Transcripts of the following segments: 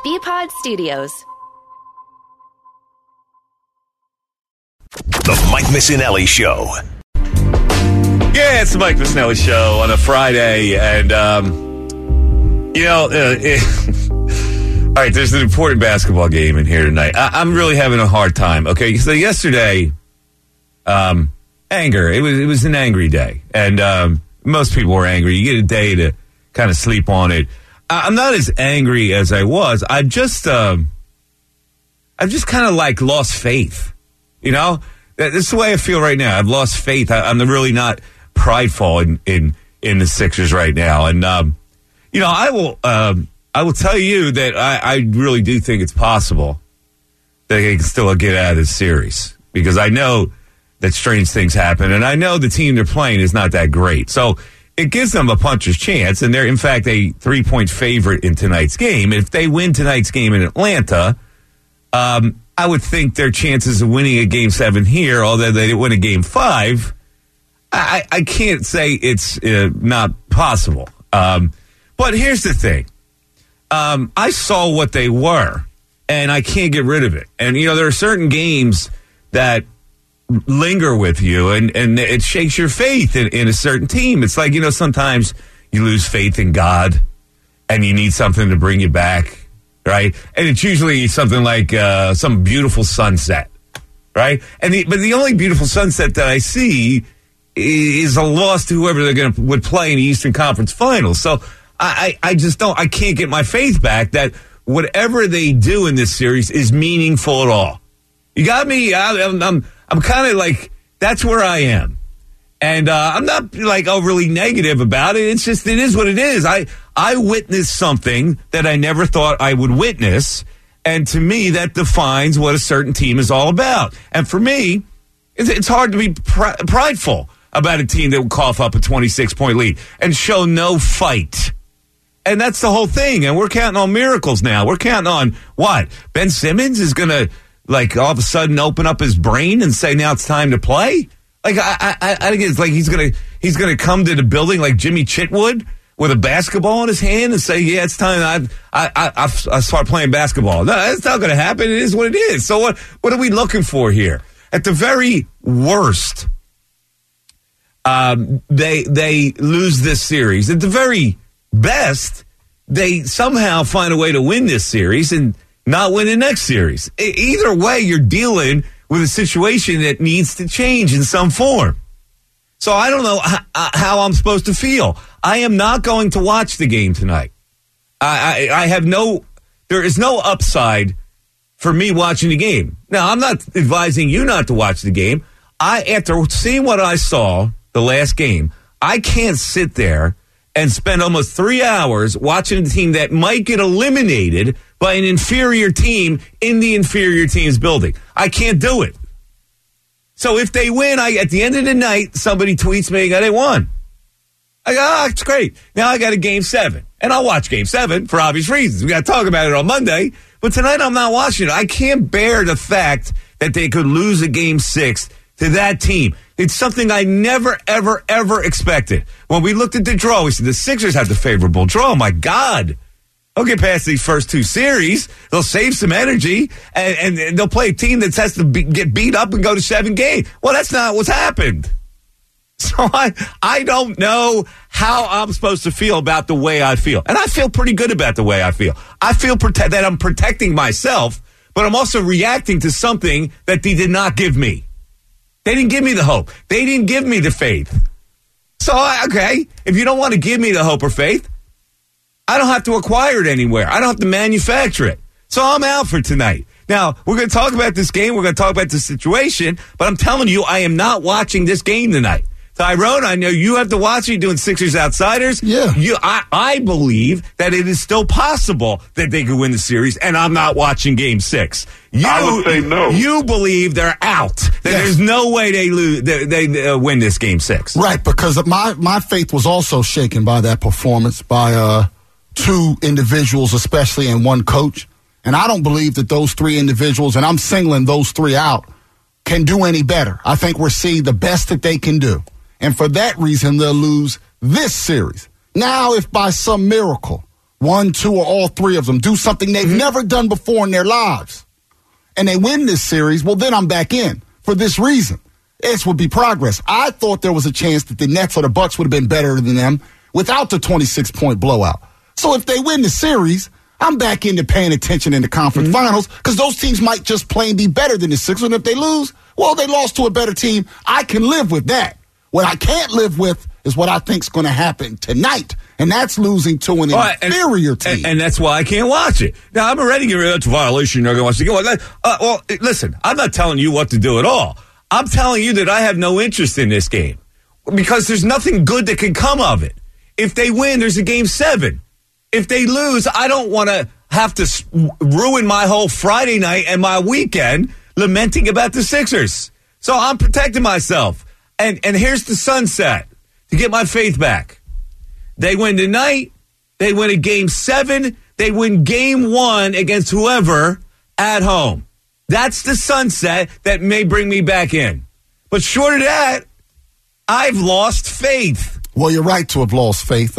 BPod Studios. The Mike Missinelli Show. Yeah, it's the Mike Missinelli Show on a Friday. And, all right, there's an important basketball game in here tonight. I'm really having a hard time. Okay, so yesterday, anger. It was an angry day. And most people were angry. You get a day to kind of sleep on it. I'm not as angry as I was. I've just kind of like lost faith. You know, this is the way I feel right now. I've lost faith. I'm really not prideful in the Sixers right now. And, I will tell you that I really do think it's possible that they can still get out of this series, because I know that strange things happen, and I know the team they're playing is not that great. So it gives them a puncher's chance, and they're, in fact, a 3-point favorite in tonight's game. If they win tonight's game in Atlanta, I would think their chances of winning a Game 7 here, although they didn't win a Game 5, I can't say it's not possible. But here's the thing. I saw what they were, and I can't get rid of it. And, there are certain games that linger with you, and it shakes your faith in a certain team. It's like, sometimes you lose faith in God, and you need something to bring you back. Right, and it's usually something like some beautiful sunset, right? But the only beautiful sunset that I see is a loss to whoever would play in the Eastern Conference Finals. So I can't get my faith back that whatever they do in this series is meaningful at all. You got me? I'm kind of like, that's where I am. And I'm not like overly negative about it. It's just, it is what it is. I witnessed something that I never thought I would witness. And to me, that defines what a certain team is all about. And for me, it's hard to be prideful about a team that will cough up a 26-point lead and show no fight. And that's the whole thing. And we're counting on miracles now. We're counting on what? Ben Simmons is going to, like, all of a sudden open up his brain and say, now it's time to play? Like, I think it's like he's gonna come to the building like Jimmy Chitwood with a basketball in his hand and say, yeah, it's time I start playing basketball. No, that's not gonna happen. It is what it is. So what are we looking for here? At the very worst, they lose this series. At the very best, they somehow find a way to win this series and not win the next series. Either way, you're dealing with a situation that needs to change in some form. So I don't know how I'm supposed to feel. I am not going to watch the game tonight. There is no upside for me watching the game. Now, I'm not advising you not to watch the game. After seeing what I saw the last game, I can't sit there and spend almost 3 hours watching a team that might get eliminated by an inferior team in the inferior team's building. I can't do it. So if they win, at the end of the night, somebody tweets me, they won. I go, it's great. Now I got a Game 7. And I'll watch Game 7 for obvious reasons. We got to talk about it on Monday. But tonight I'm not watching it. I can't bear the fact that they could lose a Game 6 to that team. It's something I never, ever, ever expected. When we looked at the draw, we said the Sixers have the favorable draw. My God. They'll get past these first two series. They'll save some energy, and they'll play a team that has to get beat up and go to 7 games. Well, that's not what's happened. So I don't know how I'm supposed to feel about the way I feel. And I feel pretty good about the way I feel. I feel that I'm protecting myself, but I'm also reacting to something that they did not give me. They didn't give me the hope. They didn't give me the faith. So, okay, if you don't want to give me the hope or faith, I don't have to acquire it anywhere. I don't have to manufacture it. So I'm out for tonight. Now, we're going to talk about this game. We're going to talk about the situation. But I'm telling you, I am not watching this game tonight. Tyrone, I know you have to watch it. You're doing Sixers Outsiders. Yeah. I believe that it is still possible that they could win the series, and I'm not watching Game 6. I would say no. You believe they're out. That there's no way they lose. They win this Game 6. Right, because my faith was also shaken by that performance by two individuals, especially, and one coach. And I don't believe that those three individuals, and I'm singling those three out, can do any better. I think we're seeing the best that they can do. And for that reason, they'll lose this series. Now, if by some miracle one, two, or all three of them do something they've never done before in their lives, and they win this series, well, then I'm back in for this reason. This would be progress. I thought there was a chance that the Nets or the Bucks would have been better than them without the 26-point blowout. So if they win the series, I'm back into paying attention in the conference finals because those teams might just plain be better than the Sixers. And if they lose, well, they lost to a better team. I can live with that. What I can't live with is what I think's going to happen tonight, and that's losing to an inferior team. And that's why I can't watch it. Now, I'm already getting rid of a violation. You're going to watch the game. Well, listen, I'm not telling you what to do at all. I'm telling you that I have no interest in this game because there's nothing good that can come of it. If they win, there's a game 7. If they lose, I don't want to have to ruin my whole Friday night and my weekend lamenting about the Sixers. So I'm protecting myself. And here's the sunset to get my faith back. They win tonight. They win a game 7. They win game 1 against whoever at home. That's the sunset that may bring me back in. But short of that, I've lost faith. Well, you're right to have lost faith.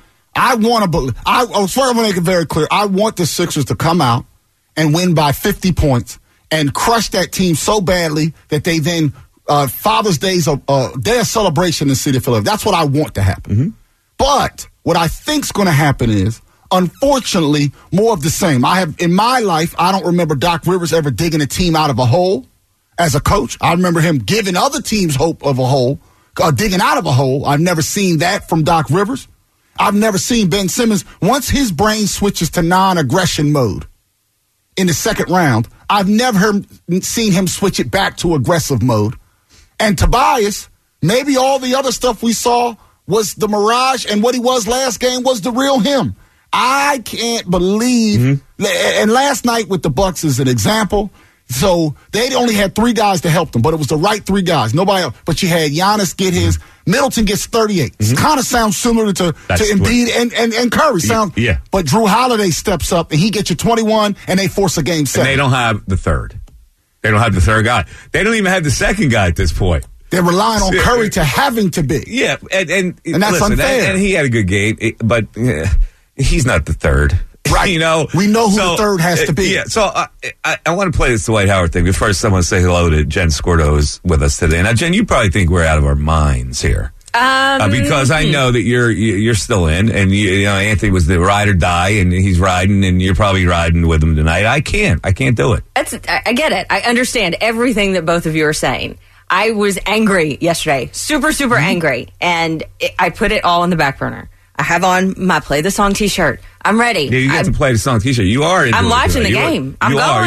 I want to believe. I want to make it very clear. I want the Sixers to come out and win by 50 points and crush that team so badly that they then Father's Day's day of celebration in the city of Philadelphia. That's what I want to happen. Mm-hmm. But what I think's going to happen is, unfortunately, more of the same. In my life, I don't remember Doc Rivers ever digging a team out of a hole as a coach. I remember him giving other teams hope of a hole, digging out of a hole. I've never seen that from Doc Rivers. I've never seen Ben Simmons, once his brain switches to non-aggression mode in the second round, I've never seen him switch it back to aggressive mode. And Tobias, maybe all the other stuff we saw was the mirage, and what he was last game was the real him. I can't believe, and last night with the Bucks is an example. So they only had 3 guys to help them, but it was the right 3 guys. Nobody else. But you had Giannis get his. Middleton gets 38. It kind of sounds similar to Embiid and Curry. Yeah. But Drew Holiday steps up, and he gets you 21, and they force a game 7. And they don't have the third. They don't have the third guy. They don't even have the second guy at this point. They're relying on Curry to having to be. Yeah, and that's unfair. And he had a good game, but he's not the third. Right. You know, we know who the third has to be. Yeah. So I want to play this Dwight Howard thing. But first, I want to say hello to Jen Scordo, who's with us today. Now, Jen, you probably think we're out of our minds here, because I know that you're still in, and you know Anthony was the ride or die, and he's riding, and you're probably riding with him tonight. I can't do it. I get it. I understand everything that both of you are saying. I was angry yesterday, super angry, and I put it all on the back burner. I have on my Play the Song T-shirt. I'm ready. Yeah, you got to play the song T-shirt. You are. I'm watching the game.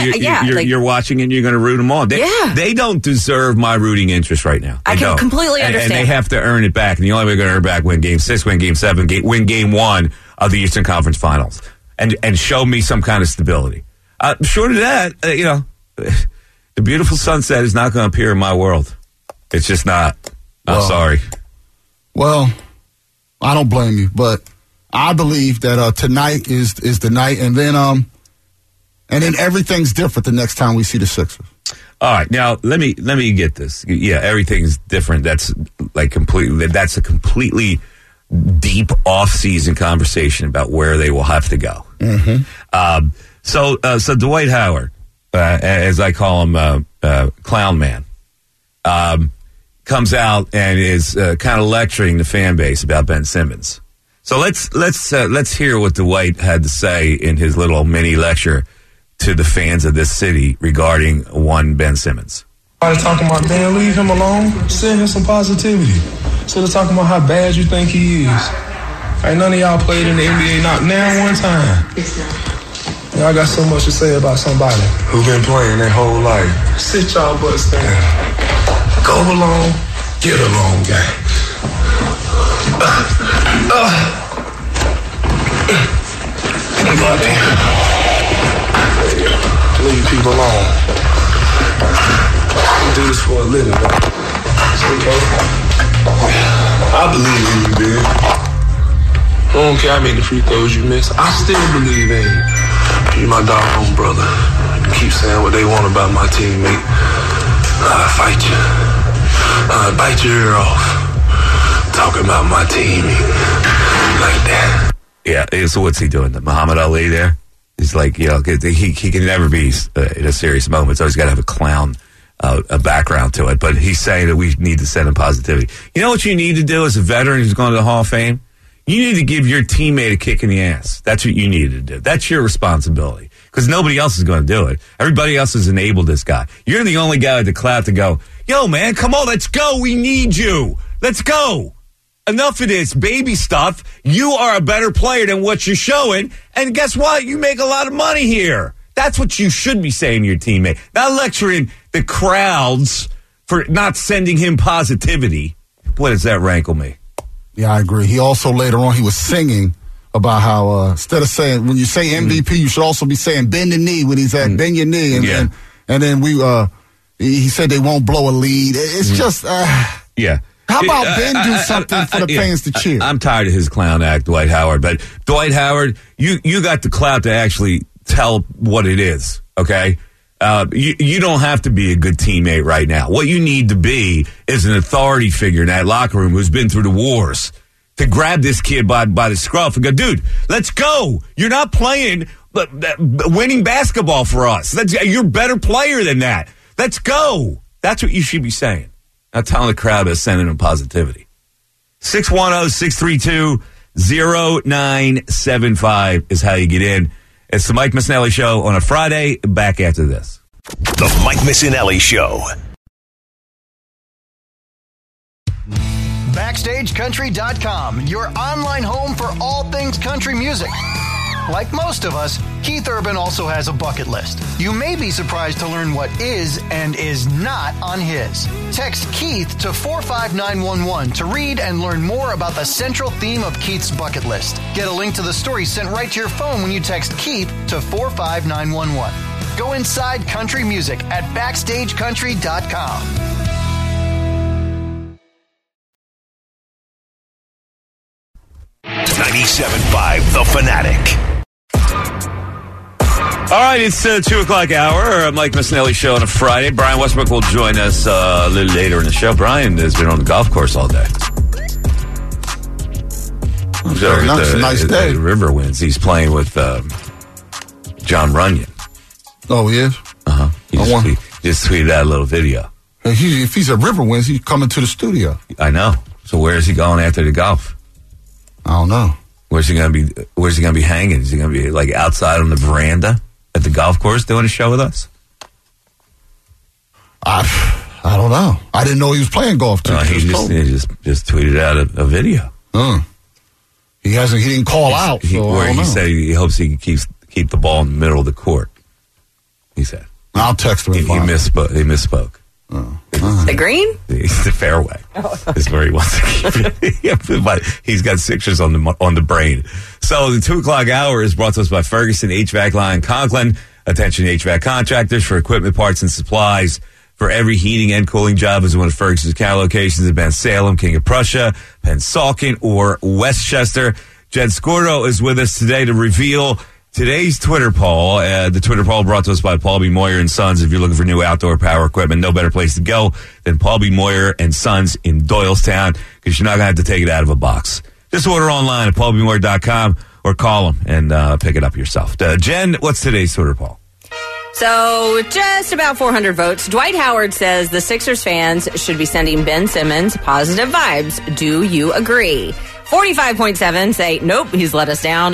You're watching, and you're going to root them on. They don't deserve my rooting interest right now. I can completely understand. And they have to earn it back. And the only way they're going to earn it back, win Game 6, win Game 7, win Game 1 of the Eastern Conference Finals, and show me some kind of stability. Short of that, the beautiful sunset is not going to appear in my world. It's just not. I'm sorry. Well, I don't blame you, but I believe that tonight is the night, and then everything's different the next time we see the Sixers. All right, now let me get this. Yeah, everything's different. That's that's a completely deep off-season conversation about where they will have to go. Mm-hmm. So Dwight Howard, as I call him, Clown Man, comes out and is kind of lecturing the fan base about Ben Simmons. So let's hear what Dwight had to say in his little mini lecture to the fans of this city regarding one Ben Simmons. Everybody talking about Ben, leave him alone. Send him some positivity. Instead of talking about how bad you think he is. Ain't none of y'all played in the NBA, not now one time. Y'all got so much to say about somebody who been playing their whole life. Sit y'all butts down. Go along, get along, gang. Leave people alone. We do this for a living, man. Okay? I believe in you, man. I don't care how many free throws you miss. I still believe in you. You're my doggone brother. You keep saying what they want about my teammate. I'll fight you. I'll bite your ear off. Talking about my team like that. Yeah, so what's he doing? The Muhammad Ali there? He's like, he can never be in a serious moment, so he's got to have a clown a background to it. But he's saying that we need to send him positivity. You know what you need to do as a veteran who's going to the Hall of Fame? You need to give your teammate a kick in the ass. That's what you need to do. That's your responsibility, because nobody else is going to do it. Everybody else has enabled this guy. You're the only guy with the clout to go, yo, man, come on, let's go. We need you. Let's go. Enough of this baby stuff. You are a better player than what you're showing. And guess what? You make a lot of money here. That's what you should be saying to your teammate. Not lecturing the crowds for not sending him positivity. Boy, does that rankle me. Yeah, I agree. He also later on, he was singing about how instead of saying, when you say MVP, you should also be saying bend the knee when he's at bend your knee. And then he said they won't blow a lead. It's just, yeah. How about Ben do something for the fans to cheer? I'm tired of his clown act, Dwight Howard. But Dwight Howard, you got the clout to actually tell what it is, okay? You don't have to be a good teammate right now. What you need to be is an authority figure in that locker room who's been through the wars, to grab this kid by the scruff and go, dude, let's go. You're not playing winning basketball for us. You're a better player than that. Let's go. That's what you should be saying. Not telling the crowd to send them positivity. 610-632-0975 is how you get in. It's the Mike Missinelli Show on a Friday. Back after this. The Mike Missinelli Show. BackstageCountry.com, your online home for all things country music. Like most of us, Keith Urban also has a bucket list. You may be surprised to learn what is and is not on his. Text Keith to 45911 to read and learn more about the central theme of Keith's bucket list. Get a link to the story sent right to your phone when you text Keith to 45911. Go inside country music at BackstageCountry.com. $97.5 The Fanatic. All right, it's 2 o'clock hour. Mike Missinelli Show on a Friday. Brian Westbrook will join us a little later in the show. Brian has been on the golf course all day. Very nice, nice day. River Winds. He's playing with John Runyon. Oh, he is? Uh-huh. He just tweeted out a little video. If he's at River Winds, he's coming to the studio. I know. So where is he going after the golf? I don't know. Where's he going to be hanging? Is he going to be like outside on the veranda at the golf course doing a show with us? I don't know. I didn't know he was playing golf too. He just tweeted out a video. He didn't call out. Where he said he hopes he can keep the ball in the middle of the court. He said. I'll text him. He misspoke. The green? The fairway is where he wants to keep it. But he's got Sixers on the brain. So the 2 o'clock hour is brought to us by Ferguson HVAC Line Conklin. Attention HVAC contractors for equipment, parts, and supplies for every heating and cooling job is one of Ferguson's counter locations in Ben Salem, King of Prussia, Pennsauken, or Westchester. Jed Scordo is with us today to reveal today's Twitter poll. The Twitter poll brought to us by Paul B. Moyer & Sons. If you're looking for new outdoor power equipment, no better place to go than Paul B. Moyer & Sons in Doylestown, because you're not going to have to take it out of a box. Just order online at paulbmoyer.com or call them and pick it up yourself. Jen, what's today's Twitter poll? So just about 400 votes. Dwight Howard says the Sixers fans should be sending Ben Simmons positive vibes. Do you agree? 45.7 say, nope, he's let us down.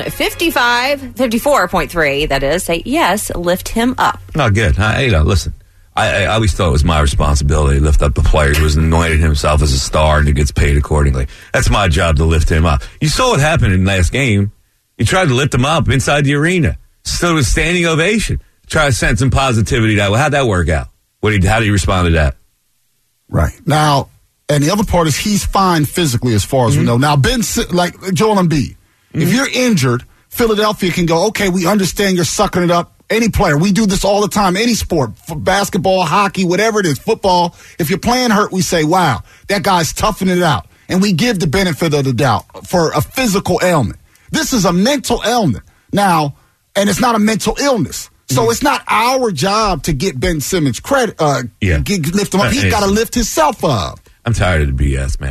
54.3, that is, say, yes, lift him up. Oh, good. Listen, I always thought it was my responsibility to lift up the player who has anointed himself as a star and who gets paid accordingly. That's my job, to lift him up. You saw what happened in the last game. You tried to lift him up inside the arena. Stood with standing ovation. Try to send some positivity that way. How'd that work out? How did he respond to that? Right. Now, and the other part is he's fine physically as far as we know. Now, Ben, like Joel Embiid, if you're injured, Philadelphia can go, okay, we understand you're sucking it up. Any player, we do this all the time, any sport, basketball, hockey, whatever it is, football. If you're playing hurt, we say, wow, that guy's toughing it out. And we give the benefit of the doubt for a physical ailment. This is a mental ailment. Now, and it's not a mental illness. So it's not our job to get Ben Simmons credit, lift him up. He's got to lift himself up. I'm tired of the BS, man.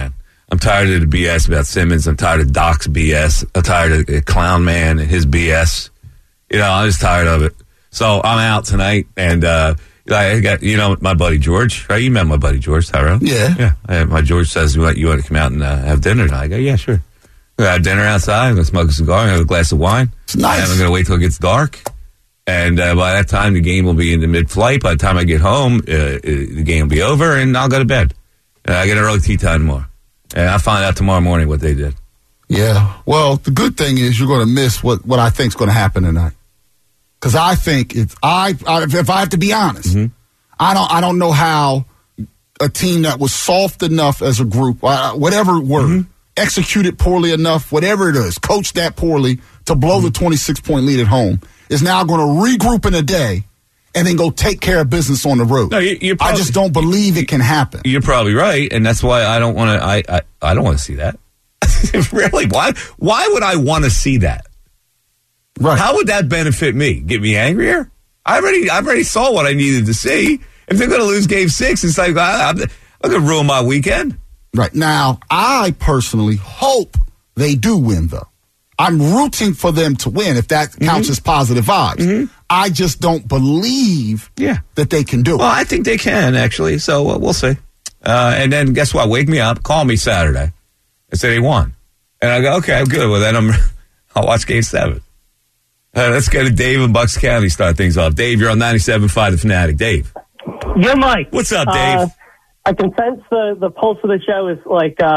I'm tired of the BS about Simmons. I'm tired of Doc's BS. I'm tired of the Clown Man and his BS. I'm just tired of it. So I'm out tonight, and I got my buddy George. Right? You met my buddy George, Tyrone. Yeah. My George says, "You want to come out and have dinner?" And I go, "Yeah, sure." We're gonna have dinner outside. I'm gonna smoke a cigar. Have a glass of wine. It's nice. And I'm gonna wait till it gets dark. And by that time, the game will be in the mid-flight. By the time I get home, the game will be over, and I'll go to bed. I get an early tea time tomorrow. And I'll find out tomorrow morning what they did. Yeah. Well, the good thing is you're going to miss what I think is going to happen tonight. Because I think if I have to be honest, I don't know how a team that was soft enough as a group, whatever word, executed poorly enough, whatever it is, coached that poorly to blow the 26-point lead at home, is now going to regroup in a day and then go take care of business on the road. No, you're probably, I just don't believe it can happen. You're probably right, and that's why I don't want to. I don't want to see that. Really? Why would I want to see that? Right? How would that benefit me? Get me angrier? I already saw what I needed to see. If they're going to lose Game 6, it's like I'm going to ruin my weekend. Right now, I personally hope they do win, though. I'm rooting for them to win, if that counts as positive vibes. I just don't believe that they can do it. Well, I think they can, actually, so we'll see. And then guess what? Wake me up, call me Saturday, and say they won. And I go, okay, good. Well, then I'll watch Game 7. Let's go to Dave in Bucks County, start things off. Dave, you're on 97.5 The Fanatic. Dave. Yeah, Mike. What's up, Dave? I can sense the pulse of the show is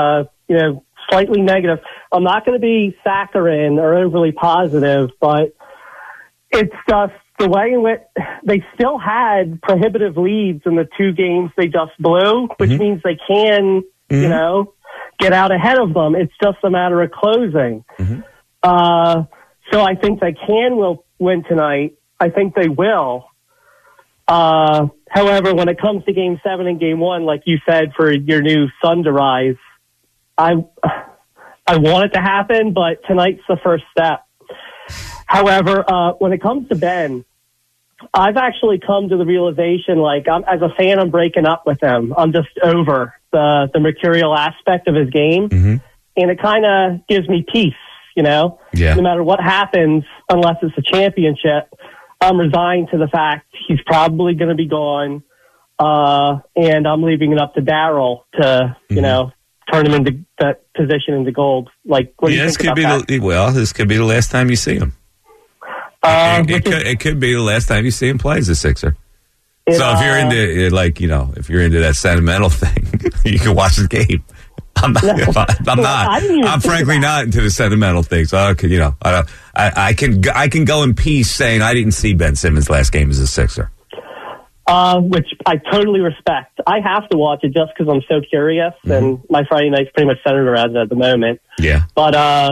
slightly negative. I'm not going to be saccharine or overly positive, but it's just the way in which they still had prohibitive leads in the two games they just blew, which means they can, get out ahead of them. It's just a matter of closing. So I think they will win tonight. I think they will. However, when it comes to Game 7 and Game 1, like you said, for your new sun to rise, I want it to happen, but tonight's the first step. However, when it comes to Ben, I've actually come to the realization, as a fan, I'm breaking up with him. I'm just over the mercurial aspect of his game, and it kind of gives me peace, No matter what happens, unless it's a championship, I'm resigned to the fact he's probably going to be gone, and I'm leaving it up to Darryl to, turn him into that position into gold. What do you think about that? This could be the last time you see him. It could be the last time you see him play as a Sixer. So if you're into if you're into that sentimental thing, you can watch the game. I'm frankly not into the sentimental thing. So I can go in peace saying I didn't see Ben Simmons' last game as a Sixer. Which I totally respect. I have to watch it just because I'm so curious, and my Friday night's pretty much centered around it at the moment. Yeah. But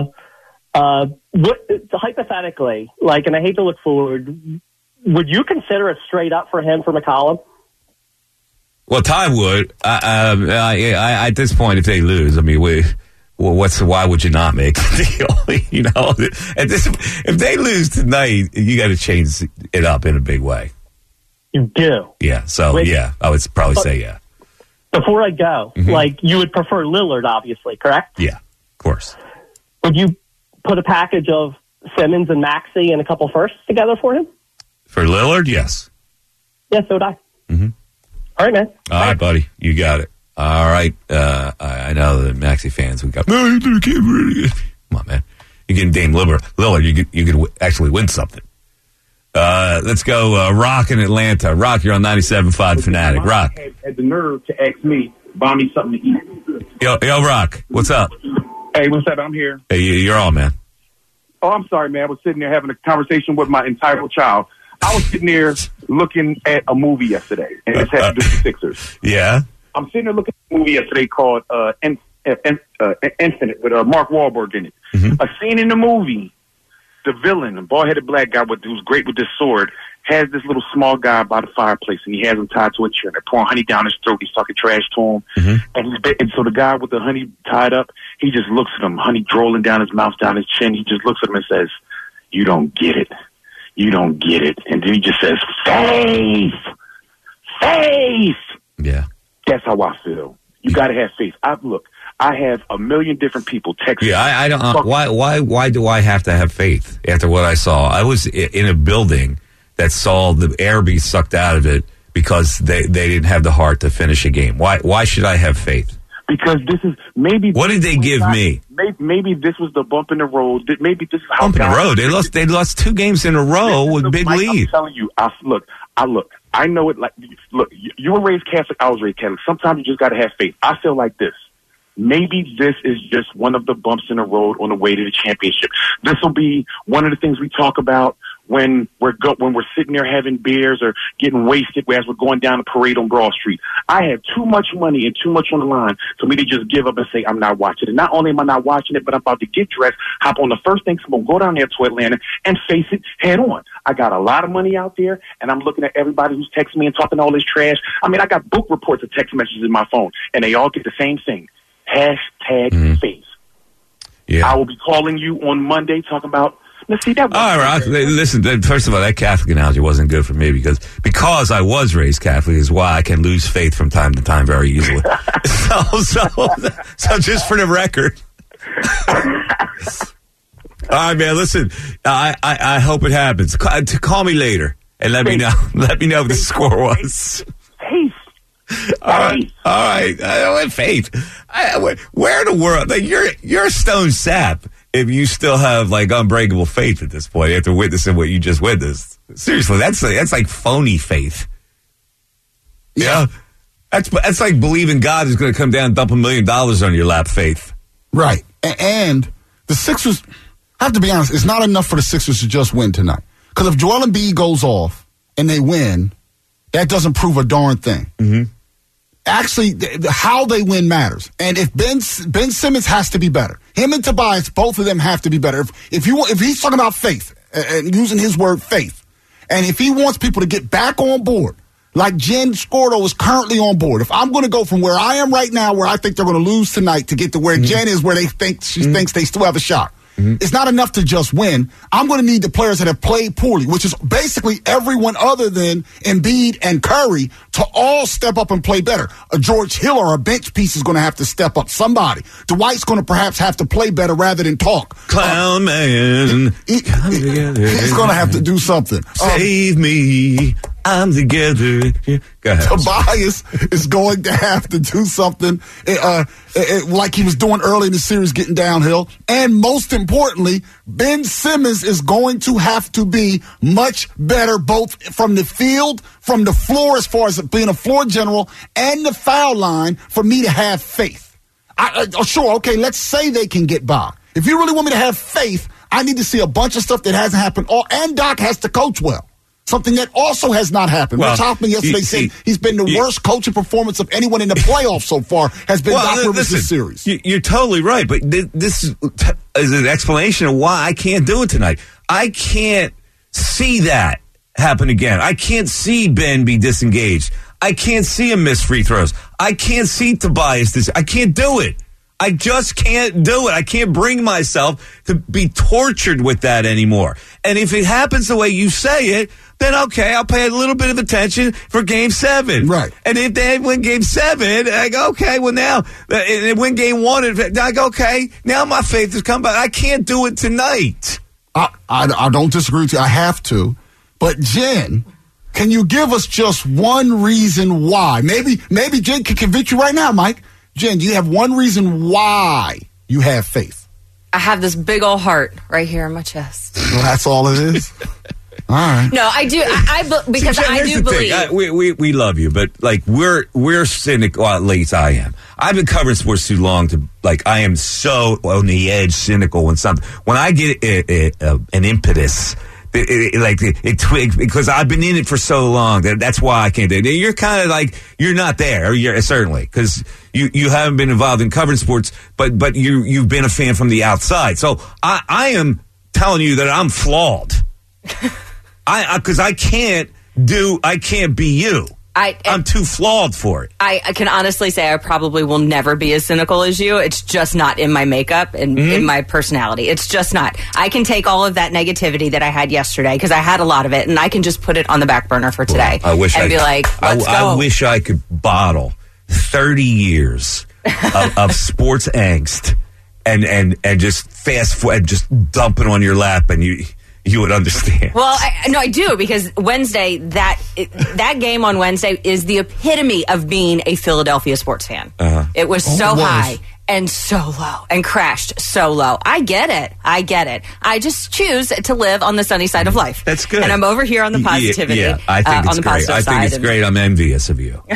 hypothetically, and I hate to look forward, would you consider it straight up for him for McCollum? Well, Ty would. I at this point, if they lose, I mean, why would you not make the deal? If they lose tonight, you got to change it up in a big way. You do. Yeah. So I would probably say yeah. Before I go, you would prefer Lillard, obviously, correct? Yeah, of course. Would you put a package of Simmons and Maxey and a couple firsts together for him? For Lillard, yes. Yes, so would I. All right, man. All right, buddy. You got it. All right. I know the Maxey fans would go, no, you can't really. Come on, man. You get Dame Lillard, you could actually win something. Let's go Rock in Atlanta. Rock, you're on 97.5 Fanatic. Rock. Had the nerve to ask me, buy me something to eat. Yo, Rock. What's up? Hey, what's up? I'm here. Hey, you're on, man. Oh, I'm sorry, man. I was sitting there having a conversation with my entitled child. I was sitting there looking at a movie yesterday, and it's had to do with the Sixers. Yeah? I'm sitting there looking at a movie yesterday called Infinite with Mark Wahlberg in it. A scene in the movie, the villain, a bald-headed black guy who's great with this sword, has this little small guy by the fireplace, and he has him tied to a chair. They're pouring honey down his throat. He's talking trash to him. And so the guy with the honey tied up, he just looks at him, honey drooling down his mouth, down his chin. He just looks at him and says, "You don't get it. You don't get it." And then he just says, "Faith! Faith!" Yeah. That's how I feel. You got to have faith. I have a million different people text me. Yeah, I don't. Why do I have to have faith after what I saw? I was in a building that saw the air be sucked out of it because they didn't have the heart to finish a game. Why should I have faith? Because this is maybe. What did they give me? Maybe this was the bump in the road. Maybe this is how bump in the road. They lost 2 games in a row with big lead. I'm telling you, I know it. Like, look, you were raised Catholic. I was raised Catholic. Sometimes you just got to have faith. I feel like this. Maybe this is just one of the bumps in the road on the way to the championship. This will be one of the things we talk about when we're sitting there having beers or getting wasted as we're going down the parade on Broad Street. I have too much money and too much on the line for me to just give up and say I'm not watching it. Not only am I not watching it, but I'm about to get dressed, hop on the first thing, so I'm going to go down there to Atlanta and face it head on. I got a lot of money out there, and I'm looking at everybody who's texting me and talking all this trash. I mean, I got book reports of text messages in my phone, and they all get the same thing. Hashtag faith. Yeah. I will be calling you on Monday talking about. Let's see that. All right, listen. First of all, that Catholic analogy wasn't good for me because I was raised Catholic is why I can lose faith from time to time very easily. so just for the record. All right, man. Listen, I hope it happens. Call me later and let me know. Let me know what the score was. Faith. All right. Faith. Where in the world? Like, you're a stone sap if you still have like unbreakable faith at this point after witnessing what you just witnessed. Seriously, that's like phony faith. Yeah, that's like believing God is going to come down and dump $1 million on your lap. Faith, right? And the Sixers, I have to be honest, it's not enough for the Sixers to just win tonight. Because if Joel Embiid goes off and they win, that doesn't prove a darn thing. Mm-hmm. Actually, how they win matters. And if Ben Simmons has to be better, him and Tobias, both of them have to be better. If he's talking about faith and using his word faith, and if he wants people to get back on board, like Jen Scordo is currently on board. If I'm going to go from where I am right now, where I think they're going to lose tonight, to get to where Jen is, where she thinks they still have a shot. Mm-hmm. It's not enough to just win. I'm going to need the players that have played poorly, which is basically everyone other than Embiid and Curry, to all step up and play better. A George Hill or a bench piece is going to have to step up. Somebody. Dwight's going to perhaps have to play better rather than talk. Clown man. He's going to have to do something. Save me. I'm together. Go ahead. Tobias is going to have to do something like he was doing early in the series, getting downhill. And most importantly, Ben Simmons is going to have to be much better, both from the field, from the floor, as far as being a floor general, and the foul line, for me to have faith. Sure, okay, let's say they can get by. If you really want me to have faith, I need to see a bunch of stuff that hasn't happened. And Doc has to coach well. Something that also has not happened. Rich Hoffman yesterday said he's been the worst coaching performance of anyone in the playoffs so far has been Doc Rivers this series. You're totally right, but this is an explanation of why I can't do it tonight. I can't see that happen again. I can't see Ben be disengaged. I can't see him miss free throws. I can't see Tobias. I can't do it. I just can't do it. I can't bring myself to be tortured with that anymore. And if it happens the way you say it, then okay, I'll pay a little bit of attention for Game 7. Right. And if they win Game 7, I go, okay, well now, they win Game 1, I go, okay, now my faith has come back. I can't do it tonight. I don't disagree with you. I have to. But Jen, can you give us just one reason why? Maybe Jen can convince you right now, Mike. Jen, do you have one reason why you have faith? I have this big old heart right here in my chest. Well, that's all it is? All right. No, I do. Because Jen, I do believe. We love you, but like we're cynical. Well, at least I am. I've been covering sports too long to I am so on the edge, cynical when I get an impetus. It twigs because I've been in it for so long that's why I can't do it. You're kind of like you're not there. You're certainly because you haven't been involved in covering sports, but you've been a fan from the outside. So I am telling you that I'm flawed. Because I can't be you. I'm too flawed for it. I can honestly say I probably will never be as cynical as you. It's just not in my makeup and in my personality. It's just not. I can take all of that negativity that I had yesterday, because I had a lot of it, and I can just put it on the back burner for today. I wish be like, let's go. I wish I could bottle 30 years of sports angst and just fast forward, just dump it on your lap, and you would understand. Well, I do, because Wednesday, that game on Wednesday is the epitome of being a Philadelphia sports fan. It was so high and so low and crashed so low. I get it. I just choose to live on the sunny side of life. That's good. And I'm over here on the positivity. Yeah, I think it's great. I think it's great. I'm envious of you.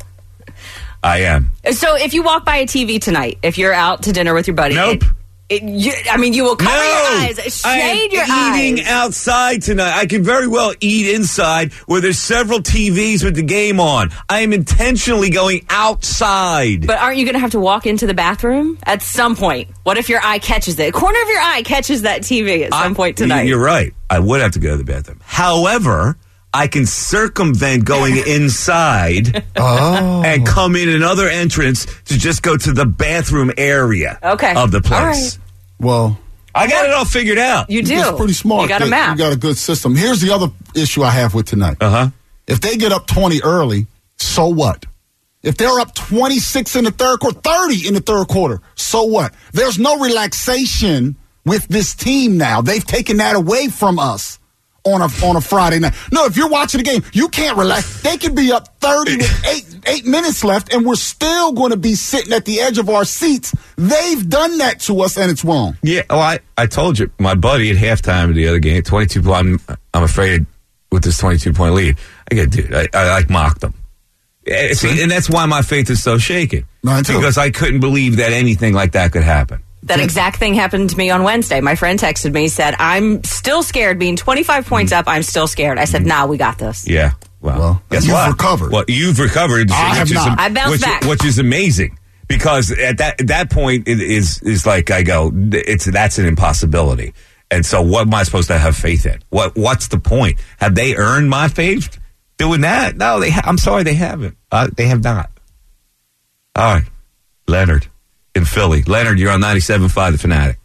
I am. So if you walk by a TV tonight, if you're out to dinner with your buddy... Nope. You will cover your eyes, shade your eyes. I am eating outside tonight. I can very well eat inside where there's several TVs with the game on. I am intentionally going outside. But aren't you going to have to walk into the bathroom at some point? What if your eye catches it? A corner of your eye catches that TV at some point tonight. You're right. I would have to go to the bathroom. However, I can circumvent going inside and come in another entrance to just go to the bathroom area of the place. All right. Well, I got it all figured out. You do. It's pretty smart. You got a map. You got a good system. Here's the other issue I have with tonight. If they get up 20 early, so what? If they're up 26 in the third quarter, 30 in the third quarter, so what? There's no relaxation with this team now. They've taken that away from us. On a Friday night. No, if you're watching the game, you can't relax. They could be up 30 with 8 minutes left, and we're still going to be sitting at the edge of our seats. They've done that to us, and it's wrong. Yeah, well, I told you, my buddy at halftime of the other game, 22 I'm afraid with this 22-point lead. I like mocked them. See, and that's why my faith is so shaken. Mine too. Because I couldn't believe that anything like that could happen. That exact thing happened to me on Wednesday. My friend texted me, said, I'm still scared. Being 25 points up, I'm still scared. I said, nah, we got this. Yeah. Well guess you've what? recovered. Well, you've recovered. I have not. I bounced back. Which is amazing. Because at that point, it is like I go, that's an impossibility. And so what am I supposed to have faith in? What's the point? Have they earned my faith doing that? No, I'm sorry, they haven't. They have not. All right. Leonard in Philly. Leonard, you're on 97.5 The Fanatic.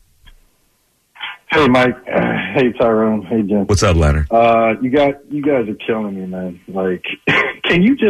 Hey, Mike. Hey, Tyrone. Hey, Jen. What's up, Leonard? You guys are killing me, man. Like, can you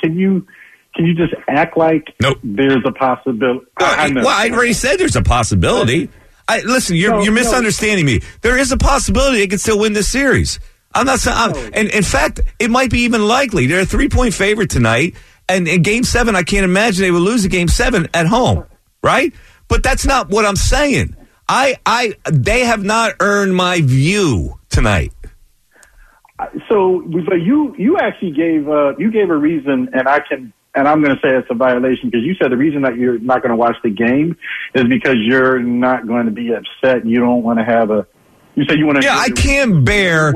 just act like there's a possibility? I know. Well, I already said there's a possibility. Listen, you're misunderstanding me. There is a possibility they could still win this series. I'm not saying, and in fact, it might be even likely. They're a 3-point favorite tonight, and in Game 7, I can't imagine they would lose a Game 7 at home. Right? But that's not what I'm saying. They have not earned my view tonight. So you actually gave a reason, and I'm going to say it's a violation because you said the reason that you're not going to watch the game is because you're not going to be upset and you don't want to have a. You said you want to. Yeah, I can't bear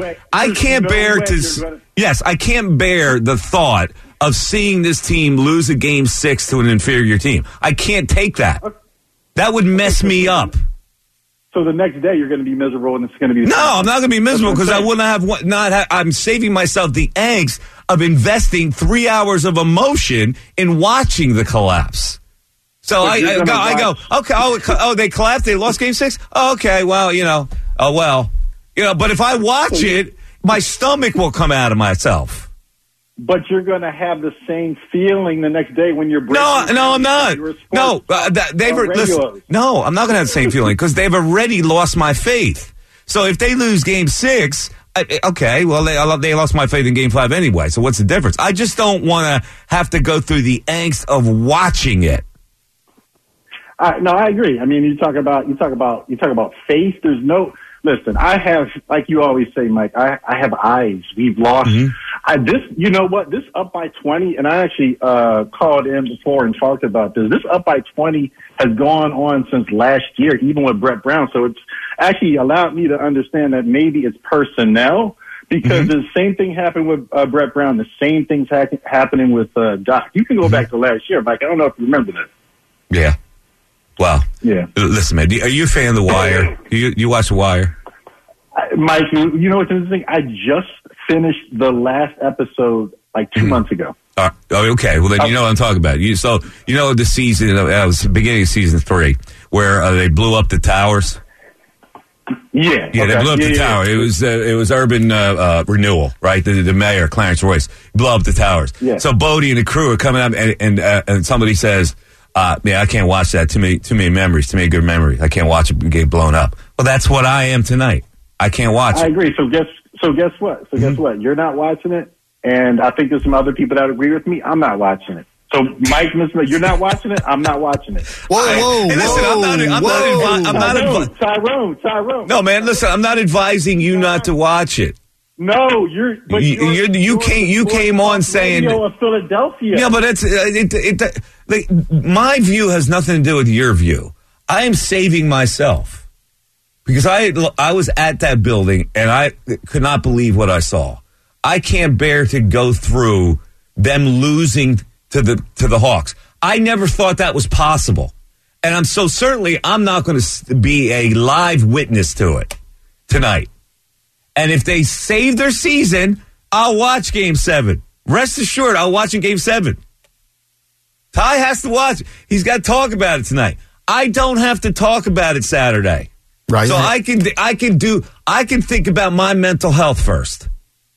the thought of seeing this team lose a Game 6 to an inferior team. I can't take that. That would mess me up. So the next day you're going to be miserable, and it's going to be. No, I'm not going to be miserable because I wouldn't have. I'm saving myself the angst of investing 3 hours of emotion in watching the collapse. So I go, okay, oh, they collapsed. They lost Game 6. Oh, okay, well, but if I watch it, my stomach will come out of myself. But you're going to have the same feeling the next day when you're breaking. No, I'm not. No, no, I'm not going to have the same feeling because they've already lost my faith. So if they lose Game 6, okay, well, they lost my faith in Game 5 anyway. So what's the difference? I just don't want to have to go through the angst of watching it. No, I agree. I mean, you talk about faith. There's no. Listen, I have, like you always say, Mike, I have eyes. We've lost. You know what? This up by 20, and I actually called in before and talked about this. This up by 20 has gone on since last year, even with Brett Brown. So it's actually allowed me to understand that maybe it's personnel because the same thing happened with Brett Brown. The same thing's happening with Doc. You can go back to last year, Mike. I don't know if you remember that. Yeah. Well, yeah. Listen, man, are you a fan of The Wire? You watch The Wire? Mike, you know what's interesting? I just finished the last episode like 2 months ago. Okay. Well, then you know what I'm talking about. So you know the season, it was the beginning of season 3, where they blew up the towers? Yeah. Yeah, they blew up the tower. It was urban renewal, right? The mayor, Clarence Royce, blew up the towers. Yeah. So Bodie and the crew are coming up, and somebody says, Yeah, I can't watch that. Too many memories, too many good memories. I can't watch it get blown up. Well, that's what I am tonight. I can't watch it. I agree. So guess what? Guess what? You're not watching it, and I think there's some other people that agree with me. I'm not watching it. So, Mike, you're not watching it. I'm not watching it. Whoa! Tyrone. No, man. Listen, I'm not advising you not to watch it. No, you came on saying of Philadelphia. Yeah, but my view has nothing to do with your view. I am saving myself because I was at that building and I could not believe what I saw. I can't bear to go through them losing to the Hawks. I never thought that was possible, and I'm not going to be a live witness to it tonight. And if they save their season, I'll watch Game 7. Rest assured, I'll watch in Game 7. Ty has to watch. He's got to talk about it tonight. I don't have to talk about it Saturday. Right. So I can think about my mental health first.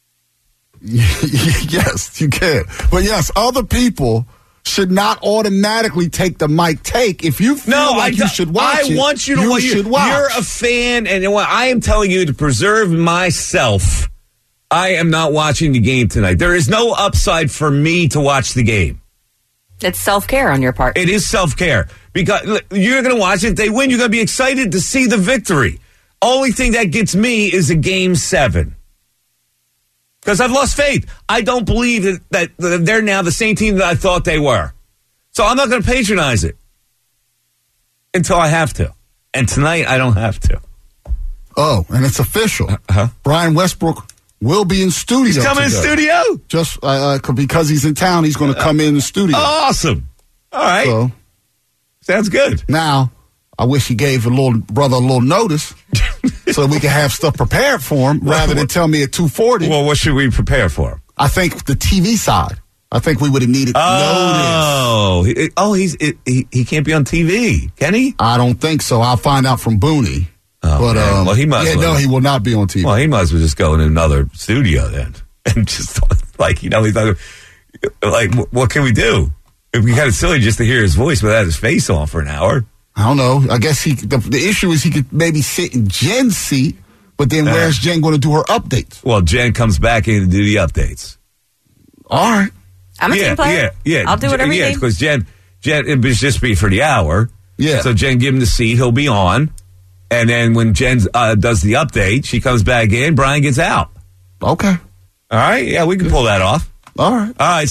Yes, you can. But yes, other people should not automatically take the Mike take. If you feel you should watch it, I want you to watch. You're a fan, and I am telling you to preserve myself. I am not watching the game tonight. There is no upside for me to watch the game. It's self-care on your part. It is self-care. Because you're going to watch it. If they win, you're going to be excited to see the victory. Only thing that gets me is a Game 7. Because I've lost faith. I don't believe that they're now the same team that I thought they were. So I'm not going to patronize it until I have to. And tonight, I don't have to. Oh, and it's official. Brian Westbrook will be in studio. He's coming in studio? Just because he's in town, he's going to come in the studio. Awesome. All right. So, sounds good. Now, I wish he gave a little notice so we can have stuff prepared for him rather than tell me at 2:40. Well, what should we prepare for him? I think the TV side. I think we would have needed notice. He can't be on TV, can he? I don't think so. I'll find out from Booney. Oh, but well, he must. No, he will not be on TV. Well, he must well just go in another studio then, and just he's not. Like, what can we do? It'd be kind of silly just to hear his voice without his face on for an hour. I don't know. I guess the issue is he could maybe sit in Jen's seat, but then where's Jen going to do her updates? Well, Jen comes back in to do the updates. All right. I'm a team player. Yeah. I'll do whatever you need. Because Jen, it would just be for the hour. Yeah. So Jen give him the seat. He'll be on. And then when Jen does the update, she comes back in. Brian gets out. Okay. All right. Yeah, we can pull that off. All right.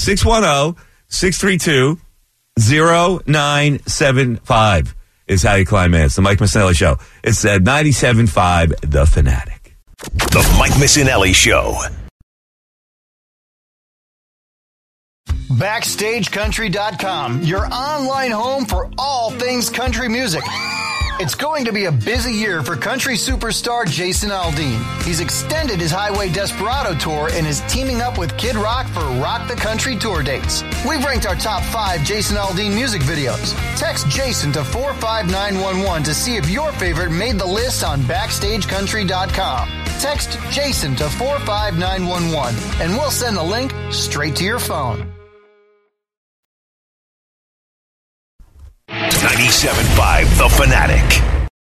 610-632-0975 is how you climb in. It's the Mike Missinelli Show. It's at 97.5 The Fanatic. The Mike Missinelli Show. BackstageCountry.com, your online home for all things country music. It's going to be a busy year for country superstar Jason Aldean. He's extended his Highway Desperado tour and is teaming up with Kid Rock for Rock the Country tour dates. We've ranked our top 5 Jason Aldean music videos. Text Jason to 45911 to see if your favorite made the list on BackstageCountry.com. Text Jason to 45911 and we'll send the link straight to your phone. 97.5 The Fanatic.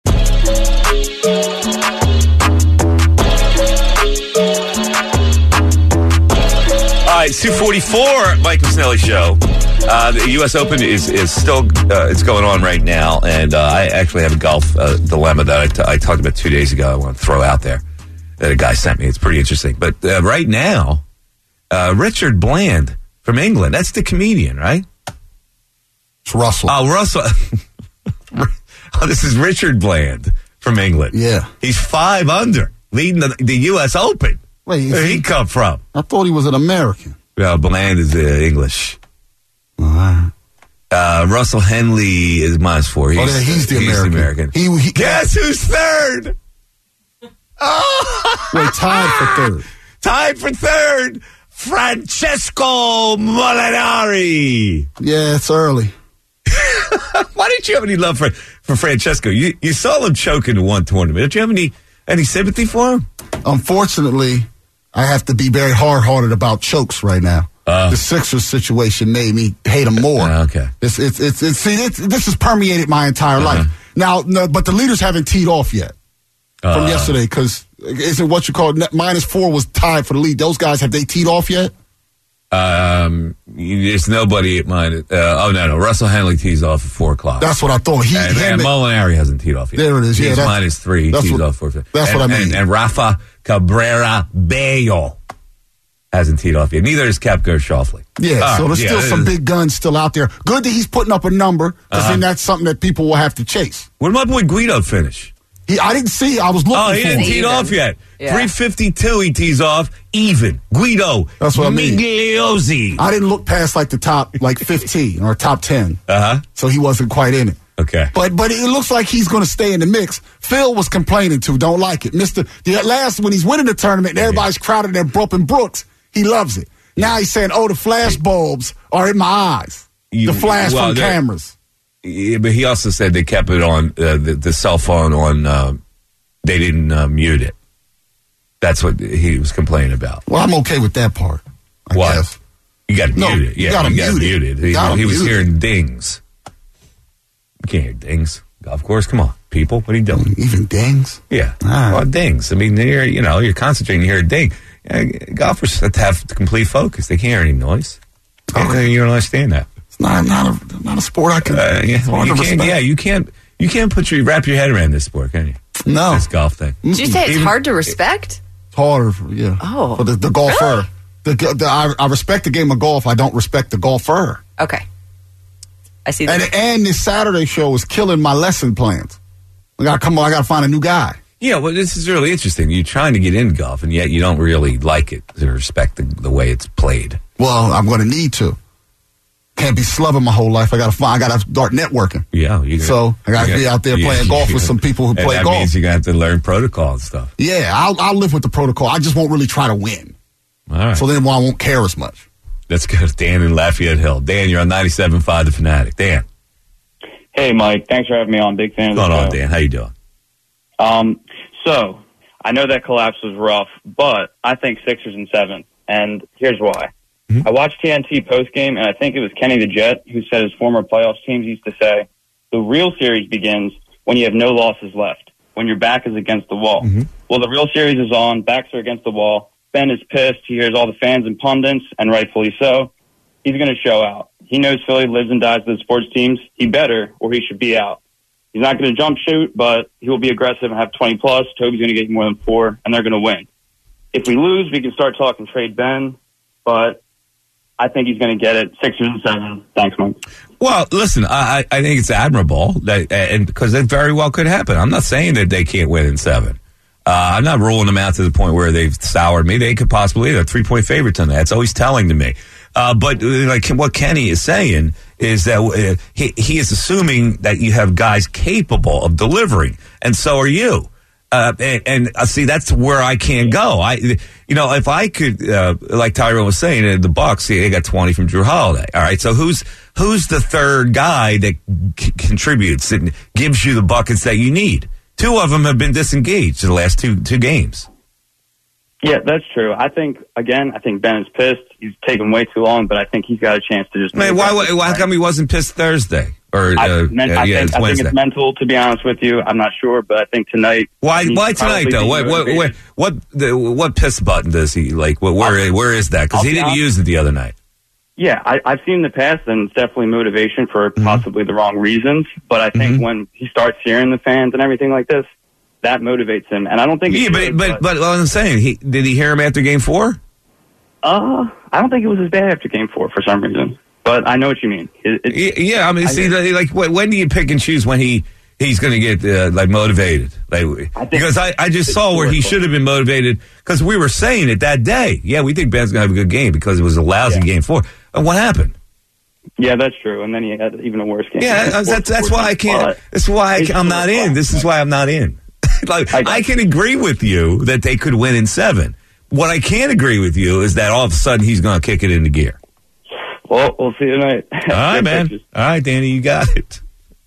All right, 2:44, Mike Missinelli Show. The U.S. Open is still it's going on right now, and I actually have a golf dilemma that I talked about 2 days ago. I want to throw out there that a guy sent me. It's pretty interesting. But right now, Richard Bland from England, that's the comedian, right? It's Russell. Oh, Russell. This is Richard Bland from England. Yeah. He's 5 under, leading the U.S. Open. Wait, where he come from? I thought he was an American. Well, Bland is English. All right. Russell Henley is -4. He's the American. He Guess who's third? Oh! Wait, tied for third. Tied for third, Francesco Molinari. Yeah, it's early. Why didn't you have any love for Francesco? You saw him choke in one tournament. Don't you have any sympathy for him? Unfortunately, I have to be very hard-hearted about chokes right now. The Sixers situation made me hate them more. Okay. This has permeated my entire life. Now, no, but the leaders haven't teed off yet from yesterday because isn't what you call -4 was tied for the lead. Those guys, have they teed off yet? There's nobody at mine. No. Russell Henley tees off at 4 o'clock. That's what I thought. And Molinari hasn't teed off yet. There it is. He's -3. He tees off 4. That's what I mean. And Rafa Cabrera Bello hasn't teed off yet. Neither is Koepka Schauffele. Yeah, so there's still some big guns still out there. Good that he's putting up a number, because then that's something that people will have to chase. Where did my boy Guido finish? I didn't see. I was looking for him. He didn't tee off yet. Yeah. 352 he tees off. Even. Guido. That's what I mean. Migliozzi. I didn't look past the top 15 or top 10. So he wasn't quite in it. Okay. But it looks like he's going to stay in the mix. Phil was complaining too. Don't like it. When he's winning the tournament and everybody's crowded at Brooklyn Brooks, he loves it. Now he's saying, the flash bulbs are in my eyes. The flash from cameras. Yeah, but he also said they kept it on the cell phone on. They didn't mute it. That's what he was complaining about. Well, I'm okay with that part. I guess. You got to mute it. Yeah, you got to mute it. He was hearing dings. You can't hear dings. Golf course, come on, people. What are you doing? Even dings? Yeah, well, dings. I mean, you're concentrating. You hear a ding. Golfers have to have complete focus. They can't hear any noise. Okay. You don't understand that. Not a sport I can. You can't wrap your head around this sport, can you? No, this golf thing. Did you say it's hard to respect? It's harder, yeah. Oh, for the golfer. Really? I respect the game of golf. I don't respect the golfer. Okay, I see that. And this Saturday show is killing my lesson plans. I got to find a new guy. Yeah, well, this is really interesting. You're trying to get into golf, and yet you don't really like it to respect the way it's played. Well, I'm going to need to. Can't be slubbing my whole life. I got to start networking. Yeah, I got to be out there playing golf with some people who play golf. That means you're going to have to learn protocol and stuff. Yeah, I'll live with the protocol. I just won't really try to win. All right. So then I won't care as much. Let's go to Dan in Lafayette Hill. Dan, you're on 97.5 The Fanatic. Dan. Hey, Mike. Thanks for having me on. Big fan of the show. What's going on, Dan? How you doing? So I know that collapse was rough, but I think Sixers in 7, and here's why. Mm-hmm. I watched TNT postgame, and I think it was Kenny the Jet who said his former playoffs teams used to say, the real series begins when you have no losses left, when your back is against the wall. Mm-hmm. Well, the real series is on, backs are against the wall. Ben is pissed. He hears all the fans and pundits, and rightfully so. He's going to show out. He knows Philly lives and dies with the sports teams. He better, or he should be out. He's not going to jump shoot, but he will be aggressive and have 20-plus. Toby's going to get more than 4, and they're going to win. If we lose, we can start talking trade Ben, but I think he's going to get it. Sixers in 7. Thanks, Mike. Well, listen, I think it's admirable, and because it very well could happen. I'm not saying that they can't win in 7. I'm not ruling them out to the point where they've soured me. They could possibly. They're 3-point favorites on that. It's always telling to me. But like what Kenny is saying is that he is assuming that you have guys capable of delivering, and so are you. And see, that's where I can't go. If I could, like Tyrone was saying, the Bucks, they got 20 from Drew Holiday. All right, so who's the third guy that contributes and gives you the buckets that you need? 2 of them have been disengaged in the last two games. Yeah, that's true. I think Ben is pissed. He's taking way too long, but I think he's got a chance to just... Man, why come he wasn't pissed Thursday? I think it's mental, to be honest with you. I'm not sure, but I think tonight... Why tonight, though? What piss button does he like? Where is that? Because he didn't use it the other night. Yeah, I've seen in the past, and it's definitely motivation for possibly the wrong reasons. But I think when he starts hearing the fans and everything like this, that motivates him. And I don't think... But what I'm saying, did he hear him after Game 4? I don't think it was as bad after Game 4 for some reason. But I know what you mean. When do you pick and choose when he's going to get motivated? Because I just saw where he should have been motivated, because we were saying it that day. Yeah, we think Ben's going to have a good game because it was a lousy Game 4. And what happened? Yeah, that's true. And then he had even a worse game. Yeah, that's why I can't. That's why I'm not in. This is why I'm not in. I can agree with you that they could win in 7. What I can't agree with you is that all of a sudden he's going to kick it into gear. Well, we'll see you tonight. All right, man. All right, Danny, you got it.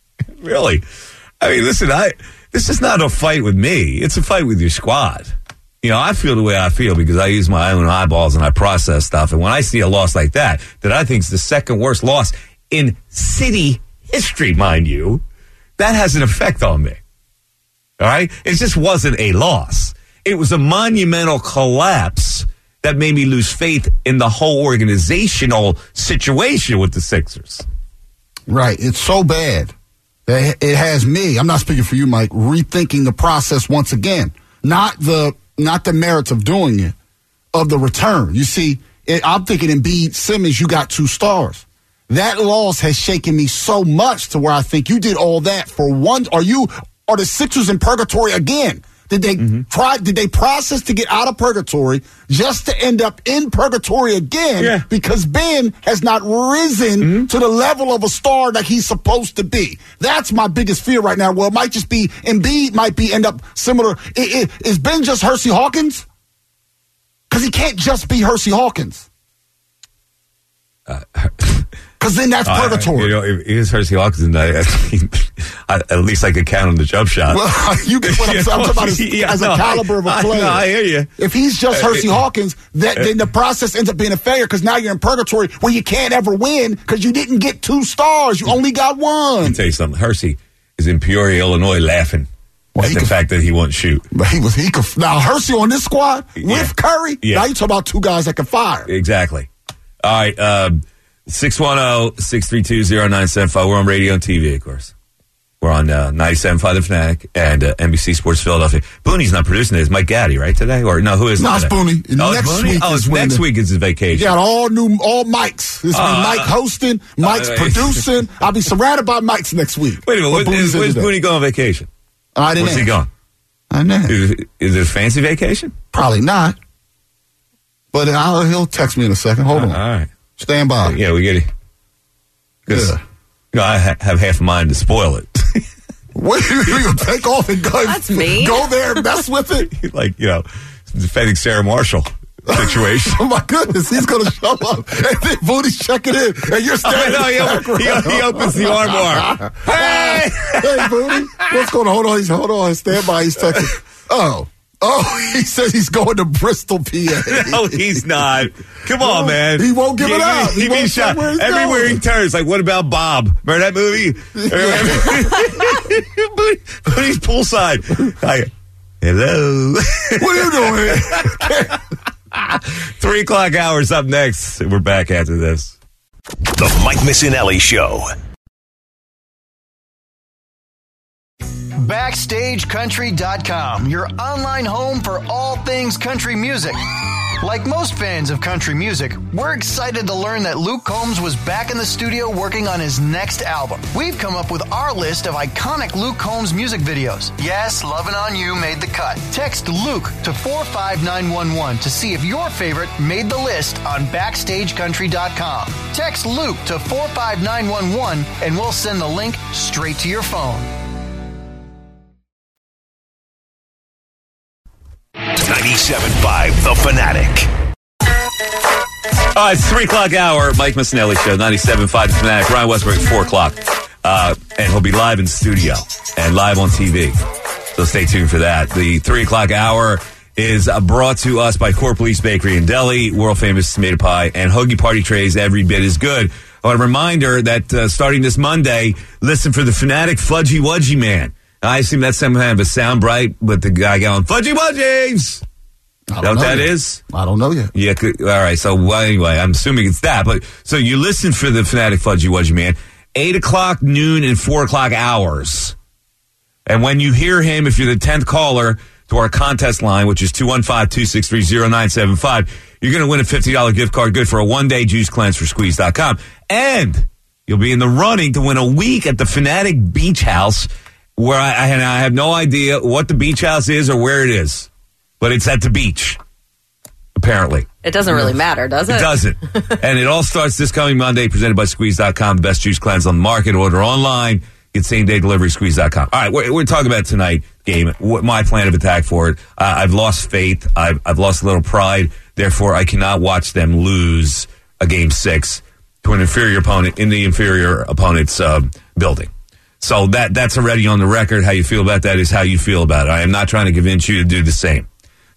Really? I mean, listen, this is not a fight with me. It's a fight with your squad. I feel the way I feel because I use my own eyeballs and I process stuff. And when I see a loss like that I think is the second worst loss in city history, mind you, that has an effect on me. All right? It just wasn't a loss. It was a monumental collapse that made me lose faith in the whole organizational situation with the Sixers. Right. It's so bad that it has me, I'm not speaking for you, Mike, rethinking the process once again. Not the merits of doing it, of the return. You see, I'm thinking Embiid, Simmons, you got 2 stars. That loss has shaken me so much to where I think you did all that for one. Are the Sixers in purgatory again? Did they did they process to get out of purgatory just to end up in purgatory again because Ben has not risen to the level of a star that he's supposed to be? That's my biggest fear right now. Well, it might just be Embiid might be end up similar. Is Ben just Hersey Hawkins? Because he can't just be Hersey Hawkins. Because then that's purgatory. If he is Hersey Hawkins, at least I could count on the jump shot. Well, you get what I'm talking about as a caliber of a player. I hear you. If he's just Hersey Hawkins, then the process ends up being a failure because now you're in purgatory where you can't ever win because you didn't get 2 stars. You only got 1. Let me tell you something. Hersey is in Peoria, Illinois, laughing at the fact that he won't shoot. But he could. Now, Hersey on this squad with Curry, now you talk about 2 guys that can fire. Exactly. All right, 610-632-0975. We're on radio and TV, of course. We're on 97.5 The Fanatic and NBC Sports Philadelphia. Booney's not producing it. It's Mike Gaddy, right, today? Or no, who is No, it's Booney. Next week is his vacation. You got all mics. This will be Mike hosting, Mike's producing. I'll be surrounded by mics next week. Wait a minute. Where's Booney going on vacation? I didn't Where's he going? I know. Is it a fancy vacation? Probably not. But he'll text me in a second. Hold on. All right. Stand by. Yeah, we get it. I have half a mind to spoil it. What, you going to take off and go? That's me. Go there and mess with it? Defending Sarah Marshall situation. Oh, my goodness. He's going to show up. And then Booty's checking in. And you're standing he opens the armoire. Hey! Hey, Booty. What's going on? Hold on. Stand by. He's texting. Oh, he says he's going to Bristol, PA. No, he's not. Come on, man. He won't give it up. He won't shot everywhere he turns. Like, what about Bob? Remember that movie? Booty's poolside. Hello. What are you doing? 3 o'clock hours up next. We're back after this. The Mike Missinelli Show. BackstageCountry.com, your online home for all things country music. Like most fans of country music, we're excited to learn that Luke Combs was back in the studio working on his next album. We've come up with our list of iconic Luke Combs music videos. Yes, Lovin' On You made the cut. Text Luke to 45911 to see if your favorite made the list on BackstageCountry.com. Text Luke to 45911 and we'll send the link straight to your phone. 97.5 The Fanatic. It's 3 o'clock hour. Mike Missinelli Show, 97.5 The Fanatic. Ryan Westbrook at 4 o'clock. And he'll be live in studio and live on TV. So stay tuned for that. The 3 o'clock hour is brought to us by Core Police Bakery and Deli, world famous tomato pie, and hoagie party trays every bit as good. A reminder that starting this Monday, listen for the Fanatic Fudgy Wudgy Man. I assume that's some kind of a soundbite with the guy going, Fudgy Wudgies! Know what that is? I don't know yet. Yeah, all right. So, anyway, I'm assuming it's that. But so you listen for the Fanatic Fudgy Wudgy Man, 8 o'clock, noon, and 4 o'clock hours. And when you hear him, if you're the 10th caller to our contest line, which is 215-263-0975, you're going to win a $50 gift card good for a one-day juice cleanse for Squeeze.com. And you'll be in the running to win a week at the Fanatic Beach House, where I have no idea what the beach house is or where it is. But it's at the beach, apparently. It doesn't really matter, does it? It doesn't. And it all starts this coming Monday, presented by Squeeze.com, the best juice cleanse on the market. Order online, get same-day delivery, Squeeze.com. All right, we're talking about tonight game, my plan of attack for it. I've lost faith. I've lost a little pride. Therefore, I cannot watch them lose a Game 6 to an inferior opponent in the inferior opponent's building. So that's already on the record. How you feel about that is how you feel about it. I am not trying to convince you to do the same.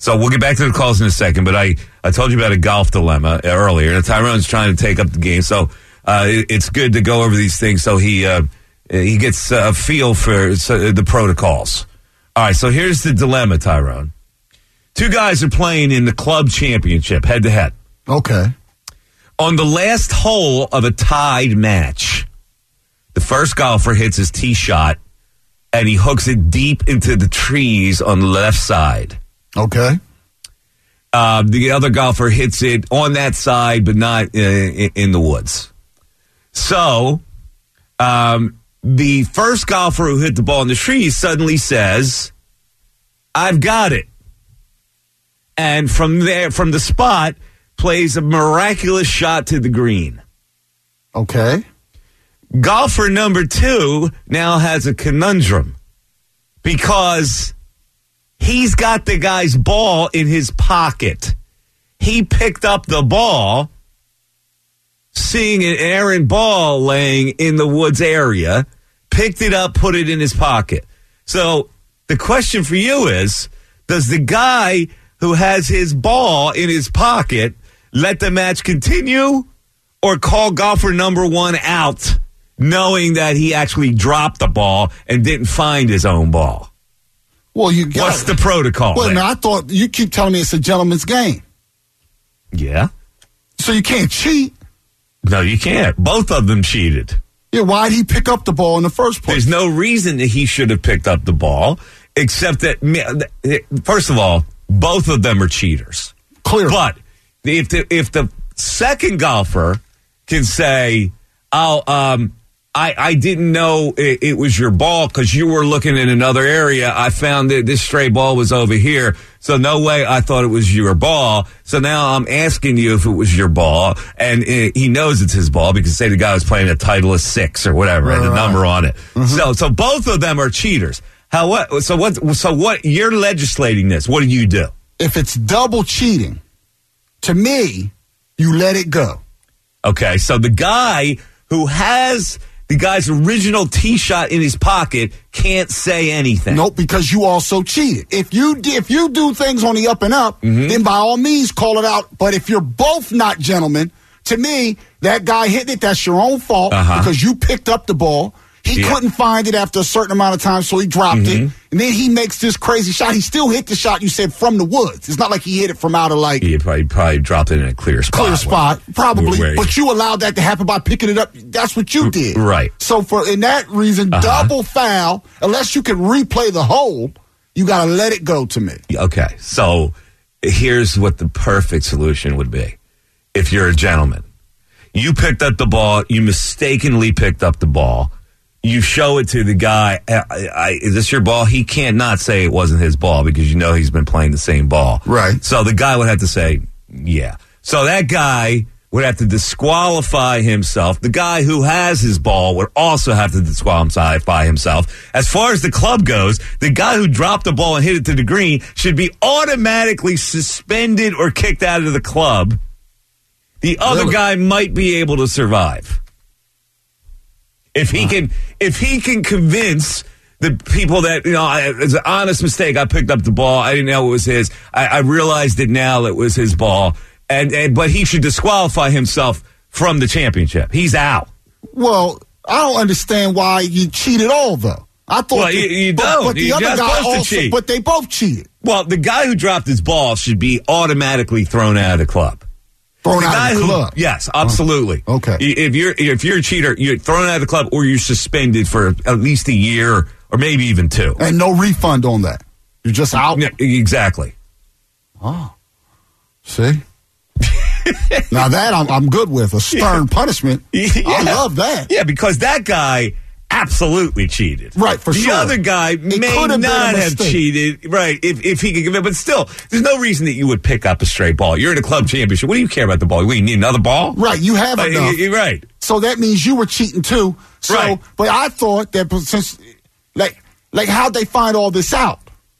So we'll get back to the calls in a second, but I told you about a golf dilemma earlier. Tyrone's trying to take up the game, so it's good to go over these things so he gets a feel for the protocols. All right, so here's the dilemma, Tyrone. Two guys are playing in the club championship, head-to-head. Okay. On the last hole of a tied match, the first golfer hits his tee shot, and he hooks it deep into the trees on the left side. Okay. The other golfer hits it on that side, but not in the woods. So, the first golfer who hit the ball in the trees suddenly says, "I've got it." And from there, from the spot, plays a miraculous shot to the green. Okay. Golfer number 2 now has a conundrum because he's got the guy's ball in his pocket. He picked up the ball, seeing an errant ball laying in the woods area, picked it up, put it in his pocket. So the question for you is, does the guy who has his ball in his pocket let the match continue or call golfer number 1 out, knowing that he actually dropped the ball and didn't find his own ball? Well, what's the protocol? Well, now I thought you keep telling me it's a gentleman's game. Yeah. So you can't cheat. No, you can't. Both of them cheated. Yeah, why'd he pick up the ball in the first place? There's no reason that he should have picked up the ball, except that, first of all, both of them are cheaters. Clearly. But if the second golfer can say, I didn't know it was your ball because you were looking in another area. I found that this stray ball was over here. So no way I thought it was your ball. So now I'm asking you if it was your ball. And he knows it's his ball because say the guy was playing a Titleist 6 or whatever, and the number on it. Mm-hmm. So both of them are cheaters. So what you're legislating this. What do you do? If it's double cheating, to me, you let it go. Okay, so the guy who has the guy's original tee shot in his pocket can't say anything. Nope, because you also cheated. If you do things on the up and up, then by all means call it out. But if you're both not gentlemen, to me, that guy hit it, that's your own fault because you picked up the ball. He couldn't find it after a certain amount of time, so he dropped it. And then he makes this crazy shot. He still hit the shot, you said, from the woods. It's not like he hit it from out of like... He probably dropped it in a clear spot. Probably. But you allowed that to happen by picking it up. That's what you did. Right. So in that reason, double foul, unless you can replay the hole, you got to let it go to me. Okay. So here's what the perfect solution would be. If you're a gentleman, you picked up the ball, you mistakenly picked up the ball, you show it to the guy, is this your ball? He can't not say it wasn't his ball because you know he's been playing the same ball. Right. So the guy would have to say, yeah. So that guy would have to disqualify himself. The guy who has his ball would also have to disqualify himself. As far as the club goes, the guy who dropped the ball and hit it to the green should be automatically suspended or kicked out of the club. The other guy might be able to survive. If he can convince the people that, it's an honest mistake. I picked up the ball. I didn't know it was his. I realized it now it was his ball. But he should disqualify himself from the championship. He's out. Well, I don't understand why you cheat at all, though. I thought you don't. But the other guy also, but they both cheated. Well, the guy who dropped his ball should be automatically thrown out of the club. Thrown out of the club? Yes, absolutely. Okay. If you're a cheater, you're thrown out of the club or you're suspended for at least a year or maybe even 2. And no refund on that. You're just out? Yeah, exactly. Oh. See? Now that I'm good with. A stern punishment. I love that. Yeah, because that guy absolutely cheated. Right, for sure. The other guy may not have cheated, right, if he could give it. But still, there's no reason that you would pick up a stray ball. You're in a club championship. What do you care about the ball? You need another ball? Right, you have enough. Right. So that means you were cheating too. So, right. But I thought that since, like how'd they find all this out?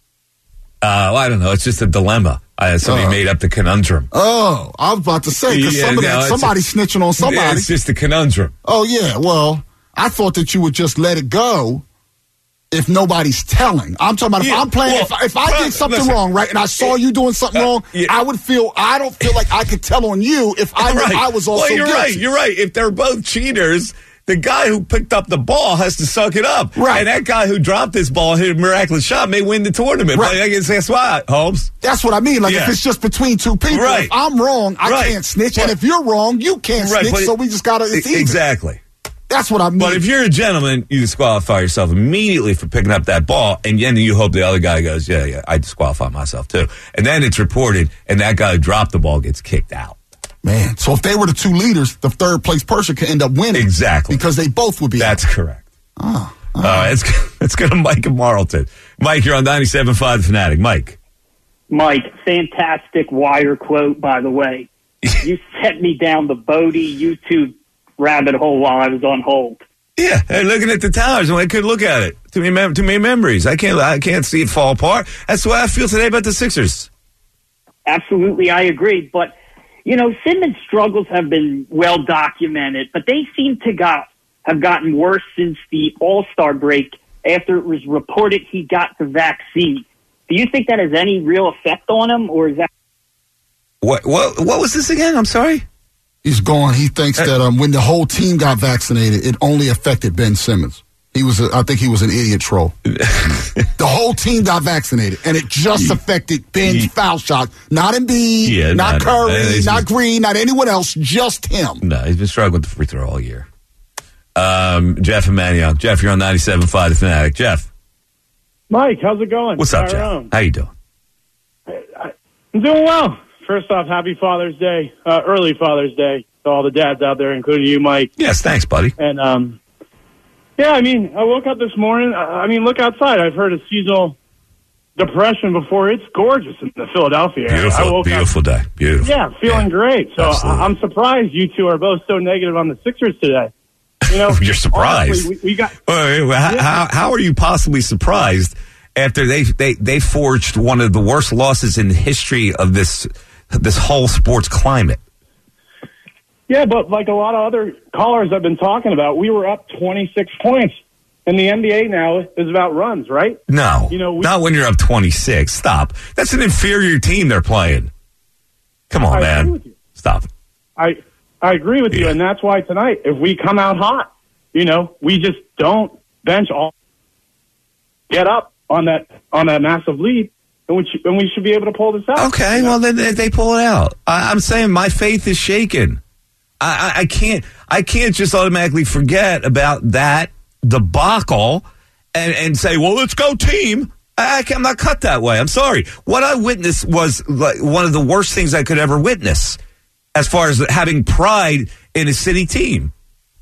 I don't know. It's just a dilemma. Somebody made up the conundrum. Oh, I was about to say, because somebody's snitching on somebody. Yeah, it's just a conundrum. Oh, yeah. Well, I thought that you would just let it go if nobody's telling. I'm talking about if I'm playing, if I did something wrong, right, and I saw you doing something wrong, I don't feel like I could tell on you if I knew I was also guilty. You're right. If they're both cheaters, the guy who picked up the ball has to suck it up. Right. And that guy who dropped this ball, hit a miraculous shot, may win the tournament. Right. But I guess that's why, Holmes. That's what I mean. Like, if it's just between two people, if I'm wrong, I can't snitch. And if you're wrong, you can't snitch. So we just got to, it's exactly. That's what I mean. But if you're a gentleman, you disqualify yourself immediately for picking up that ball, and then you hope the other guy goes, yeah, I disqualify myself too. And then it's reported, and that guy who dropped the ball gets kicked out. Man, so if they were the two leaders, the third place person could end up winning. Exactly. Because they both would be That's out. Correct. Let's go to Mike in Marlton. Mike, you're on 97.5 The Fanatic. Mike, fantastic Wire quote, by the way. You sent me down the Bodie YouTube rabbit hole while I was on hold. Yeah, and looking at the towers, and I couldn't look at it. Too many memories. I can't see it fall apart. That's the way I feel today about the Sixers. Absolutely, I agree. But, Simmons' struggles have been well documented, but they seem to have gotten worse since the All-Star break after it was reported he got the vaccine. Do you think that has any real effect on him, or is that... What was this again? I'm sorry? He's gone. He thinks that when the whole team got vaccinated, it only affected Ben Simmons. I think he was an idiot troll. The whole team got vaccinated, and it just affected Ben's foul shot. Not Embiid, not Curry, not Green, not anyone else, just him. No, he's been struggling with the free throw all year. Jeff and Manioc. Jeff, you're on 97.5 The Fanatic. Jeff. Mike, how's it going? What's up, Jeff? How you doing? I'm doing well. First off, happy Father's Day, early Father's Day to all the dads out there, including you, Mike. Yes, thanks, buddy. And, I woke up this morning. Look outside. I've heard of seasonal depression before. It's gorgeous in the Philadelphia area. Beautiful day. Beautiful. Yeah, feeling great. So I'm surprised you two are both so negative on the Sixers today. You're surprised. Honestly, we got. How are you possibly surprised after they forged one of the worst losses in the history of this whole sports climate? Yeah, but like a lot of other callers have been talking about, we were up 26 points. And the NBA now is about runs, right? No, not when you're up 26. Stop. That's an inferior team they're playing. Come on, man. Agree with you. Stop. I agree with you, and that's why tonight, if we come out hot, we just don't bench all. Get up on that massive lead, and we should be able to pull this out. Okay, well then they pull it out. I'm saying my faith is shaken. I can't just automatically forget about that debacle and say, well, let's go team. I'm not cut that way. I'm sorry. What I witnessed was like one of the worst things I could ever witness as far as having pride in a city team.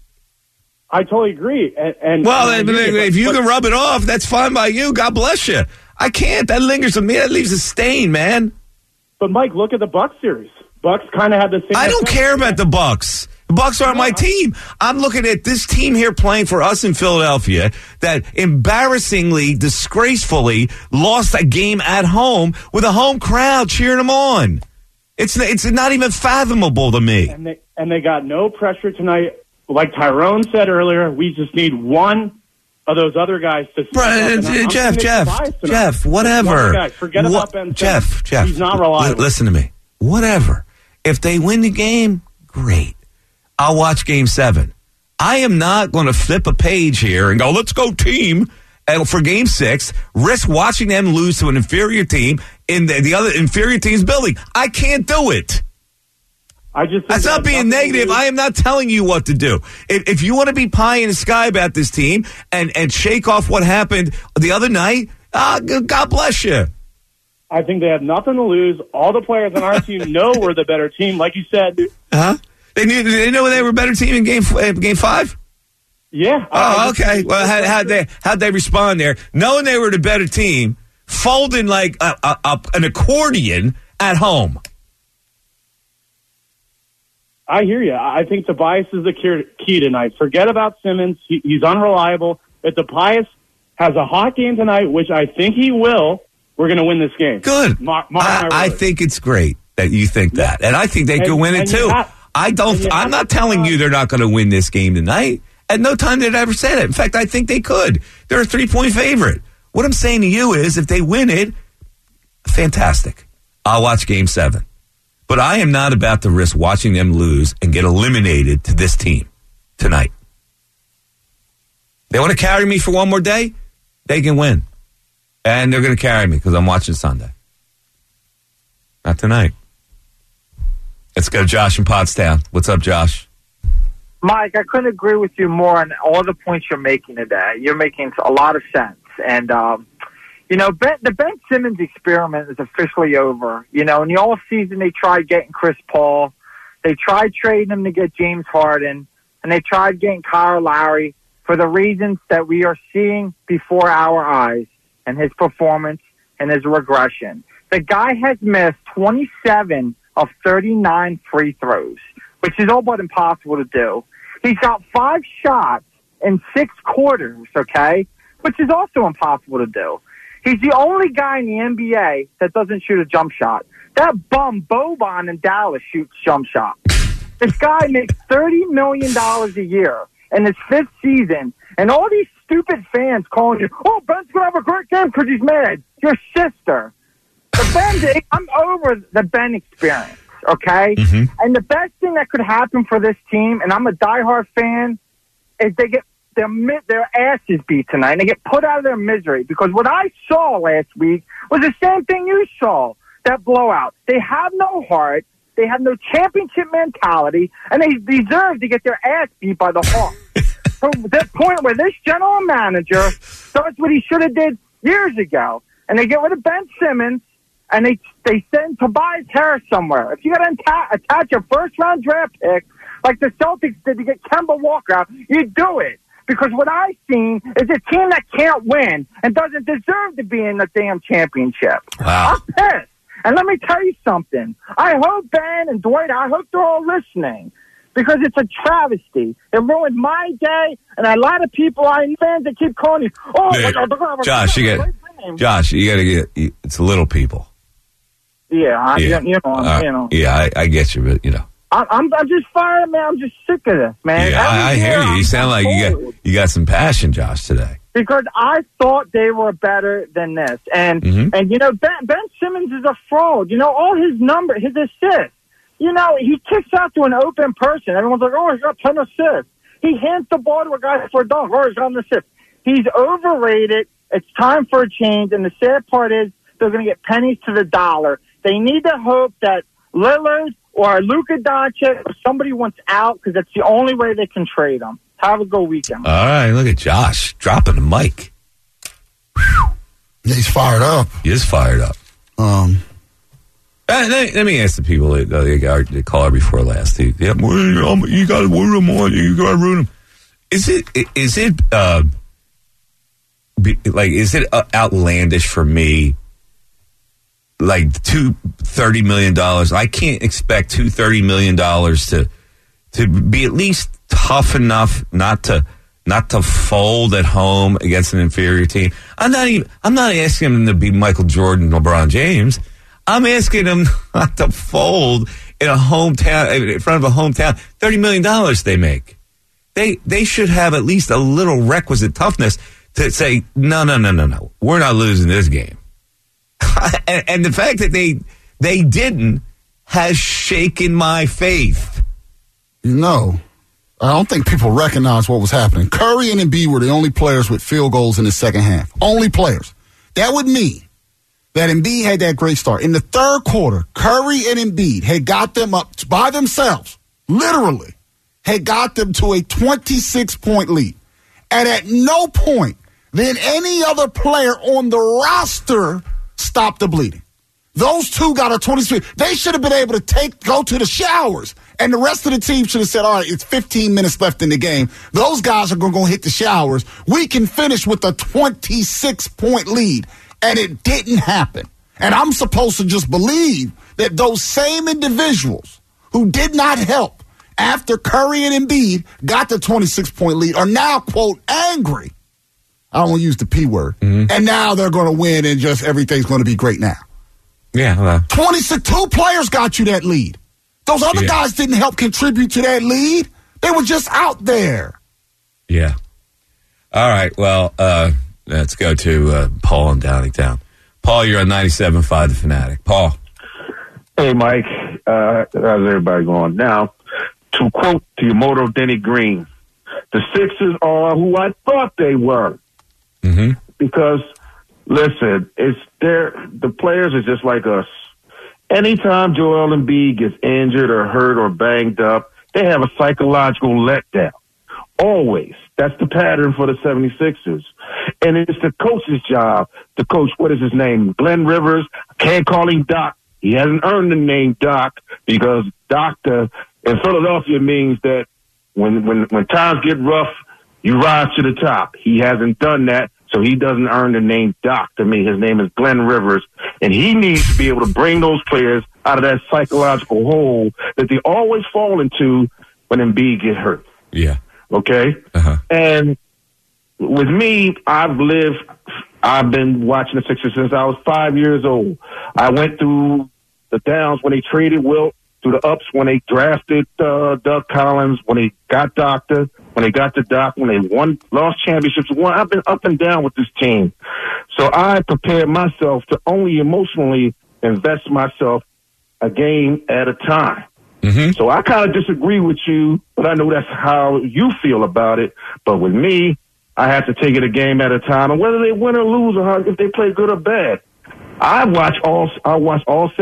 I totally agree. If you can rub it off, that's fine by you. God bless you. I can't. That lingers on me. That leaves a stain, man. But, Mike, look at the Bucks series. Bucks kind of had the same. I don't care about the Bucks. The Bucks aren't my team. I'm looking at this team here playing for us in Philadelphia that embarrassingly, disgracefully lost a game at home with a home crowd cheering them on. It's not even fathomable to me. And they got no pressure tonight. Like Tyrone said earlier, we just need one of those other guys to. Jeff, whatever. Forget about Ben Jeff. He's not reliable. Listen to me. Whatever. If they win the game, great. I'll watch Game 7. I am not going to flip a page here and go, let's go team. And for Game 6, risk watching them lose to an inferior team in the other inferior team's building. I can't do it. That's not being negative. I am not telling you what to do. If you want to be pie in the sky about this team and shake off what happened the other night, God bless you. I think they have nothing to lose. All the players on our team know we're the better team, like you said. Huh? They know they were a better team in Game 5? Yeah. Oh, okay. Well, how'd they respond there? Knowing they were the better team, folding like an accordion at home. I hear you. I think Tobias is the key tonight. Forget about Simmons. He's unreliable. If Tobias has a hot game tonight, which I think he will, we're going to win this game. Good. I think it's great that you think that. And I think they could win it too. I'm not telling you they're not going to win this game tonight. At no time did I ever say that. In fact, I think they could. They're a 3-point favorite. What I'm saying to you is, if they win it, fantastic. I'll watch Game 7. But I am not about to risk watching them lose and get eliminated to this team tonight. They want to carry me for one more day? They can win. And they're going to carry me because I'm watching Sunday. Not tonight. Let's go to Josh in Pottstown. What's up, Josh? Mike, I couldn't agree with you more on all the points you're making today. You're making a lot of sense. And, the Ben Simmons experiment is officially over. In the offseason, they tried getting Chris Paul. They tried trading him to get James Harden. And they tried getting Kyle Lowry for the reasons that we are seeing before our eyes and his performance and his regression. The guy has missed 27 of 39 free throws, which is all but impossible to do. He's got 5 shots in 6 quarters, okay, which is also impossible to do. He's the only guy in the NBA that doesn't shoot a jump shot. That bum Boban in Dallas shoots jump shots. This guy makes $30 million a year in his 5th season, and all these stupid fans calling you, oh, Ben's going to have a great game because he's mad. Your sister. I'm over the Ben experience, okay? Mm-hmm. And the best thing that could happen for this team, and I'm a diehard fan, is they get their asses beat tonight, and they get put out of their misery. Because what I saw last week was the same thing you saw, that blowout. They have no heart, they have no championship mentality, and they deserve to get their ass beat by the Hawks. To the point where this general manager does what he should have did years ago, and they get rid of Ben Simmons, and they send Tobias Harris somewhere. If you got to attach a first-round draft pick, like the Celtics did to get Kemba Walker, you do it. Because what I've seen is a team that can't win and doesn't deserve to be in the damn championship. Wow. I'm pissed. And let me tell you something. I hope Ben and Dwight, I hope they're all listening. Because it's a travesty. It ruined my day, and a lot of people, fans that keep calling you, Josh, you got to get, it's little people. Yeah, I get you, but I'm just fired, man. I'm just sick of this, man. Yeah, I hear you. You sound like you got some passion, Josh, today. Because I thought they were better than this, and Ben Simmons is a fraud. All his numbers, his assists. He kicks out to an open person. Everyone's like, oh, he's got 10 assists. He hands the ball to a guy for a dunk. Oh, he's got an assist. He's overrated. It's time for a change. And the sad part is they're going to get pennies to the dollar. They need to hope that Lillard or Luka Doncic or somebody wants out because that's the only way they can trade them. Have a good weekend. All right, look at Josh dropping the mic. Yeah, he's fired up. He is fired up. Let me ask the people that called before last. You got to win them on. You got to ruin them. Is it outlandish for me? Like $30 million. I can't expect $30 million to be at least tough enough not to fold at home against an inferior team. I'm not asking him to be Michael Jordan, LeBron James. I'm asking him not to fold in a hometown, in front of a hometown. $30 million they make. They should have at least a little requisite toughness to say, no. We're not losing this game. and the fact that they didn't has shaken my faith. I don't think people recognize what was happening. Curry and Embiid were the only players with field goals in the second half. Only players. That would mean that Embiid had that great start. In the third quarter, Curry and Embiid had got them up by themselves, literally, had got them to a 26-point lead. And at no point did any other player on the roster stop the bleeding. Those two got a 26. They should have been able to go to the showers, and the rest of the team should have said, all right, it's 15 minutes left in the game. Those guys are going to go hit the showers. We can finish with a 26-point lead. And it didn't happen. And I'm supposed to just believe that those same individuals who did not help after Curry and Embiid got the 26-point lead are now, quote, angry. I don't want to use the P word. Mm-hmm. And now they're going to win and just everything's going to be great now. Yeah. 2 players got you that lead. Those other guys didn't help contribute to that lead. They were just out there. Yeah. All right. Well, let's go to Paul in Downingtown. Paul, you're on 97.5 The Fanatic. Paul. Hey, Mike. How's everybody going? Now, to quote Diamoto Denny Green, the Sixers are who I thought they were. Mm-hmm. Because, listen, the players are just like us. Anytime Joel Embiid gets injured or hurt or banged up, they have a psychological letdown. Always. That's the pattern for the 76ers. And it's the coach's job to coach, what is his name? Glenn Rivers. I can't call him Doc. He hasn't earned the name Doc because doctor in Philadelphia means that when times get rough, you rise to the top. He hasn't done that, so he doesn't earn the name Doc to me. His name is Glenn Rivers, and he needs to be able to bring those players out of that psychological hole that they always fall into when Embiid gets hurt. Yeah. Okay? Uh-huh. And with me, I've been watching the Sixers since I was 5 years old. I went through the downs when they traded Wilt, through the ups when they drafted Doug Collins, when they got Doctor, when they got to Doc, when they lost championships. I've been up and down with this team. So I prepared myself to only emotionally invest myself a game at a time. Mm-hmm. So I kind of disagree with you, but I know that's how you feel about it. But with me, I have to take it a game at a time, and whether they win or lose, or if they play good or bad. I watched all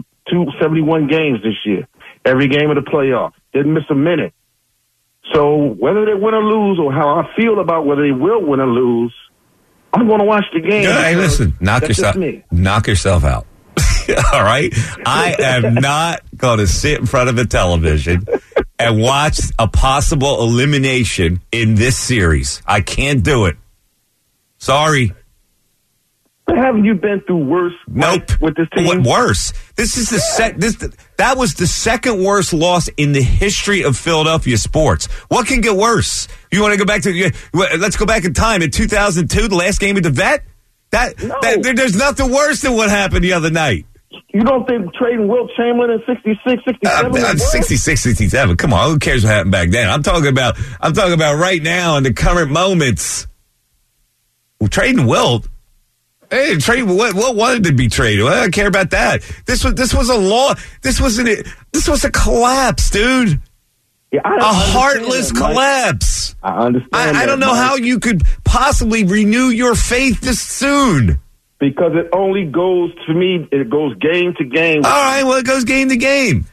71 games this year, every game of the playoffs. Didn't miss a minute. So whether they win or lose, or how I feel about whether they will win or lose, I'm going to watch the game. Yeah, hey, listen, knock yourself out. All right? I am not going to sit in front of a television and watch a possible elimination in this series. I can't do it. Sorry. But haven't you been through worse? Nope. With this team? What worse? This is that was the second worst loss in the history of Philadelphia sports. What can get worse? You want to go back to? Let's go back in time in 2002, the last game at the Vet. There's nothing worse than what happened the other night. You don't think trading Wilt Chamberlain in 66, 67? 66, 67. Come on, who cares what happened back then? I'm talking about right now in the current moments. Well, trading Wilt. Hey, Wilt wanted to be traded. I don't care about that. This was a law. This was a collapse, dude. Yeah, a heartless collapse. I understand. I don't know how you could possibly renew your faith this soon. Because it only goes, to me, it goes game to game. All right, well, it goes game to game.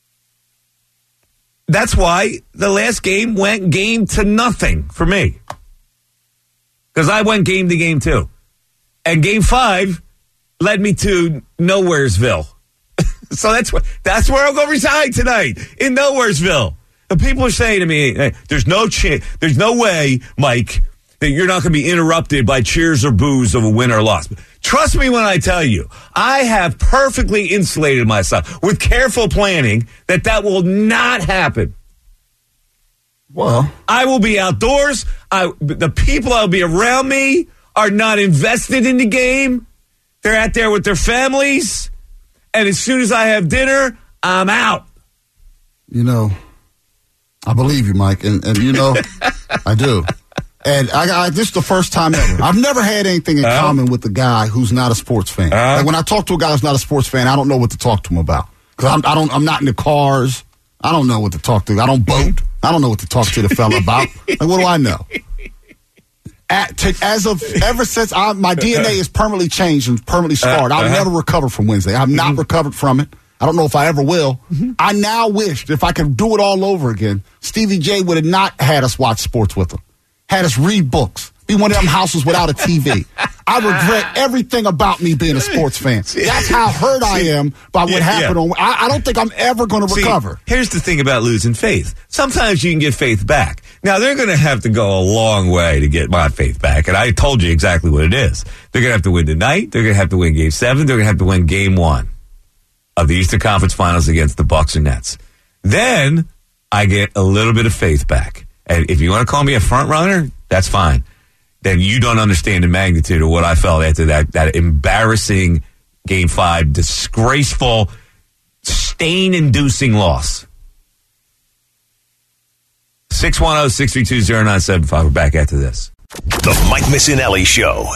That's why the last game went game to nothing for me. Because I went game to game too. And game 5 led me to Nowheresville. So that's where I'll go reside tonight, in Nowheresville. And people are saying to me, hey, there's no way, Mike, that you're not going to be interrupted by cheers or boos of a win or loss. Trust me when I tell you, I have perfectly insulated myself with careful planning that will not happen. Well, I will be outdoors. The people I'll be around me are not invested in the game. They're out there with their families. And as soon as I have dinner, I'm out. You know, I believe you, Mike. And you know, I do. And this is the first time ever. I've never had anything in common with a guy who's not a sports fan. Like when I talk to a guy who's not a sports fan, I don't know what to talk to him about. Because I'm not in the cars. I don't know what to talk to. I don't boat. I don't know what to talk to the fella about. Like, what do I know? Ever since my DNA is permanently changed and permanently scarred, I'll never recover from Wednesday. I've not recovered from it. I don't know if I ever will. I now wish if I could do it all over again, Stevie J would have not had us watch sports with him. Had us read books. Be one of them houses without a TV. I regret everything about me being a sports fan. That's how hurt I am by what happened. I don't think I'm ever going to recover. Here's the thing about losing faith. Sometimes you can get faith back. Now, they're going to have to go a long way to get my faith back, and I told you exactly what it is. They're going to have to win tonight. They're going to have to win Game 7. They're going to have to win Game 1 of the Eastern Conference Finals against the Bucks and Nets. Then I get a little bit of faith back. And if you want to call me a front runner, that's fine. Then you don't understand the magnitude of what I felt after that embarrassing Game 5, disgraceful, stain-inducing loss. 610-632-0975. We're back after this. The Mike Missinelli Show.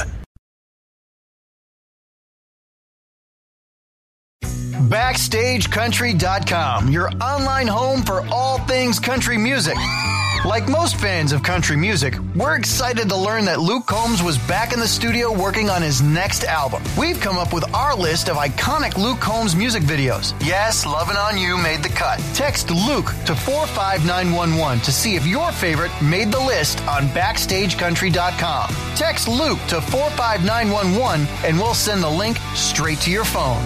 BackstageCountry.com, your online home for all things country music. Like most fans of country music, we're excited to learn that Luke Combs was back in the studio working on his next album. We've come up with our list of iconic Luke Combs music videos. Yes, Lovin' On You made the cut. Text Luke to 45911 to see if your favorite made the list on BackstageCountry.com. Text Luke to 45911 and we'll send the link straight to your phone.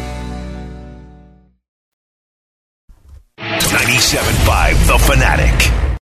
97.5 The Fanatic.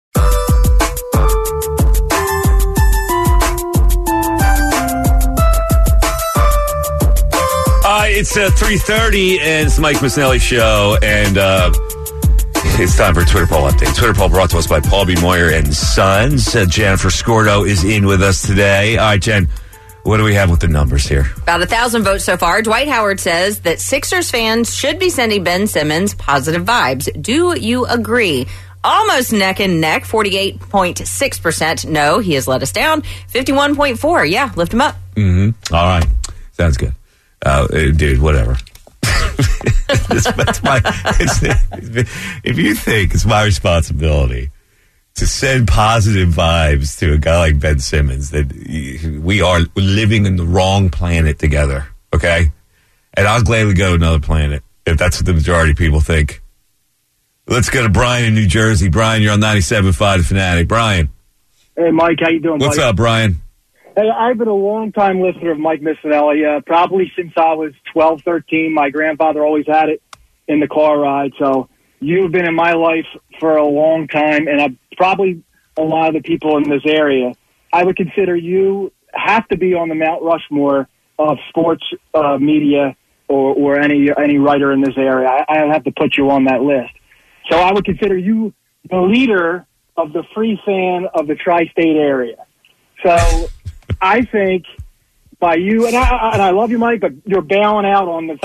It's 3:30, and it's the Mike Missinelli Show, and it's time for a Twitter poll update. Twitter poll brought to us by Paul B. Moyer and Sons. Jennifer Scordo is in with us today. All right, Jen, what do we have with the numbers here? About 1,000 votes so far. Dwight Howard says that Sixers fans should be sending Ben Simmons positive vibes. Do you agree? Almost neck and neck, 48.6%. No, he has let us down. 51.4%. Yeah, lift him up. Mm-hmm. All right. Sounds good. Dude, whatever. If you think it's my responsibility to send positive vibes to a guy like Ben Simmons, that we are living in the wrong planet together, okay? And I'll gladly go to another planet if that's what the majority of people think. Let's go to Brian in New Jersey. Brian, you're on 97.5 The Fanatic. Brian. Hey, Mike, how you doing, What's buddy? up, Brian? Hey, I've been a long-time listener of Mike Missinelli, probably since I was 12, 13. My grandfather always had it in the car ride. So you've been in my life for a long time, and probably a lot of the people in this area. I would consider you have to be on the Mount Rushmore of sports media or any writer in this area. I have to put you on that list. So I would consider you the leader of the free fan of the tri-state area. So I think by you, and I love you, Mike, but you're bailing out on the.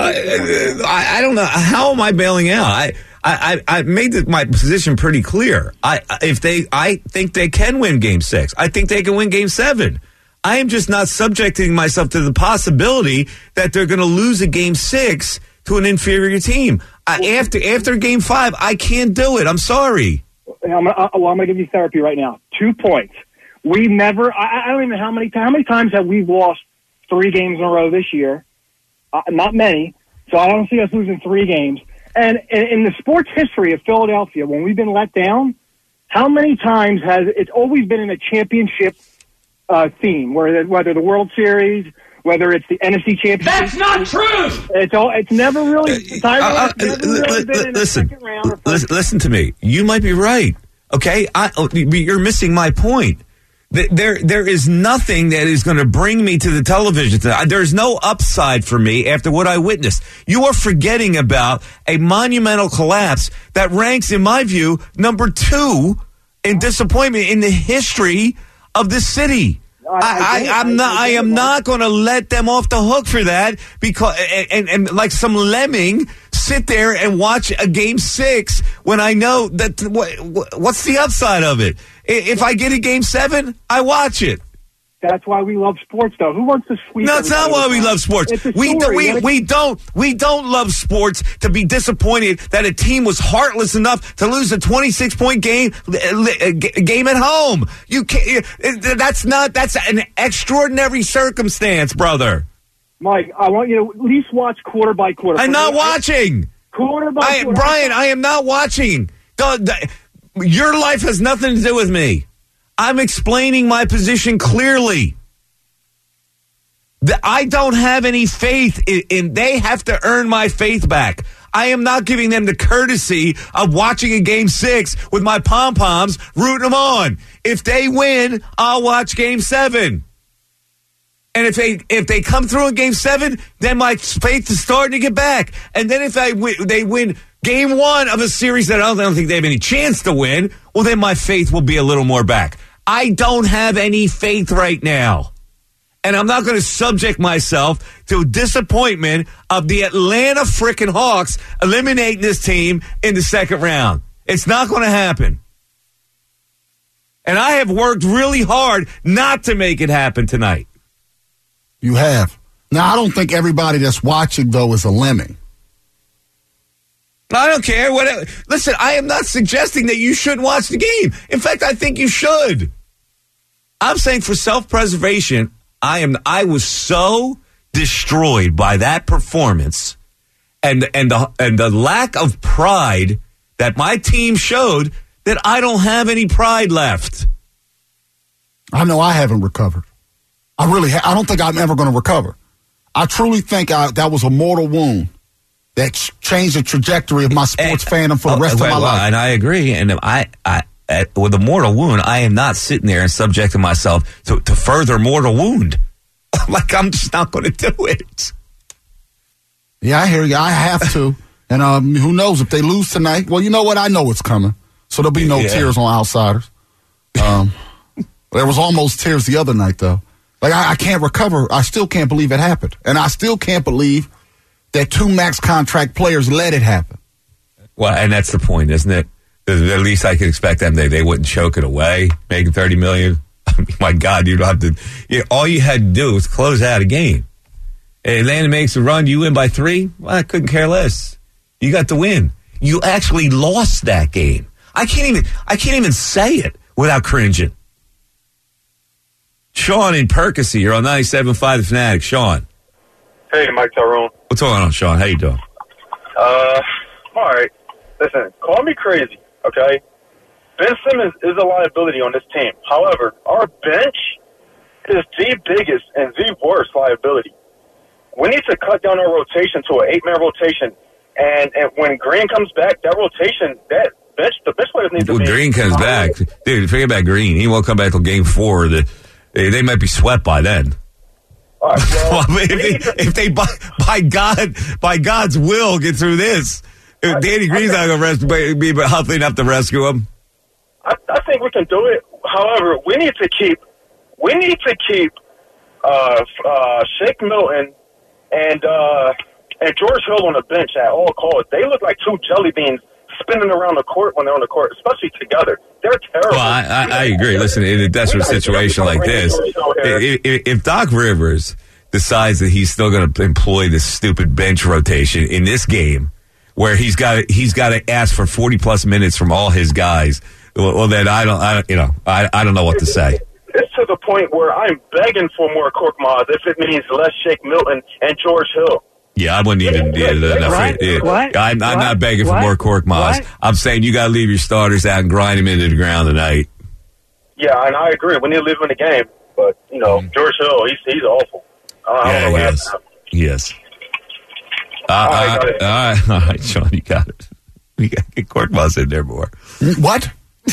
I don't know. How am I bailing out? I made my position pretty clear. I think they can win Game 6. I think they can win Game 7. I am just not subjecting myself to the possibility that they're going to lose a Game 6 to an inferior team. After Game 5, I can't do it. I'm sorry. I'm going to give you therapy right now. 2 points. We never. I don't even know how many times have we lost 3 games in a row this year. Not many. So I don't see us losing 3 games. And in the sports history of Philadelphia, when we've been let down, how many times has it's always been in a championship theme, whether the World Series, whether it's the NFC Championship. That's not true. It's never really. Been in the second round. Listen to me. You might be right. Okay, you're missing my point. There is nothing that is going to bring me to the television tonight. There's no upside for me after what I witnessed. You are forgetting about a monumental collapse that ranks, in my view, number 2 in disappointment in the history of this city. I am not going to let them off the hook for that because and like some lemming sit there and watch a Game 6 when I know that what's the upside of it? If I get a Game 7, I watch it. That's why we love sports, though. Who wants to sweep? No, it's not why we love sports. We don't love sports to be disappointed that a team was heartless enough to lose a 26-point game at home. You can't. That's an extraordinary circumstance, brother. Mike, I want you to at least watch quarter by quarter. I'm not watching. Quarter by quarter. Brian, I am not watching. Your life has nothing to do with me. I'm explaining my position clearly. I don't have any faith in they have to earn my faith back. I am not giving them the courtesy of watching a Game 6 with my pom-poms, rooting them on. If they win, I'll watch Game 7. And if they come through in Game 7, then my faith is starting to get back. And then if they win Game 1 of a series that I don't think they have any chance to win, well, then my faith will be a little more back. I don't have any faith right now. And I'm not going to subject myself to disappointment of the Atlanta frickin' Hawks eliminating this team in the second round. It's not going to happen. And I have worked really hard not to make it happen tonight. You have. Now, I don't think everybody that's watching, though, is a lemming. I don't care. Listen, I am not suggesting that you shouldn't watch the game. In fact, I think you should. I'm saying for self-preservation, I was so destroyed by that performance and the lack of pride that my team showed that I don't have any pride left. I know I haven't recovered. I really I don't think I'm ever going to recover. I truly think that was a mortal wound that changed the trajectory of my sports fandom for the rest of my life. And I agree. And with a mortal wound, I am not sitting there and subjecting myself to further mortal wound. Like, I'm just not going to do it. Yeah, I hear you. I have to. And who knows if they lose tonight? Well, you know what? I know it's coming. So there'll be no tears on Outsiders. There was almost tears the other night, though. Like, I can't recover. I still can't believe it happened. And I still can't believe that 2 max contract players let it happen. Well, and that's the point, isn't it? At least I could expect them. They wouldn't choke it away, making $30 million. I mean, my God, you don't have to. All you had to do was close out a game. Atlanta makes a run, you win by 3. Well, I couldn't care less. You got the win. You actually lost that game. I can't even say it without cringing. Sean in Percy, you're on 97.5 The Fanatic. Sean. Hey, Mike Tyrone. What's going on, Sean? How you doing? All right. Listen, call me crazy, okay? Ben Simmons is a liability on this team. However, our bench is the biggest and the worst liability. We need to cut down our rotation to an 8-man rotation. And when Green comes back, that rotation, the bench players need to be... Green comes back. Dude, forget about Green. He won't come back till game 4. They might be swept by then. All right, well, if they by God's will get through this, if Danny Green's not going to be healthy enough to rescue him. I think we can do it. However, we need to keep Shake Milton and George Hill on the bench at all costs. They look like 2 jelly beans spinning around the court when they're on the court, especially together. They're terrible. Well, I agree. Listen, in a desperate situation like this, if Doc Rivers decides that he's still going to employ this stupid bench rotation in this game, where he's got to ask for 40+ minutes from all his guys, well, then I don't know what to say. It's to the point where I'm begging for more Korkmaz if it means less Shake Milton and George Hill. Yeah, I wouldn't even. I'm not begging for more Korkmaz. I'm saying you got to leave your starters out and grind them into the ground tonight. Yeah, and I agree. We need to leave him in the game. But George Hill, he's awful. I don't know what happened. Yes. All right, Sean, you got it. We got to get Korkmaz in there more. What?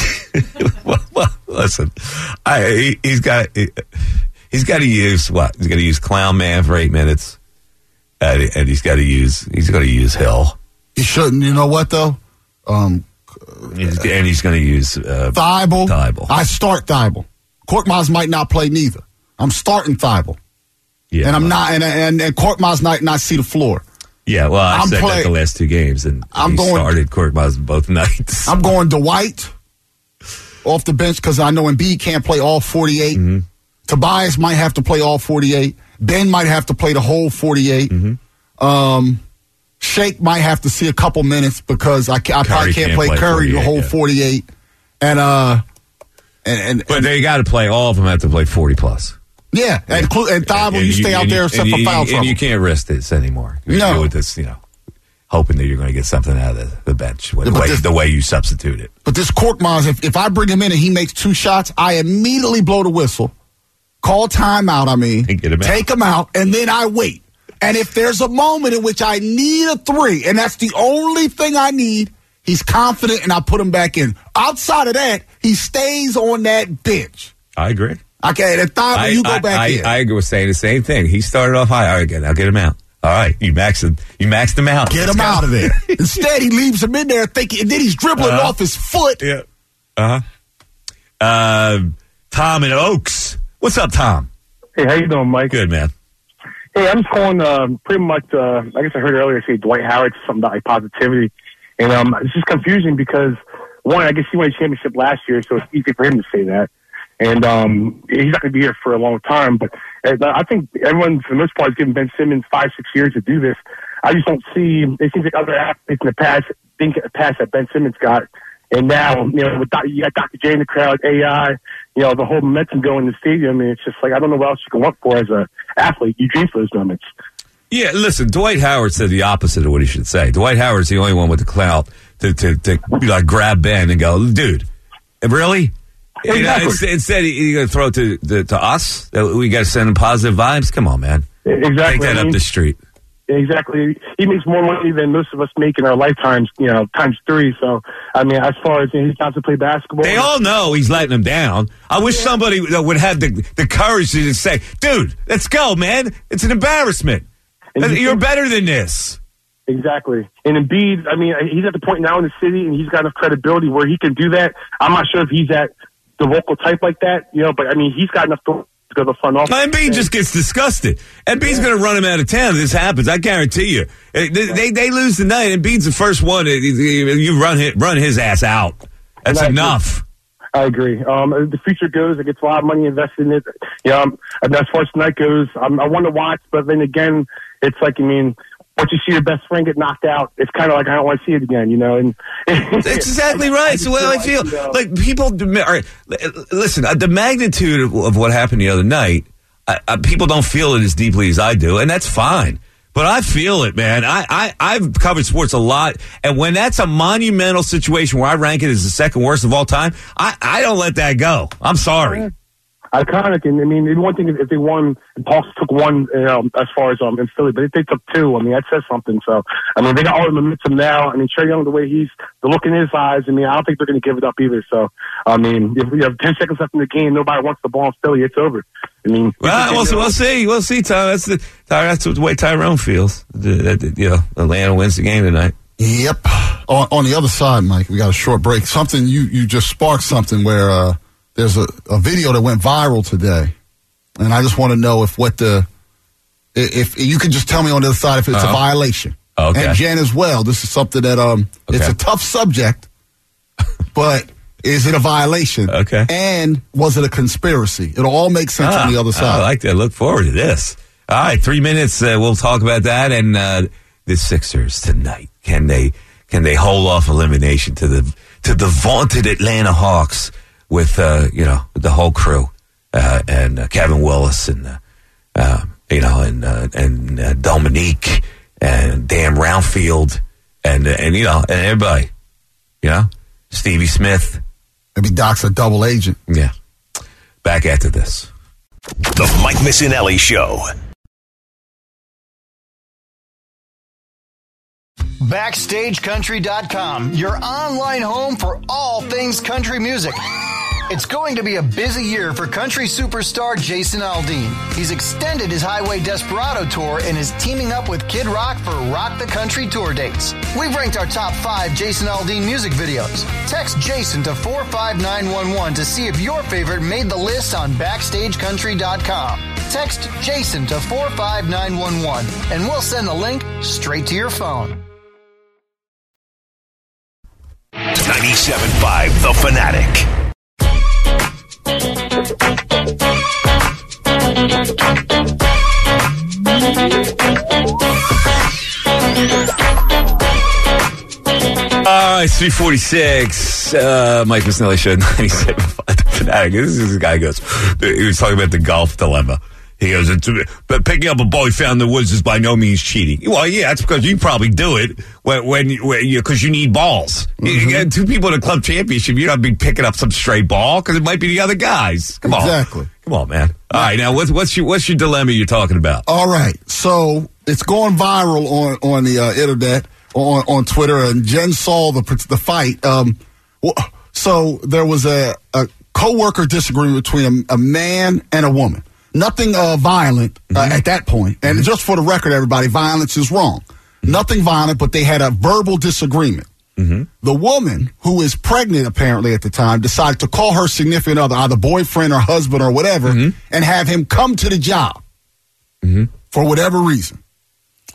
well, listen, he's got to use what? He's got to use Clown Man for 8 minutes. And he's going to use Hill. He shouldn't. You know what though? And he's going to use Thibault. I start Thibault. Korkmaz might not play neither. I'm starting Thibault. Yeah, and I'm not. And Korkmaz might not see the floor. Yeah, well, I said that the last 2 games, and started Korkmaz both nights. I'm going Dwight off the bench because I know Embiid can't play all 48. Mm-hmm. Tobias might have to play all 48. Ben might have to play the whole 48. Mm-hmm. Shake might have to see a couple minutes because I probably can't play Curry the whole 48. But they got to play. All of them have to play 40+. Yeah, and Thibault, you stay out there except for foul trouble. And you can't risk this anymore. You do with this, hoping that you're going to get something out of the bench the way you substitute it. But this Korkmaz, if I bring him in and he makes 2 shots, I immediately blow the whistle. Call timeout, take him out, and then I wait. And if there's a moment in which I need a 3, and that's the only thing I need, he's confident, and I put him back in. Outside of that, he stays on that bench. I agree. Okay, and Thibault, you go back in. I was saying the same thing. He started off high. All right, I'll get him out. All right, you maxed him out. Get him out of there. Instead, he leaves him in there thinking, and then he's dribbling off his foot. Yeah. Tom in Oaks. What's up, Tom? Hey, how you doing, Mike? Good, man. Hey, I'm just calling pretty much, I guess I heard earlier say Dwight Howard, something about like positivity. And it's just confusing because one, I guess he won a championship last year, so it's easy for him to say that. And he's not going to be here for a long time. But I think everyone, for the most part, is giving Ben Simmons 5-6 years to do this. I just don't see. It seems like other athletes in the past didn't get the pass that Ben Simmons got. And now, you know, you got Dr. J in the crowd, AI, you know, the whole momentum going in the stadium. And it's just like, I don't know what else you can work for as an athlete. You dream for those moments. Yeah, listen, Dwight Howard said the opposite of what he should say. Dwight Howard's the only one with the clout to like grab Ben and go, dude, really? Exactly. You know, instead, you're going to throw it to us? That we got to send him positive vibes? Come on, man. Exactly. Take that up the street. Exactly. He makes more money than most of us make in our lifetimes, you know, times 3. So, I mean, as far as he's got to play basketball. They all know he's letting them down. I wish somebody would have the courage to say, dude, let's go, man. It's an embarrassment. You're better than this. Exactly. And Embiid, I mean, he's at the point now in the city, and he's got enough credibility where he can do that. I'm not sure if he's at the vocal type like that, you know, but, I mean, he's got enough to go to the front office. Embiid just gets disgusted. Embiid's going to run him out of town if this happens. I guarantee you. They lose the night. Embiid's the first one. You run his ass out. That's enough. I agree. The future goes, it gets a lot of money invested in it. Yeah, and as far as tonight goes, I want to watch, but then again, it's like, I mean, once you see your best friend get knocked out, it's kind of like I don't want to see it again, you know. And that's exactly right. So I feel like people listen. The magnitude of what happened the other night, people don't feel it as deeply as I do, and that's fine. But I feel it, man. I've covered sports a lot, and when that's a monumental situation where I rank it as the second worst of all time, I don't let that go. I'm sorry. Iconic, and I mean, one thing if they won, the Hawks took one, you know, as far as in Philly, but if they took 2, I mean, that says something. So, I mean, they got all the momentum now. I mean, Trae Young, the way the look in his eyes, I mean, I don't think they're going to give it up either. So, I mean, if you have 10 seconds left in the game, nobody wants the ball in Philly, it's over. I mean, we'll see, Tom. That's the way Tyrone feels. Atlanta wins the game tonight. Yep. On the other side, Mike, we got a short break. Something you just sparked something where there's a video that went viral today, and I just want to know if you can just tell me on the other side if it's a violation. Okay. And Jen as well. This is something that it's a tough subject, but is it a violation? Okay. And was it a conspiracy? It'll all make sense on the other side. I like that. Look forward to this. All right, 3 minutes. We'll talk about that and the Sixers tonight. Can they hold off elimination to the vaunted Atlanta Hawks with the whole crew and Kevin Willis and Dominique and Dan Roundfield and everybody, Stevie Smith. Maybe Doc's a double agent. Yeah. Back after this. The Mike Missinelli Show. BackstageCountry.com, your online home for all things country music. It's going to be a busy year for country superstar Jason Aldean. He's extended his Highway Desperado tour and is teaming up with Kid Rock for Rock the Country tour dates. We've ranked our top 5 Jason Aldean music videos. Text Jason to 45911 to see if your favorite made the list on BackstageCountry.com. Text Jason to 45911 and we'll send the link straight to your phone. 97.5 The Fanatic. It's 3:46. Mike Missinelli Show, 97.5 The Fanatic. This is the guy who goes, he was talking about the golf dilemma. He goes, but picking up a ball you found in the woods is by no means cheating. Well, yeah, that's because you probably do it because you need balls. Mm-hmm. You get 2 people in a club championship, you're not be picking up some stray ball because it might be the other guys. Come on. Exactly. Come on, man. All right, now what's your dilemma you're talking about? All right, so it's going viral on the internet, on Twitter, and Jen saw the fight. So there was a co-worker disagreement between a man and a woman. Nothing violent at that point. And just for the record, everybody, violence is wrong. Nothing violent, but they had a verbal disagreement. Mm-hmm. The woman, who is pregnant apparently at the time, decided to call her significant other, either boyfriend or husband or whatever, and have him come to the job for whatever reason.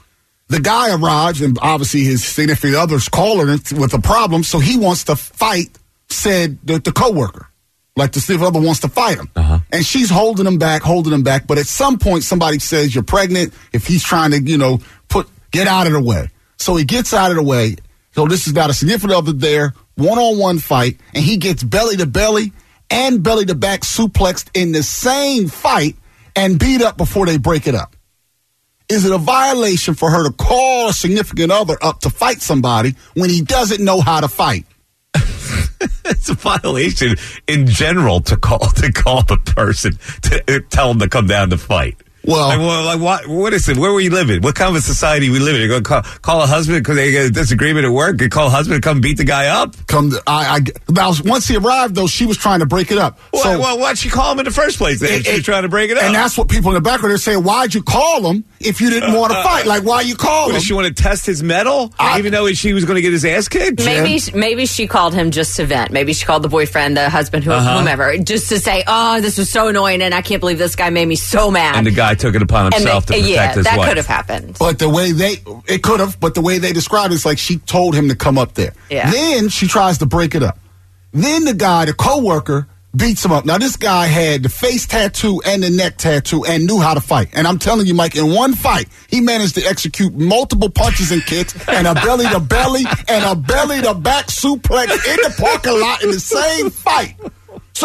The guy arrives, and obviously his significant other's calling with a problem, so he wants to fight the coworker. Like the significant other wants to fight him. And she's holding him back. But at some point, somebody says, you're pregnant. If he's trying to, get out of the way. So he gets out of the way. So this has got a significant other there, one-on-one fight, and he gets belly-to-belly and belly-to-back suplexed in the same fight and beat up before they break it up. Is it a violation for her to call a significant other up to fight somebody when he doesn't know how to fight? It's a violation in general to call the person to tell them to come down to fight. Well, what is it? Where we living? What kind of a society we live in? You're going to call a husband because they get a disagreement at work? You call a husband to come beat the guy up? Now, once he arrived, though, she was trying to break it up. Well, why'd she call him in the first place then? She was trying to break it up. And that's what people in the background are saying. Why'd you call him if you didn't want to fight? Like, why you call him? Did she want to test his mettle? Even though she was going to get his ass kicked? Maybe she called him just to vent. Maybe she called the boyfriend, the husband, whomever, just to say, oh, this was so annoying and I can't believe this guy made me so mad. And the guy took it upon himself to protect his wife. That could have happened. But the way they describe it, it's like she told him to come up there. Yeah. Then she tries to break it up. Then the guy, the coworker, beats him up. Now, this guy had the face tattoo and the neck tattoo and knew how to fight. And I'm telling you, Mike, in one fight, he managed to execute multiple punches and kicks and a belly-to-belly and a belly-to-back suplex in the parking lot in the same fight. So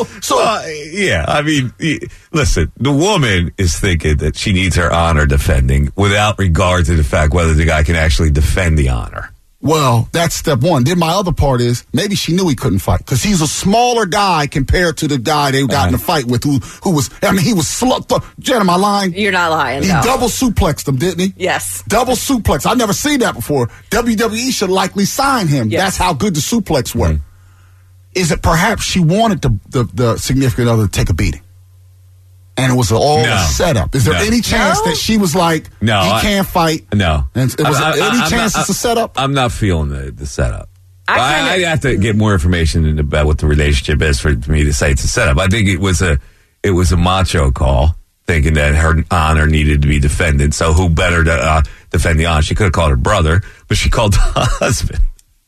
listen, the woman is thinking that she needs her honor defending without regard to the fact whether the guy can actually defend the honor. Well, that's step one. Then my other part is maybe she knew he couldn't fight because he's a smaller guy compared to the guy they got in a fight with who was, he was slow. Jen, am I lying? You're not lying. He double suplexed him, didn't he? Yes. Double suplex. I've never seen that before. WWE should likely sign him. Yes. That's how good the suplex were. Is it perhaps she wanted the significant other to take a beating? And it was all a setup. Is there any chance that she was like, he can't fight? No. And any chance it's a setup? I'm not feeling the setup. I have to get more information about what the relationship is for me to say it's a setup. I think it was a macho call, thinking that her honor needed to be defended. So who better to defend the honor? She could have called her brother, but she called the husband.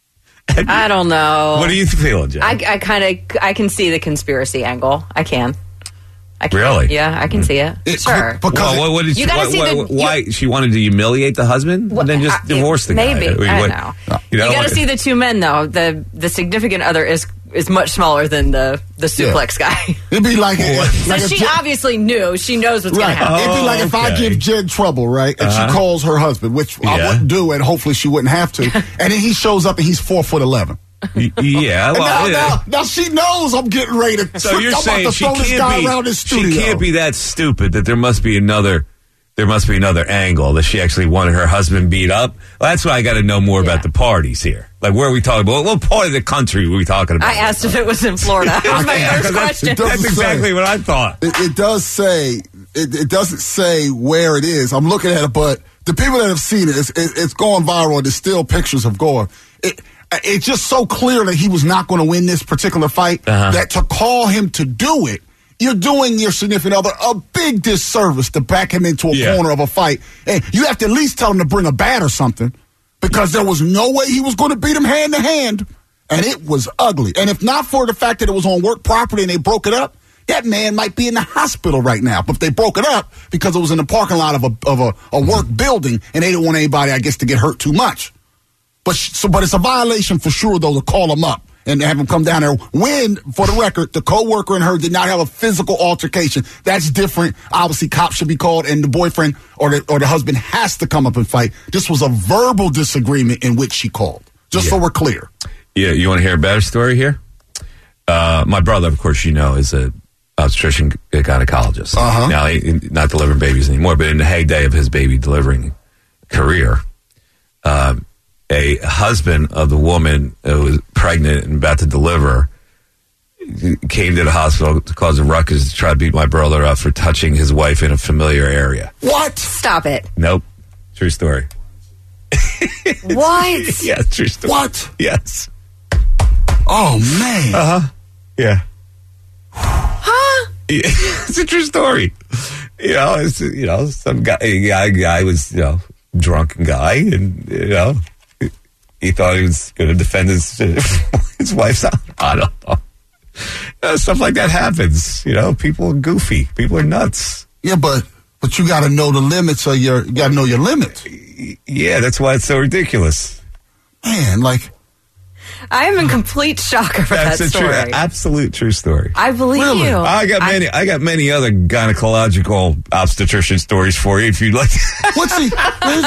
I don't know. What are you feeling, Jen? I can see the conspiracy angle. I can. Really? Yeah, I can see it. Sure. What did why she wanted to humiliate the husband and then just divorce the guy? Maybe. I don't know. You got to see the two men, though. The significant other is much smaller than the suplex guy. It'd be like... she obviously knew. She knows what's going to happen. It'd be like if I give Jen trouble, right? And she calls her husband, which I wouldn't do, and hopefully she wouldn't have to. And then he shows up and he's 4'11". Yeah, well, now she knows I'm getting ready to. So you're saying she can't be that stupid that there must be another angle that she actually wanted her husband beat up. Well, that's why I got to know more about the parties here. Like, where are we talking about? What part of the country were we talking about? I asked if it was in Florida. That was my first question. That's exactly what I thought. It does say it doesn't say where it is. I'm looking at it, but the people that have seen it, it's going viral. There's still pictures of Gore. It's just so clear that he was not going to win this particular fight that to call him to do it, you're doing your significant other a big disservice to back him into a corner of a fight. And you have to at least tell him to bring a bat or something because there was no way he was going to beat him hand to hand. And it was ugly. And if not for the fact that it was on work property and they broke it up, that man might be in the hospital right now. But they broke it up because it was in the parking lot of a work building and they didn't want anybody, I guess, to get hurt too much. But it's a violation for sure, though, to call him up and have him come down there. When, for the record, the coworker and her did not have a physical altercation. That's different. Obviously, cops should be called, and the boyfriend or the husband has to come up and fight. This was a verbal disagreement in which she called, just so we're clear. Yeah, you want to hear a better story here? My brother, of course, is a obstetrician gynecologist. Now, he's not delivering babies anymore, but in the heyday of his baby delivering career, a husband of the woman who was pregnant and about to deliver came to the hospital to cause a ruckus to try to beat my brother up for touching his wife in a familiar area. What? Stop it. Nope. True story. What? Yeah, true story. What? Yes. Oh, man. Yeah. Huh? It's a true story. Some guy was, drunken guy, and he thought he was going to defend his wife's honor. I don't know. Stuff like that happens. People are goofy. People are nuts. Yeah, but you got to know the limits of you got to know your limits. Yeah, that's why it's so ridiculous. Man, I am in complete shock over that story. Absolute true story. I believe you. I got many other gynecological obstetrician stories for you if you'd like. What's he?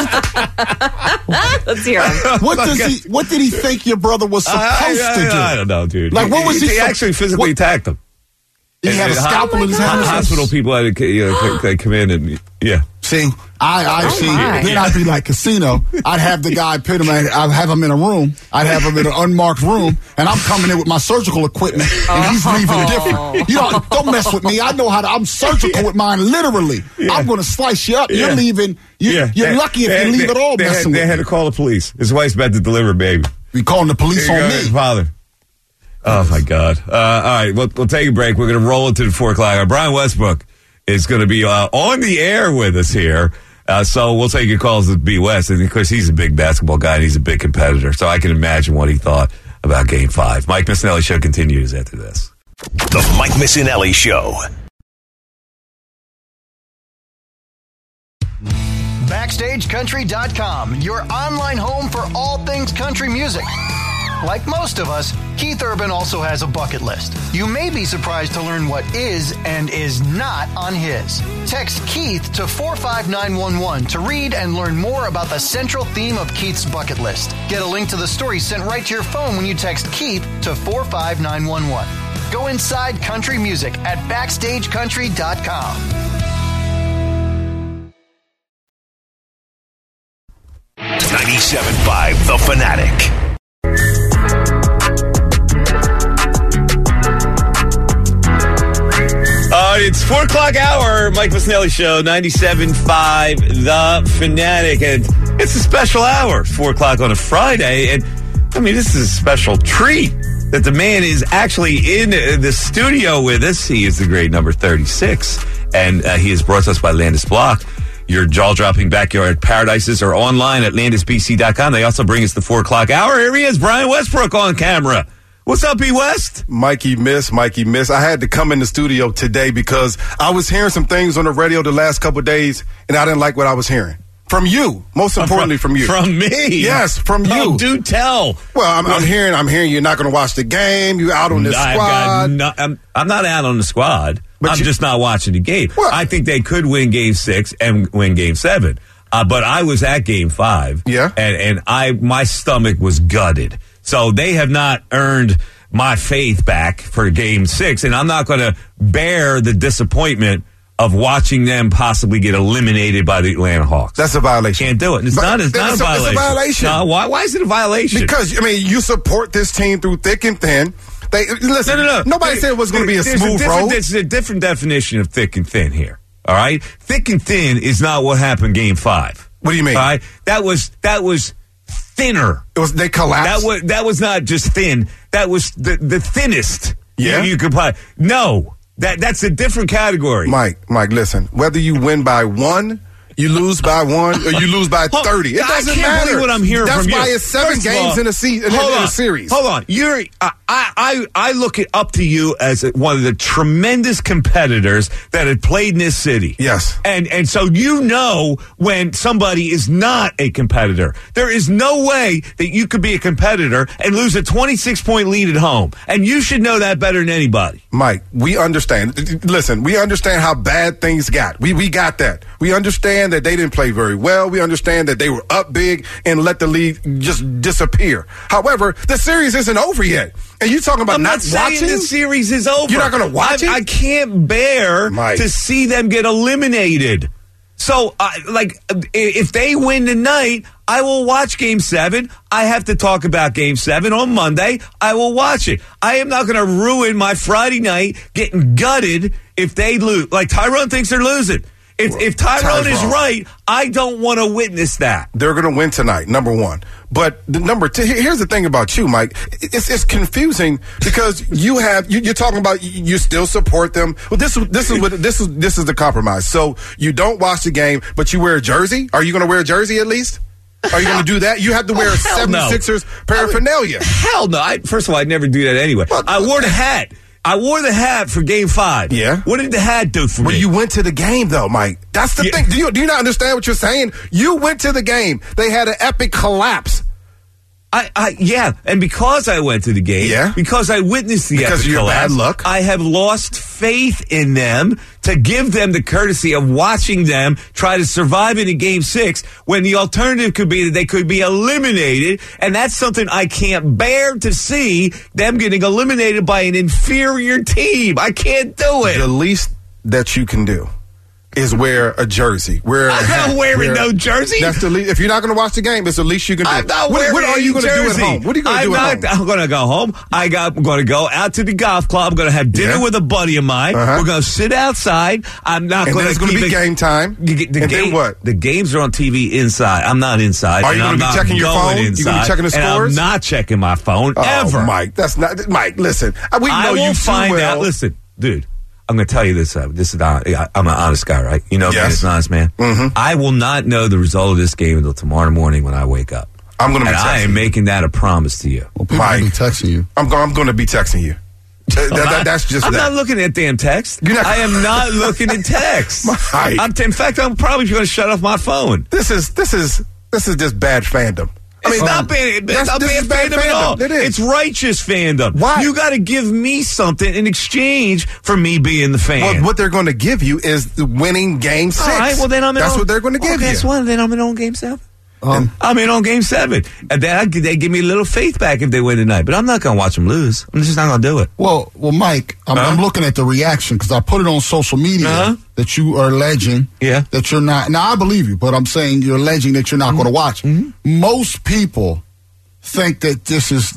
Let's hear him. What did he think your brother was supposed to do? I don't know, dude. What was he? He actually physically attacked him. He had a scalpel in his hand. Hospital people had to come in and See, I see. Then I'd be like Casino. I'd have the guy put him. I'd have him in a room. I'd have him in an unmarked room, and I'm coming in with my surgical equipment, and he's leaving different. Don't mess with me. I know how to. I'm surgical with mine, literally. Yeah. I'm going to slice you up. Yeah. You're leaving. You're lucky if you leave at all. They had to call the police. His wife's about to deliver a baby. We calling the police on me, father. Oh, my God. All right, we'll take a break. We're going to roll into the 4 o'clock hour. Brian Westbrook is going to be on the air with us here. So we'll take your calls with B. West. And, of course, he's a big basketball guy, and he's a big competitor. So I can imagine what he thought about Game 5. Mike Missinelli Show continues after this. The Mike Missinelli Show. BackstageCountry.com, your online home for all things country music. Like most of us, Keith Urban also has a bucket list. You may be surprised to learn what is and is not on his. Text Keith to 45911 to read and learn more about the central theme of Keith's bucket list. Get a link to the story sent right to your phone when you text Keith to 45911. Go inside country music at BackstageCountry.com. 97.5 The Fanatic. It's 4 o'clock hour, Mike Missinelli Show, 97.5 The Fanatic. And it's a special hour, 4 o'clock on a Friday. And, this is a special treat that the man is actually in the studio with us. He is the great number 36. And he is brought to us by Landis Block. Your jaw-dropping backyard paradises are online at landisbc.com. They also bring us the 4 o'clock hour. Here he is, Brian Westbrook on camera. What's up, B. West? Mikey Miss. I had to come in the studio today because I was hearing some things on the radio the last couple of days, and I didn't like what I was hearing. From you, most importantly, from you. From me? Yes, from you. Oh, do tell. Well, I'm hearing you're not going to watch the game. You're out on the squad. I'm not out on the squad. But I'm just not watching the game. Well, I think they could win Game 6 and win Game 7. But I was at Game 5. Yeah. And my stomach was gutted. So they have not earned my faith back for Game 6. And I'm not going to bear the disappointment of watching them possibly get eliminated by the Atlanta Hawks. That's a violation. Can't do it. It's not a violation. It's a violation. No, why is it a violation? Because, you support this team through thick and thin. No. Nobody said it was going to be a smooth road. There's a different definition of thick and thin here. All right? Thick and thin is not what happened Game 5. What do you mean? All right? That was thinner. They collapsed? That was not just thin. That was the thinnest you could play. No. That's a different category. Mike, listen. Whether you win by 1, you lose by 1, or you lose by 30. It doesn't matter. I can't believe what I'm hearing from you. That's why it's 7 games in a series. Hold on. I look up to you as one of the tremendous competitors that had played in this city. Yes. And so when somebody is not a competitor. There is no way that you could be a competitor and lose a 26-point lead at home. And you should know that better than anybody. Mike, we understand. Listen, we understand how bad things got. We got that. We understand that they didn't play very well. We understand that they were up big and let the league just disappear. However, the series isn't over yet. And you talking about I'm not watching? Saying the series is over. You're not going to watch it? I can't bear to see them get eliminated. So, if they win tonight, I will watch Game 7. I have to talk about Game 7 on Monday. I will watch it. I am not going to ruin my Friday night getting gutted if they lose. Like Tyrone thinks they're losing. If Tyrone is right, I don't want to witness that. They're going to win tonight, number one. But the number two, here's the thing about you, Mike. It's confusing because you're talking about you still support them. Well, this is the compromise. So you don't watch the game, but you wear a jersey. Are you going to wear a jersey at least? Are you going to do that? You have to wear 76ers paraphernalia. Hell no. First of all, I'd never do that anyway. I wore the hat. I wore the hat for Game 5. Yeah. What did the hat do for me? Well, you went to the game, though, Mike. That's the thing. Do you not understand what you're saying? You went to the game. They had an epic collapse. Yeah, and because I went to the game, because I witnessed the because epic of your collapse, bad luck, I have lost faith in them to give them the courtesy of watching them try to survive in a Game 6 when the alternative could be that they could be eliminated, and that's something I can't bear to see, them getting eliminated by an inferior team. I can't do it. The least that you can do is wear a jersey. I'm not wearing no jersey. That's the least. If you're not going to watch the game, it's the least you can do. I'm not wearing what are you going to do at home? What are you going to do at home? I'm going to go home. I'm going to go out to the golf club. I'm going to have dinner with a buddy of mine. We're going to sit outside. I'm not going to. It's going to be game time. Then what? The games are on TV inside. I'm not inside. Are you going to be checking your phone? You're going to be checking the scores? I'm not checking my phone ever. Mike, that's not. Mike, listen. We know you too well. Listen, dude. I'm going to tell you this. I'm an honest guy, right? You know me as an honest man. Mm-hmm. I will not know the result of this game until tomorrow morning when I wake up. I'm going to be texting I am making that a promise to you. Well, people will be texting you. I'm going to be texting you. That's just I'm that. not looking at damn text. I am not looking at text. In fact, I'm probably going to shut off my phone. This is just bad fandom. It's not bad fandom at all. It is. It's righteous fandom. Why? You got to give me something in exchange for me being the fan. Well, what they're going to give you is the winning Game 6. All right, well, then That's what they're going to give you. Guess what? Then I'm in on Game 7. I'm in on Game 7. And then they give me a little faith back if they win tonight. But I'm not going to watch them lose. I'm just not going to do it. Well, Mike, I'm looking at the reaction because I put it on social media that you are alleging that you're not. Now, I believe you, but I'm saying you're alleging that you're not going to watch. Most people think that this is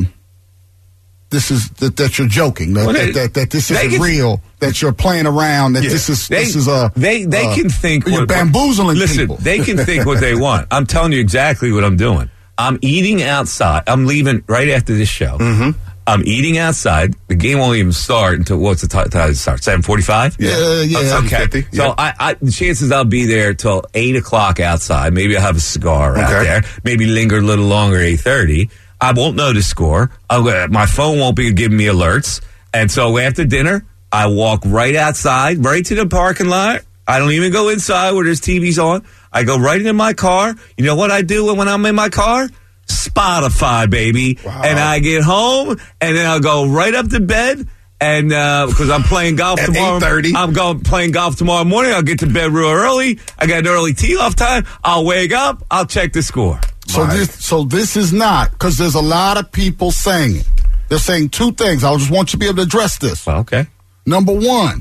that you're joking, that this isn't real, that you're playing around, that this is they can think you're bamboozling people. They can think what they want. I'm telling you exactly what I'm doing. I'm eating outside. I'm leaving right after this show. I'm eating outside. The game won't even start until what's the time it start? 7:45? Yeah. Okay. So the chances I'll be there till 8:00 outside. Maybe I'll have a cigar out there. Maybe linger a little longer. 8:30. I won't know the score. My phone won't be giving me alerts. And so after dinner, I walk right outside, right to the parking lot. I don't even go inside where there's TVs on. I go right into my car. You know what I do when I'm in my car? Spotify, baby. Wow. And I get home, and then I'll go right up to bed. And because I'm playing golf at tomorrow, 8:30. playing golf tomorrow morning. I'll get to bed real early. I got an early tee-off time. I'll wake up. I'll check the score. So this is not, because there's a lot of people saying it. They're saying two things. I just want you to be able to address this. Well, okay. Number one,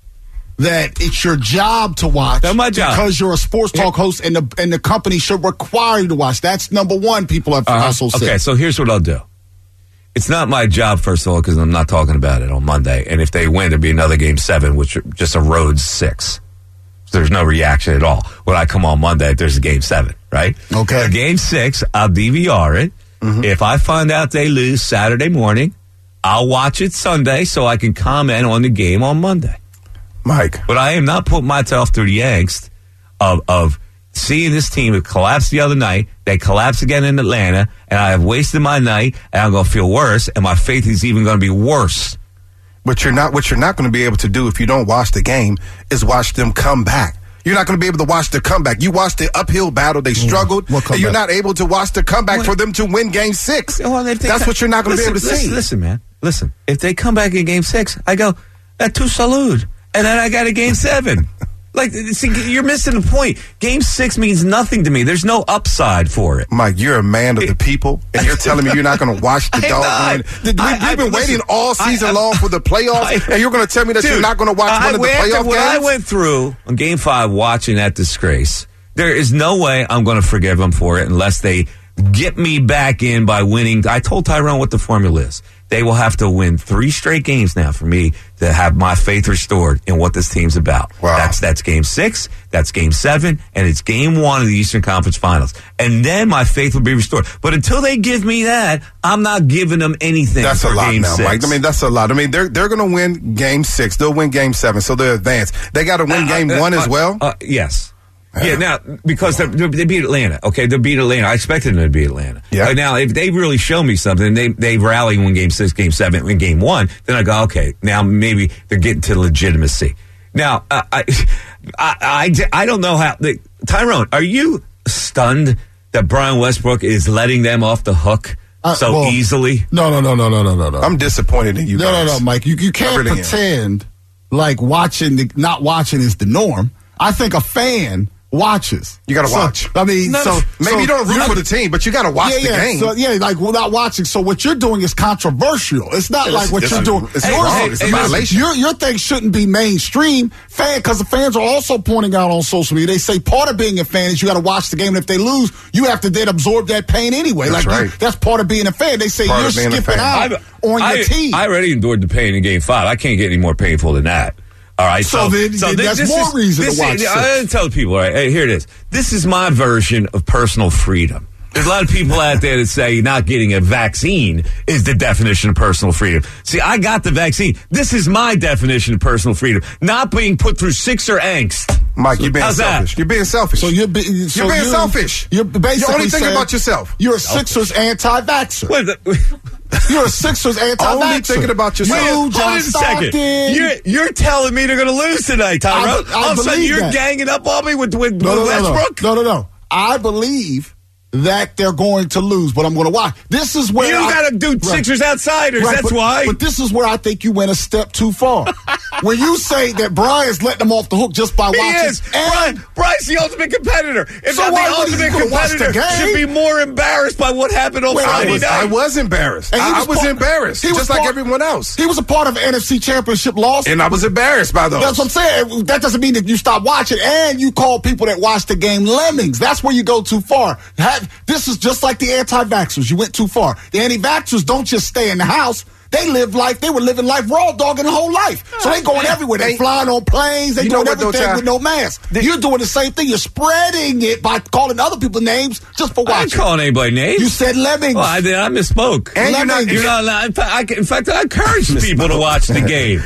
that it's your job to watch. That's my job. Because you're a sports talk host and the company should require you to watch. That's number one, people have also said. Okay, so here's what I'll do. It's not my job, first of all, because I'm not talking about it on Monday. And if they win, there'll be another Game 7, which just erodes 6. There's no reaction at all. When I come on Monday, there's a Game 7, right? Okay. Game 6, I'll DVR it. If I find out they lose Saturday morning, I'll watch it Sunday so I can comment on the game on Monday. Mike. But I am not putting myself through the angst of seeing this team that collapsed the other night. They collapse again in Atlanta, and I have wasted my night, and I'm going to feel worse, and my faith is even going to be worse. What you're not going to be able to do if you don't watch the game is watch them come back. You're not going to be able to watch the comeback. You watched the uphill battle. They struggled. And you're not able to watch the comeback for them to win Game 6. Well, that's what you're not going to be able to see. Listen, man. Listen. If they come back in Game 6, I go, tu salud. And then I got a Game 7. Like, see, you're missing the point. Game 6 means nothing to me. There's no upside for it. Mike, you're a man of the people, and you're telling me you're not going to watch the dog win. We've been waiting all season long for the playoffs, and you're going to tell me that you're not going to watch one of the playoff games? I went through on Game 5 watching that disgrace. There is no way I'm going to forgive them for it unless they get me back in by winning. I told Tyrone what the formula is. They will have to win 3 straight games now for me to have my faith restored in what this team's about. Wow. That's game 6, that's game 7, and it's game 1 of the Eastern Conference Finals. And then my faith will be restored. But until they give me that, I'm not giving them anything. That's for a lot game now, 6. Mike. I mean, that's a lot. I mean, they're going to win game 6. They'll win game 7, so they'll advance. They got to win game 1 as well? Yes. Yeah, now, because they beat Atlanta. Okay, they beat Atlanta. I expected them to beat Atlanta. Yeah. Now, if they really show me something, they rally and win game 6, game 7, win game 1, then I go, okay, now maybe they're getting to legitimacy. Now, I don't know how. Tyrone, are you stunned that Brian Westbrook is letting them off the hook so easily? No. I'm disappointed in you guys. No, Mike. You can't really pretend like not watching is the norm. I think a fan watches. You got to watch. I mean, maybe you don't root for the team, but you got to watch the game. So, like without watching. So what you're doing is controversial. It's not like what you're doing. It's wrong. It's a violation. Your thing shouldn't be mainstream because the fans are also pointing out on social media. They say part of being a fan is you got to watch the game, and if they lose, you have to then absorb that pain anyway. That's right. That's part of being a fan. They say you're skipping out on your team. I already endured the pain in game 5. I can't get any more painful than that. All right, so that's more reason to watch. I tell people, all right, hey, here it is. This is my version of personal freedom. There's a lot of people out there that say not getting a vaccine is the definition of personal freedom. See, I got the vaccine. This is my definition of personal freedom. Not being put through Sixer angst. Mike, you're being selfish. You're being selfish. You're being selfish. You're basically only thinking about yourself. You're a Sixers anti-vaxxer. You're a Sixers anti-vaxxer. Only thinking about yourself. Hold on a second. You're telling me they're going to lose tonight, Tyrone. All of a sudden, you're ganging up on me with Westbrook? No. I believe that they're going to lose, but I'm going to watch. This is where you got to do Sixers outsiders. That's why. But this is where I think you went a step too far. When you say that Brian's letting them off the hook just by watching. He is. Brian's the ultimate competitor. If not the ultimate competitor, should be more embarrassed by what happened on Friday night. I was embarrassed. I was embarrassed, just like everyone else. He was a part of an NFC Championship loss. And I was embarrassed by those. That's what I'm saying. That doesn't mean that you stop watching and you call people that watch the game lemmings. That's where you go too far. This is just like the anti-vaxxers. You went too far. The anti-vaxxers don't just stay in the house. They live life. They were living life raw dogging the whole life. So they going everywhere. They flying on planes. They doing everything with no mask. You're doing the same thing. You're spreading it by calling other people names just for watching. I ain't calling anybody names. You said lemmings. Well, I misspoke. And you're not allowed. In fact, I encourage people to watch the game.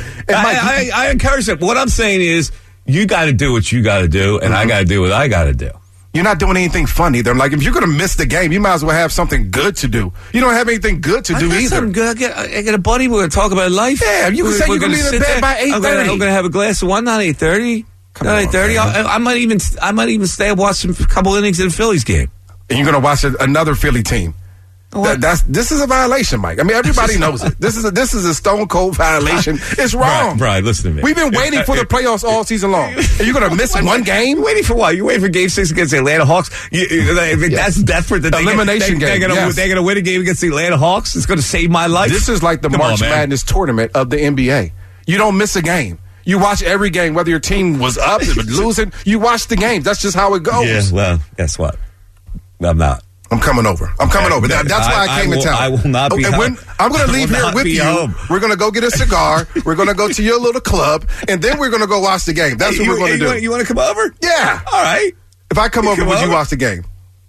I encourage them. What I'm saying is, you got to do what you got to do, and I got to do what I got to do. You're not doing anything fun either. Like, if you're going to miss the game, you might as well have something good to do. You don't have anything good to do either. Something good. I get a buddy. We're going to talk about life. Yeah, you can say you're going to be in bed by 8:30. I'm going to have a glass of wine, not 8:30. Not 8:30. I might even stay and watch a couple innings of the Phillies game. And you're going to watch another Philly team. This is a violation, Mike. I mean, everybody knows it. This is a stone cold violation. It's wrong. Brian, listen to me. We've been waiting for the playoffs all season long. And you're going to miss one game? Waiting for what? You waiting for Game 6 against the Atlanta Hawks? That's desperate. That elimination game. They're going to win a game against the Atlanta Hawks. It's going to save my life. This is like the March Madness tournament of the NBA. You don't miss a game. You watch every game, whether your team was up, losing. You watch the game. That's just how it goes. Yeah, well, guess what? I'm not. I'm coming over. That's why I came in town. I will not be home. I'm going to leave here with you. Home. We're going to go get a cigar. We're going to go to your little club, and then we're going to go watch the game. That's what we're going to do. You want to come over? Yeah. All right. If I come over, would you watch the game?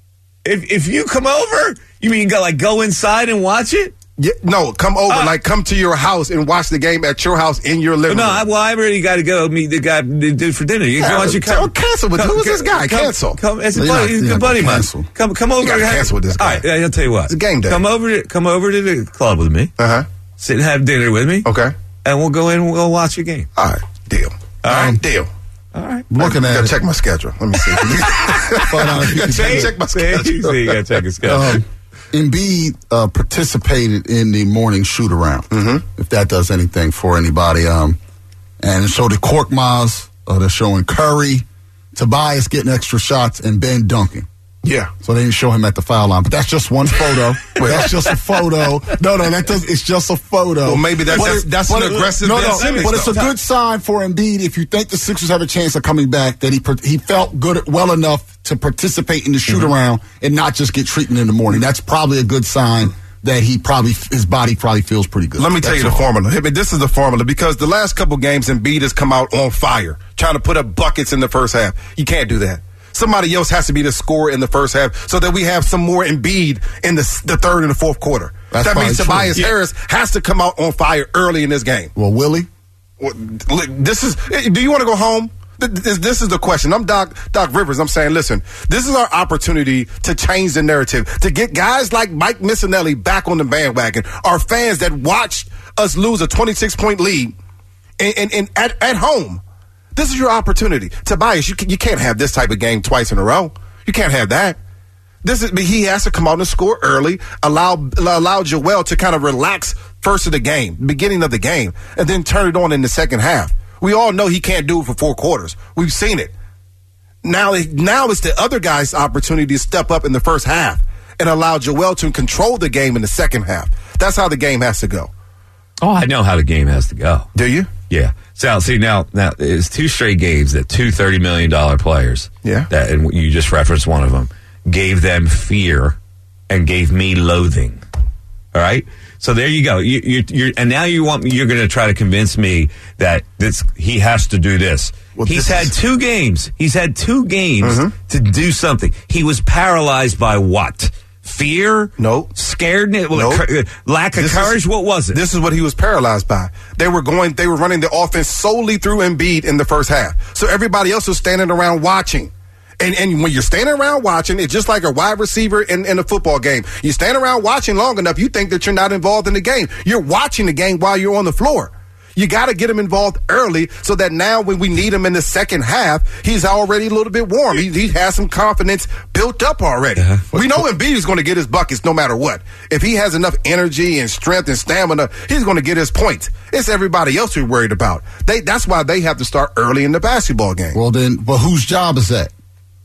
If you come over, you mean go inside and watch it? Yeah, no, come over. Come to your house and watch the game at your house in your living room. I already got to go meet the guy for dinner. Cancel with who's this guy? Cancel. It's a good buddy, man. Come over. You gotta cancel with this guy. All right, I'll tell you what. It's a game day. Come over to the club with me. Sit and have dinner with me. Okay. And we'll go in and we'll watch your game. All right, deal. Deal. All right. Looking at it. Check my schedule. Let me see. Check my schedule. You got to check his schedule. Embiid participated in the morning shoot-around, if that does anything for anybody. And so the Korkmaz, they're showing Curry, Tobias getting extra shots, and Ben dunking. Yeah. So they didn't show him at the foul line. But that's just one photo. That's just a photo. No, it's just a photo. Well, maybe that's an aggressive Ben Simmons. But it's a good sign for Embiid if you think the Sixers have a chance of coming back, that he felt well enough to participate in the shoot-around and not just get treatment in the morning. That's probably a good sign that his body probably feels pretty good. Let me tell you the formula. I mean, this is the formula because the last couple games Embiid has come out on fire, trying to put up buckets in the first half. You can't do that. Somebody else has to be the scorer in the first half so that we have some more Embiid in the third and the fourth quarter. That means Tobias Harris has to come out on fire early in this game. Well, Willie? Do you want to go home? This is the question. I'm Doc Rivers. I'm saying, listen, this is our opportunity to change the narrative, to get guys like Mike Missanelli back on the bandwagon, our fans that watched us lose a 26-point lead at home. This is your opportunity. Tobias, you can't have this type of game twice in a row. You can't have that. He has to come out and score early, allow Joel to kind of relax first of the game, beginning of the game, and then turn it on in the second half. We all know he can't do it for 4 quarters. We've seen it. Now it's the other guy's opportunity to step up in the first half and allow Joel to control the game in the second half. That's how the game has to go. Oh, I know how the game has to go. Do you? Yeah. So, see, now it's 2 straight games that 2 $30 million players, and you just referenced one of them, gave them fear and gave me loathing. All right? So there you go. And now you're going to try to convince me that he has to do this. Well, He's had 2 games. He's had 2 games to do something. He was paralyzed by what? Fear? No. Scaredness? Lack of courage? What was it? This is what he was paralyzed by. They were running the offense solely through Embiid in the first half. So everybody else was standing around watching. And when you're standing around watching, it's just like a wide receiver in a football game. You stand around watching long enough, you think that you're not involved in the game. You're watching the game while you're on the floor. You got to get him involved early so that now when we need him in the second half, he's already a little bit warm. He has some confidence built up already. We know Embiid is going to get his buckets no matter what. If he has enough energy and strength and stamina, he's going to get his points. It's everybody else we're worried about. That's why they have to start early in the basketball game. Well, but whose job is that?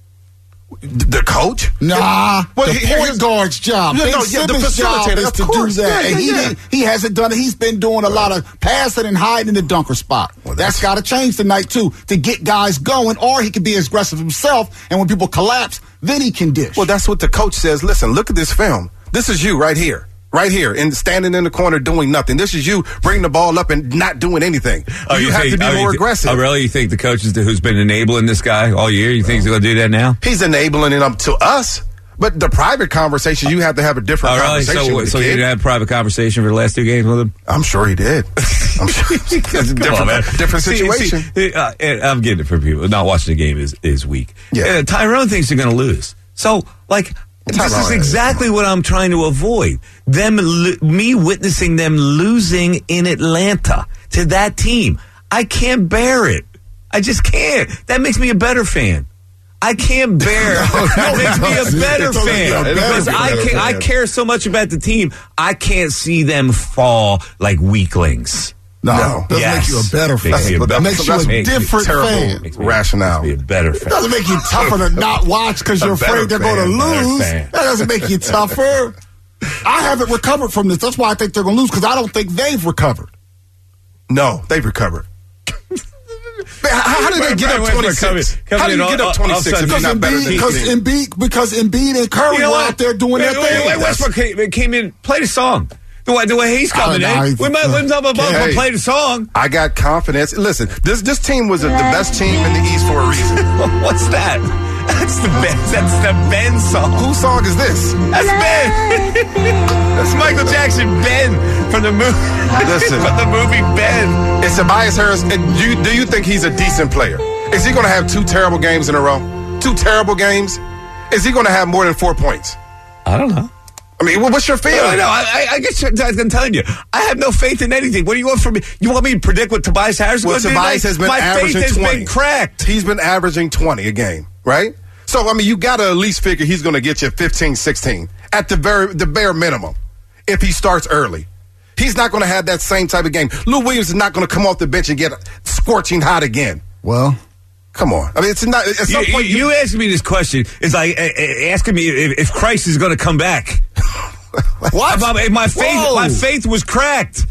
The coach? Nah, the point guard's job. Ben Simmons' job is to do that. And he hasn't done it. He's been doing a lot of passing and hiding in the dunker spot. Well, that's got to change tonight, too, to get guys going, or he can be aggressive himself, and when people collapse, then he can dish. Well, that's what the coach says. Listen, look at this film. This is you right here. Right here, and standing in the corner doing nothing. This is you bringing the ball up and not doing anything. You have to be more aggressive. Oh, really? You think the coach who's been enabling this guy all year, you think he's going to do that now? He's enabling it up to us. But the private conversations, you have to have a different conversation with the kid. So you didn't have a private conversation for the last 2 games with him? I'm sure he did. I'm sure it's a different situation. I'm getting it from people. Not watching the game is weak. Yeah. Tyrone thinks they're going to lose. So, this is exactly what I'm trying to avoid. Me witnessing them losing in Atlanta to that team. I can't bear it. I just can't. That makes me a better fan. I can't bear. That makes me a better fan because I care so much about the team. I can't see them fall like weaklings. No, doesn't make you a better fan. That makes you a different fan. Rationale. Makes me a better fan. It doesn't make you tougher to not watch because you're afraid they're going to lose. That doesn't make you tougher. I haven't recovered from this. That's why I think they're going to lose, because I don't think they've recovered. No, they've recovered. How did they get up 26? How did you get up 26 if you're not better than because Embiid and Curry were out there doing their thing. Westbrook came in, played a song. The way he's coming in, we might lift up above and play the song. I got confidence. Listen, this team was the best team in the East for a reason. What's that? That's the Ben song. Whose song is this? That's Ben. That's Michael Jackson. Ben from the movie. Listen, from the movie Ben. It's Tobias Harris. Do you think he's a decent player? Is he going to have 2 terrible games in a row? 2 terrible games? Is he going to have more than 4 points? I don't know. I mean, what's your feeling? No, I guess I'm telling you, I have no faith in anything. What do you want from me? You want me to predict what Tobias Harris is going to do? Tobias has been averaging 20. My faith has been cracked. He's been averaging 20 a game, right? So, I mean, you got to at least figure he's going to get you 15, 16 at the bare minimum if he starts early. He's not going to have that same type of game. Lou Williams is not going to come off the bench and get scorching hot again. Well, come on. I mean, it's not. At some point, you asking me this question is like asking me if Christ is going to come back. What? My faith was cracked.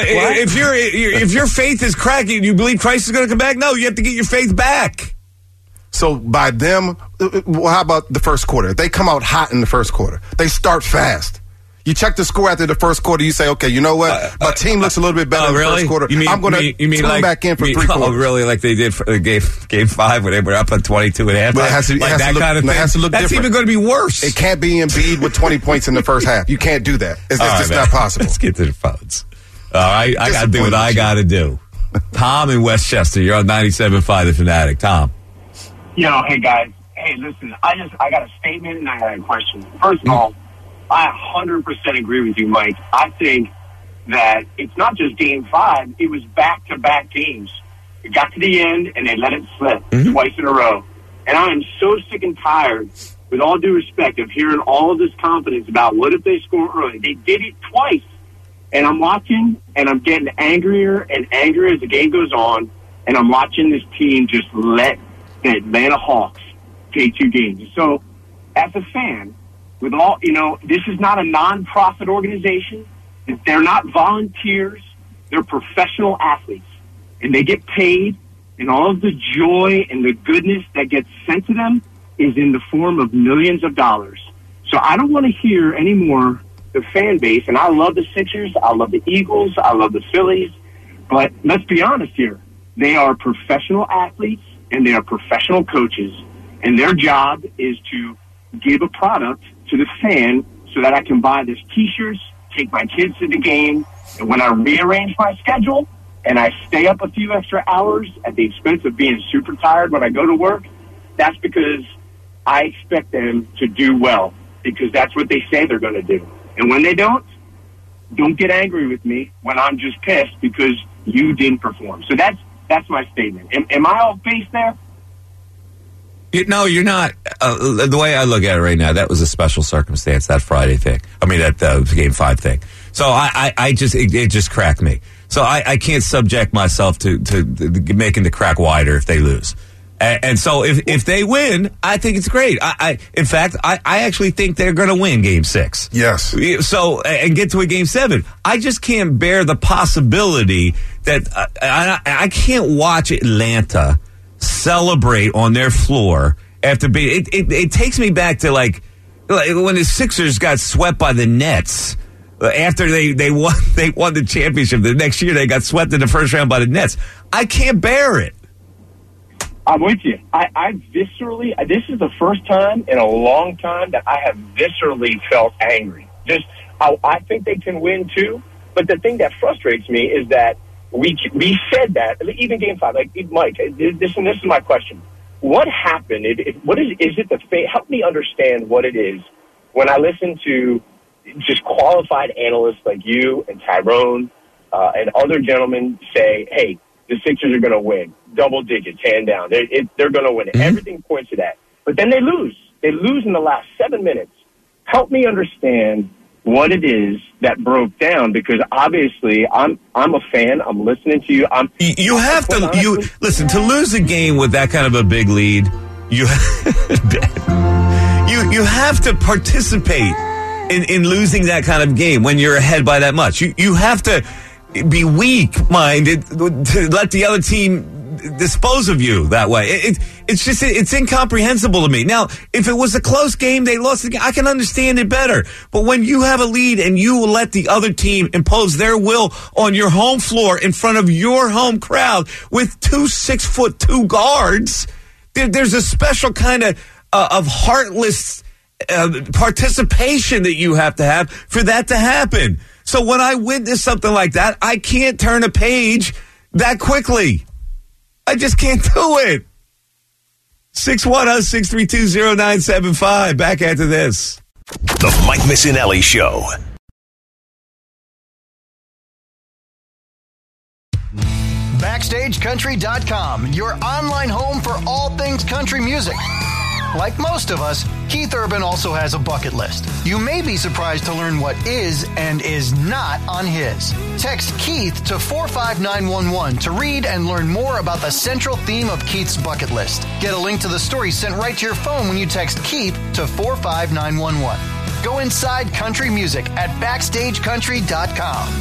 If your faith is cracked and you believe Christ is going to come back, no, you have to get your faith back. So by them, well, how about the first quarter? They come out hot in the first quarter. They start fast. You check the score after the first quarter. You say, okay, you know what? My team looks a little bit better in the first quarter. I'm going to tune back in for 3 quarters. Oh, really? Like they did for game 5 when they were up on 22 at halftime? But it has to look That's different. even going to be worse. It can't be Embiid with 20 points in the first half. You can't do that. It's just not possible. Let's get to the phones. All right, I got to do what I got to do. Tom in Westchester, you're on 97.5 The Fanatic. Tom. Yo, hey guys. Hey, listen, I got a statement and I got a question. First of all, I 100% agree with you, Mike. I think that it's not just game 5, it was back-to-back games. It got to the end and they let it slip twice in a row. And I am so sick and tired, with all due respect, of hearing all of this confidence about what if they score early. They did it twice. And I'm watching, and I'm getting angrier and angrier as the game goes on, and I'm watching this team just let the Atlanta Hawks take 2 games. So, as a fan, with all, this is not a non-profit organization. They're not volunteers. They're professional athletes. And they get paid, and all of the joy and the goodness that gets sent to them is in the form of millions of dollars. So I don't want to hear anymore the fan base, and I love the Sixers, I love the Eagles, I love the Phillies, but let's be honest here. They are professional athletes, and they are professional coaches, and their job is to give a product to the fan so that I can buy this T-shirts, take my kids to the game, and when I rearrange my schedule and I stay up a few extra hours at the expense of being super tired when I go to work, that's because I expect them to do well, because that's what they say they're going to do. And when they don't get angry with me when I'm just pissed because you didn't perform. So that's my statement. Am I off base there? No, you're not. The way I look at it right now, that was a special circumstance, that Friday thing. I mean, that game 5 thing. So it just cracked me. So I can't subject myself to making the crack wider if they lose. And so if they win, I think it's great. In fact, I actually think they're going to win game 6. Yes. So, and get to a game 7. I just can't bear the possibility that I can't watch Atlanta celebrate on their floor after being, it takes me back to like when the Sixers got swept by the Nets. After they won the championship, the next year they got swept in the first round by the Nets. I can't bear it. I'm with you. I viscerally, this is the first time in a long time that I have viscerally felt angry. Just, I think they can win too, but the thing that frustrates me is that we said that, even game 5, like, Mike, this is my question. What happened? Is it help me understand what it is when I listen to just qualified analysts like you and Tyrone and other gentlemen say, hey, the Sixers are going to win. Double digits, hand down. They're going to win. Everything points to that. But then they lose. They lose in the last 7 minutes. Help me understand what it is that broke down, because obviously I'm a fan. I'm listening to you. You have to listen to lose a game with that kind of a big lead. You have to participate in losing that kind of game when you're ahead by that much. You have to be weak-minded to let the other team dispose of you that way. It's incomprehensible to me. Now, if it was a close game, they lost the game, I can understand it better. But when you have a lead and you let the other team impose their will on your home floor in front of your home crowd with 2 6'2" guards, there's a special kind of heartless participation that you have to have for that to happen. So when I witness something like that, I can't turn a page that quickly. I just can't do it. 610-632-0975. Back after this. The Mike Missinelli Show. BackstageCountry.com, your online home for all things country music. Like most of us, Keith Urban also has a bucket list. You may be surprised to learn what is and is not on his. Text Keith to 45911 to read and learn more about the central theme of Keith's bucket list. Get a link to the story sent right to your phone when you text Keith to 45911. Go inside country music at BackstageCountry.com.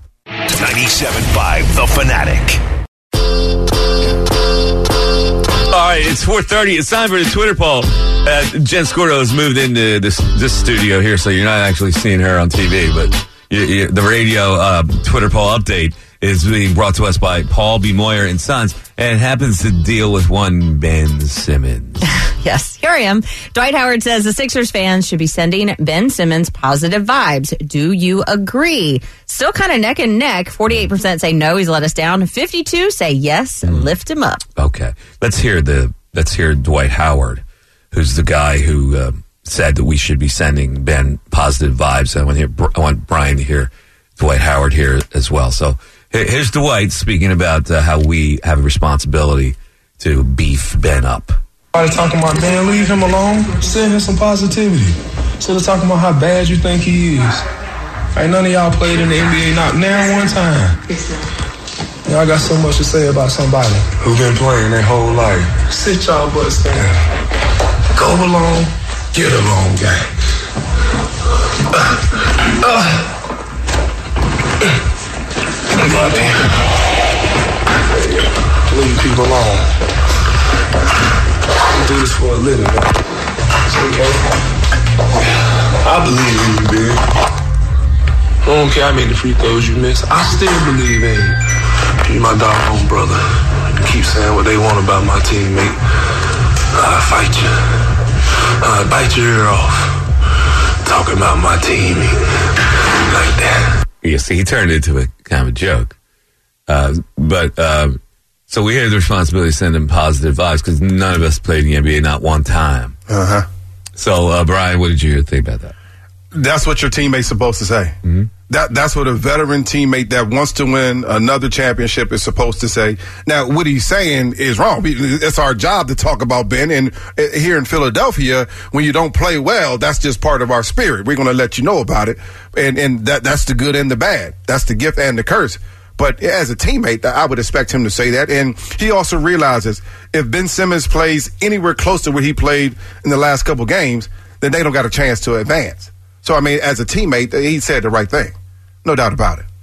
97.5 The Fanatic. All right, it's 4:30. It's time for the Twitter poll. Jen Scordo has moved into this studio here, so you're not actually seeing her on TV, but the radio Twitter poll update is being brought to us by Paul B. Moyer and Sons, and happens to deal with one Ben Simmons. Yes, here I am. Dwight Howard says the Sixers fans should be sending Ben Simmons positive vibes. Do you agree? Still kind of neck and neck. 48% say no, he's let us down. 52 say yes, lift him up. Okay, let's hear Dwight Howard, who's the guy who said that we should be sending Ben positive vibes. I want Brian to hear Dwight Howard here as well. So here's Dwight speaking about how we have a responsibility to beef Ben up. Everybody talking about Ben, leave him alone. Send him some positivity. Instead of talking about how bad you think he is. Ain't none of y'all played in the NBA, not now one time. Y'all got so much to say about somebody who been playing their whole life. Sit y'all butts down. Go along, get along, gang. Leave people alone. I do this for a living, man. It's okay. I believe in you, man. I don't care how many free throws you miss. I still believe in you. You my doggone brother. You keep saying what they want about my teammate. I'll fight you. I'll bite your ear off. Talking about my teammate like that. Yeah, see, he turned into a kind of a joke. So we have the responsibility to send him positive vibes because none of us played in the NBA, not one time. Uh-huh. So, Brian, what did you think about that? That's what your teammate's supposed to say. Mm-hmm. That's what a veteran teammate that wants to win another championship is supposed to say. Now, what he's saying is wrong. It's our job to talk about Ben. And here in Philadelphia, when you don't play well, that's just part of our spirit. We're going to let you know about it. And that's the good and the bad. That's the gift and the curse. But as a teammate, I would expect him to say that. And he also realizes if Ben Simmons plays anywhere close to what he played in the last couple games, then they don't got a chance to advance. So, I mean, as a teammate, he said the right thing. No doubt about it.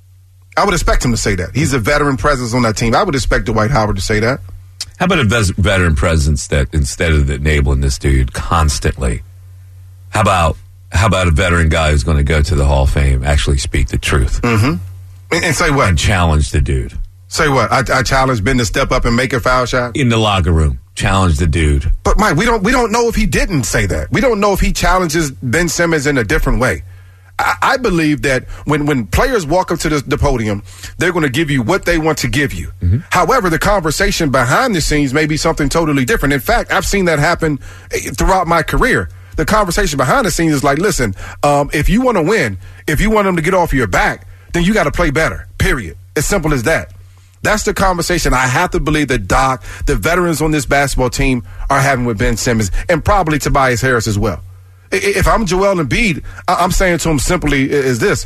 I would expect him to say that. He's a veteran presence on that team. I would expect Dwight Howard to say that. How about a veteran presence that instead of enabling this dude constantly, how about a veteran guy who's going to go to the Hall of Fame, actually speak the truth? Mm-hmm. And say what? And challenge the dude. Say what? I challenge Ben to step up and make a foul shot? In the locker room. Challenge the dude. But, Mike, we don't know if he didn't say that. We don't know if he challenges Ben Simmons in a different way. I believe that when players walk up to the podium, they're going to give you what they want to give you. Mm-hmm. However, the conversation behind the scenes may be something totally different. In fact, I've seen that happen throughout my career. The conversation behind the scenes is like, listen, if you want to win, if you want them to get off your back, then you got to play better, period. As simple as that. That's the conversation I have to believe that Doc, the veterans on this basketball team, are having with Ben Simmons and probably Tobias Harris as well. If I'm Joel Embiid, I'm saying to him simply is this.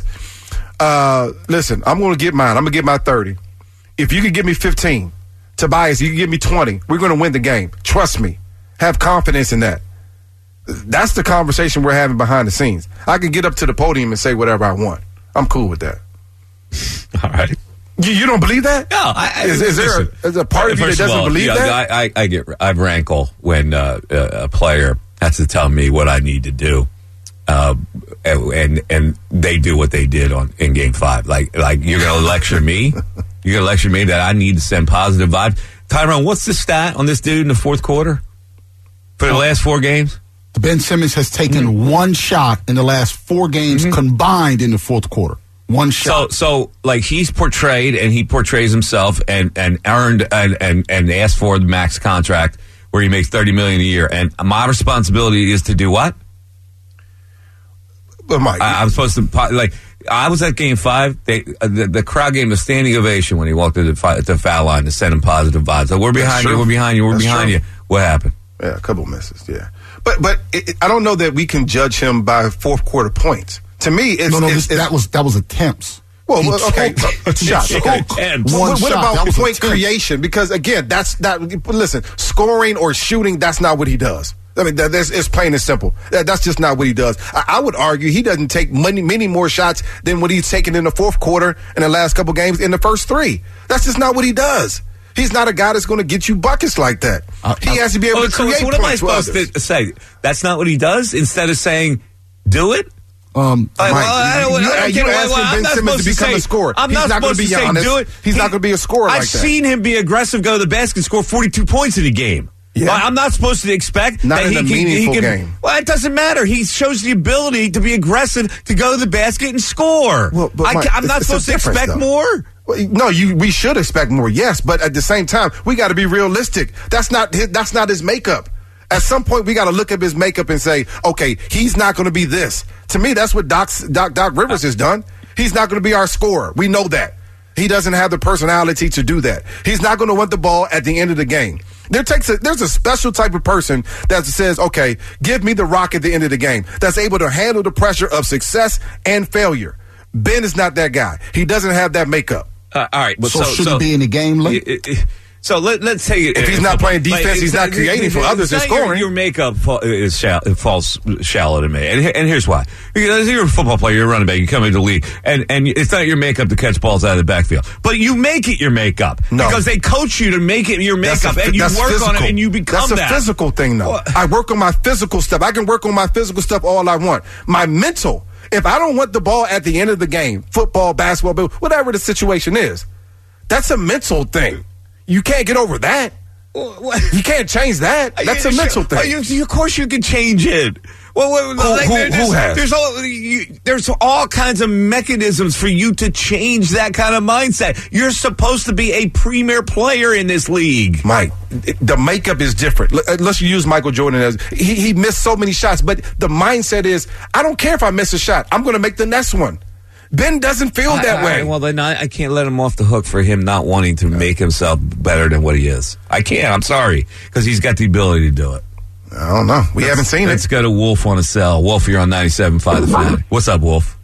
Listen, I'm going to get mine. I'm going to get my 30. If you can give me 15, Tobias, you can give me 20. We're going to win the game. Trust me. Have confidence in that. That's the conversation we're having behind the scenes. I can get up to the podium and say whatever I want. I'm cool with that. All right. You don't believe that? No. Is there a part of you that doesn't believe that? I rankle when a player has to tell me what I need to do, and they do what they did in Game 5. Like you're going to lecture me? You're going to lecture me that I need to send positive vibes? Tyrone, what's the stat on this dude in the fourth quarter for the last 4 games? Ben Simmons has taken one shot in the last 4 games combined in the fourth quarter. One shot. So like he's portrayed and he portrays himself and earned and asked for the max contract where he makes $30 million a year. And my responsibility is to do what? But Mike, I'm supposed to I was at Game 5. The crowd gave him a standing ovation when he walked to the foul line to send him positive vibes. Like, we're behind you. We're behind you. We're behind you. What happened? Yeah, a couple misses. Yeah, but I don't know that we can judge him by fourth quarter points. To me, that was attempts. Well, okay, shot. What about point creation? Because again, that's not. Listen, scoring or shooting, that's not what he does. I mean, it's plain and simple. That's just not what he does. I would argue he doesn't take many more shots than what he's taken in the fourth quarter in the last couple games in the first 3. That's just not what he does. He's not a guy that's going to get you buckets like that. He has to be able to create. So what am I points for supposed others. to say? That's not what he does? Instead of saying, do it? You asking Ben Simmons to become a scorer. I'm He's not going to be Giannis. Do it. He's not going to be a scorer like that. I've seen him be aggressive, go to the basket, and score 42 points in a game. Yeah. I'm not supposed to expect Not that in he a can, meaningful he can, game. Well, it doesn't matter. He shows the ability to be aggressive, to go to the basket and score. Well, but I'm not supposed to expect more. Well, no, we should expect more, yes, but at the same time, we got to be realistic. That's not his makeup. At some point, we got to look at his makeup and say, okay, he's not going to be this. To me, that's what Doc Rivers has done. He's not going to be our scorer. We know that. He doesn't have the personality to do that. He's not going to want the ball at the end of the game. There's a special type of person that says, okay, give me the rock at the end of the game, that's able to handle the pressure of success and failure. Ben is not that guy. He doesn't have that makeup. All right. So should he be in the game late? So let's say if he's not playing defense, he's not creating for others and scoring. Your makeup falls shallow to me, and here's why. Because you're a football player, you're a running back, you come into the league, and it's not your makeup to catch balls out of the backfield, but you make it your makeup because they coach you to make it your makeup, and you work on it, and you become that. That's a physical thing, though. I work on my physical stuff. I can work on my physical stuff all I want. My mental. If I don't want the ball at the end of the game, football, basketball, whatever the situation is, that's a mental thing. You can't get over that. You can't change that. That's a mental thing. Of course you can change it. Well, who has? There's all kinds of mechanisms for you to change that kind of mindset. You're supposed to be a premier player in this league. Mike, the makeup is different. Let's use Michael Jordan as he missed so many shots, but the mindset is, I don't care if I miss a shot. I'm going to make the next one. Ben doesn't feel that way. Well, then I can't let him off the hook for him not wanting to make himself better than what he is. I can't. I'm sorry, because he's got the ability to do it. I don't know. We haven't seen it. Let's go to Wolf on a cell. Wolf, you're on 97.5 The Fan. What's up, Wolf?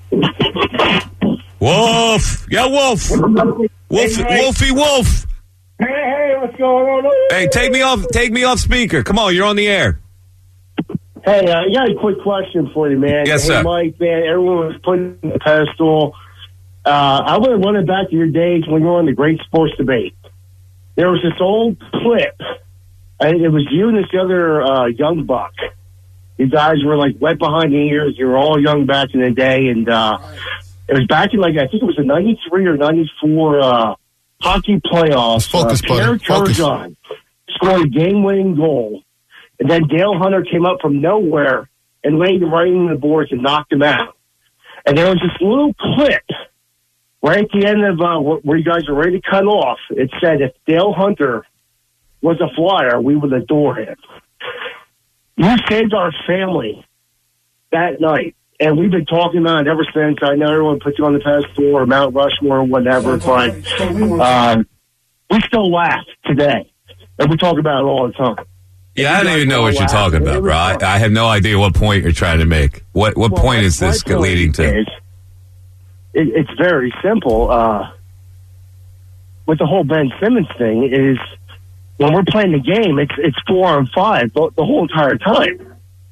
Wolf! Yeah, Wolf! Wolfie Wolf! Hey, what's going on? Hey, take me off speaker. Come on, you're on the air. Hey, I got a quick question for you, man. Yes, sir. Hey, Mike, man, everyone was putting the pedestal. I want to run it back to your days when you were on the Great Sports Debate. There was this old clip. I think it was you and this other young buck. You guys were like wet behind the ears. You were all young back in the day, and it was back in I think it was the '93 or '94 hockey playoffs. Pierre Turgeon scored a game-winning goal. And then Dale Hunter came up from nowhere and laid him right in the boards and knocked him out. And there was this little clip right at the end of where you guys were ready to cut off. It said, if Dale Hunter was a Flyer, we would adore him. You saved our family that night. And we've been talking about it ever since. I know everyone puts you on the pedestal or Mount Rushmore or whatever, but we still laugh today. And we talk about it all the time. Yeah, I don't even know what you're talking about, bro. I have no idea what point you're trying to make. What point is this leading to? It's very simple. With the whole Ben Simmons thing is when we're playing the game, it's 4-on-5 the whole entire time.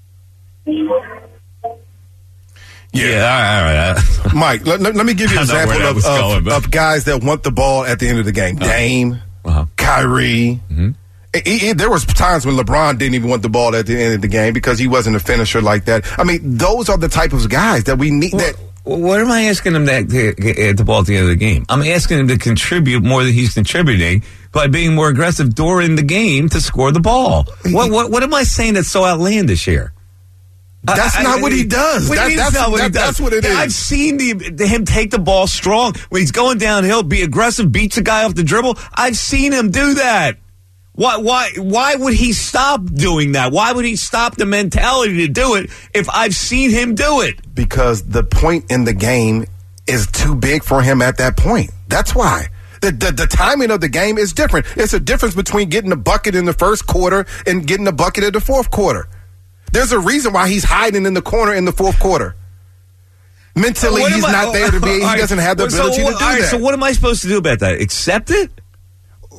Yeah, all right. Mike, let me give you an example of guys that want the ball at the end of the game. Dame, Kyrie. Mm-hmm. There was times when LeBron didn't even want the ball at the end of the game because he wasn't a finisher like that. I mean, those are the type of guys that we need. What am I asking him to get the ball at the end of the game? I'm asking him to contribute more than he's contributing by being more aggressive during the game to score the ball. What am I saying that's so outlandish here? That's not what he does. That's what it is. I've seen him take the ball strong. When he's going downhill, be aggressive, beats a guy off the dribble. I've seen him do that. Why would he stop doing that? Why would he stop the mentality to do it if I've seen him do it? Because the point in the game is too big for him at that point. That's why. The timing of the game is different. It's a difference between getting a bucket in the first quarter and getting a bucket in the fourth quarter. There's a reason why he's hiding in the corner in the fourth quarter. Mentally, he's not there to be. He doesn't have the ability to do that. So what am I supposed to do about that? Accept it?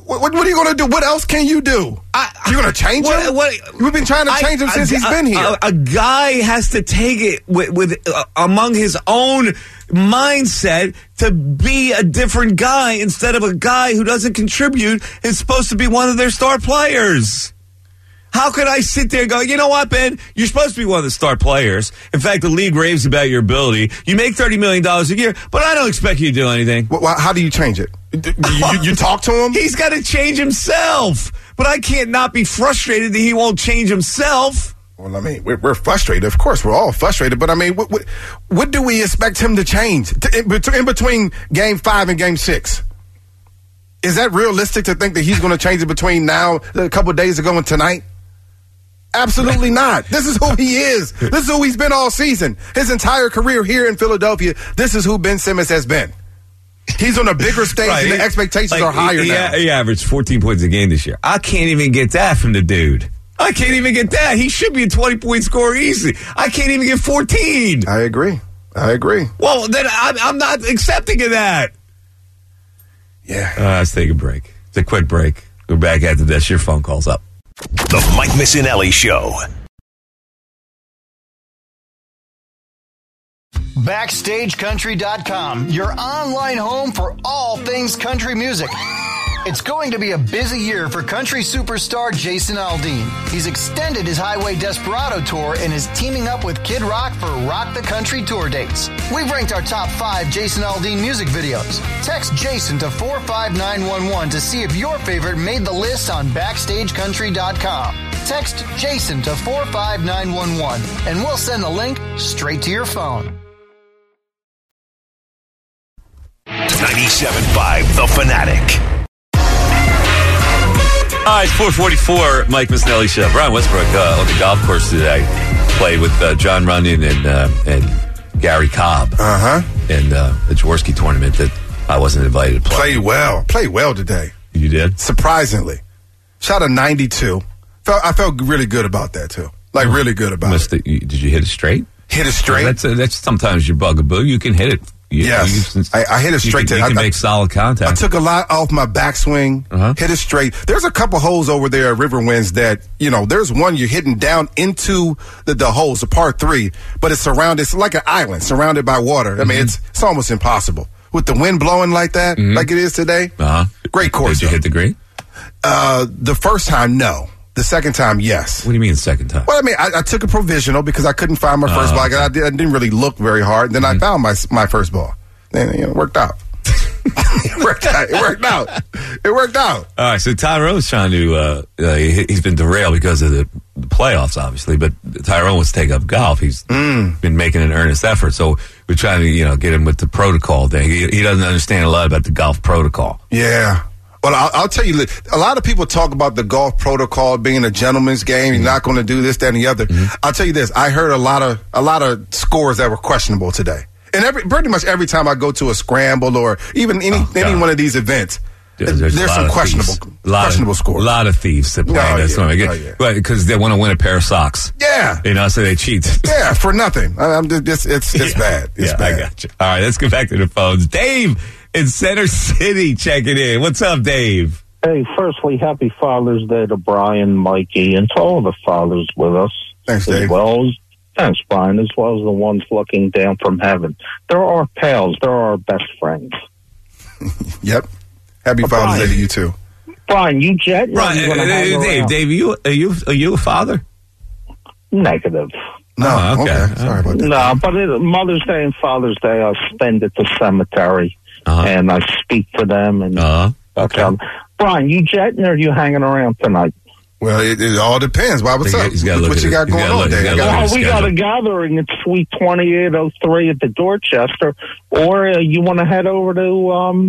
What are you going to do? What else can you do? You're going to change him? We've been trying to change him since he's been here. A guy has to take it with among his own mindset to be a different guy instead of a guy who doesn't contribute is supposed to be one of their star players. How could I sit there and go, you know what, Ben? You're supposed to be one of the star players. In fact, the league raves about your ability. You make $30 million a year, but I don't expect you to do anything. How do you change it? You talk to him? He's got to change himself. But I can't not be frustrated that he won't change himself. Well, I mean, we're frustrated. Of course, we're all frustrated. But, I mean, what do we expect him to change in between Game 5 and Game 6? Is that realistic to think that he's going to change it between now, a couple of days ago, and tonight? Absolutely not. This is who he is. This is who he's been all season. His entire career here in Philadelphia, this is who Ben Simmons has been. He's on a bigger stage and the expectations are higher now. He averaged 14 points a game this year. I can't even get that from the dude. I can't even get that. He should be a 20-point scorer easy. I can't even get 14. I agree. Well, then I'm not accepting of that. Yeah. Let's take a break. It's a quick break. We're back after this. Your phone call's up. The Mike Missinelli Show. BackstageCountry.com, your online home for all things country music. It's going to be a busy year for country superstar Jason Aldean. He's extended his Highway Desperado tour and is teaming up with Kid Rock for Rock the Country tour dates. We've ranked our top 5 Jason Aldean music videos. Text Jason to 45911 to see if your favorite made the list on BackstageCountry.com. Text Jason to 45911 and we'll send the link straight to your phone. 97.5 The Fanatic. All right, 444, Mike Missinelli Show. Brian Westbrook on the golf course today played with John Runyon and Gary Cobb. In the Jaworski tournament that I wasn't invited to play. Played well today. You did? Surprisingly. Shot a 92. I felt really good about that, too. Really good about it. Did you hit it straight? Hit it straight? That's sometimes your bugaboo. You can hit it. Yes. I hit it straight. You can make solid contact. I took a lot off my backswing, hit it straight. There's a couple holes over there at Riverwinds that, there's one you're hitting down into the holes, the par 3, but it's surrounded, it's like an island surrounded by water. I mean, it's almost impossible. With the wind blowing like that, like it is today, great course. Did you hit the green? The first time, no. The second time, yes. What do you mean the second time? Well, I mean, I took a provisional because I couldn't find my first ball. Okay. I didn't really look very hard. Then I found my first ball. Then it worked out. It worked out. All right, so Tyrone's trying to, he's been derailed because of the playoffs, obviously, but Tyrone wants to take up golf. He's been making an earnest effort, so we're trying to, get him with the protocol thing. He doesn't understand a lot about the golf protocol. Yeah. Well, I'll tell you, a lot of people talk about the golf protocol being a gentleman's game. You're not going to do this, that, and the other. I'll tell you this. I heard a lot of scores that were questionable today. And pretty much every time I go to a scramble or even any one of these events, there's some questionable scores. A lot of thieves that play this one. Because they want to win a pair of socks. Yeah. So they cheat. Yeah, for nothing. It's bad. It's bad. I got you. All right, let's go back to the phones. Dave in Center City checking in. What's up, Dave? Hey, firstly, happy Father's Day to Brian, Mikey, and to all the fathers with us. Thanks, Dave. Thanks, Brian, as well as the ones looking down from heaven. They're our pals. They're our best friends. Yep. Happy Father's Day to you, too. Brian, you jet? Dave, are you a father? Negative. No, okay. Sorry about that. No, but Mother's Day and Father's Day, I spend at the cemetery, and I speak for them. And okay. Brian, you jetting or are you hanging around tonight? Well, it all depends. Why? What's up? What you got going on, Dave? We got a gathering at Suite 2803 at the Dorchester, or you want to head over to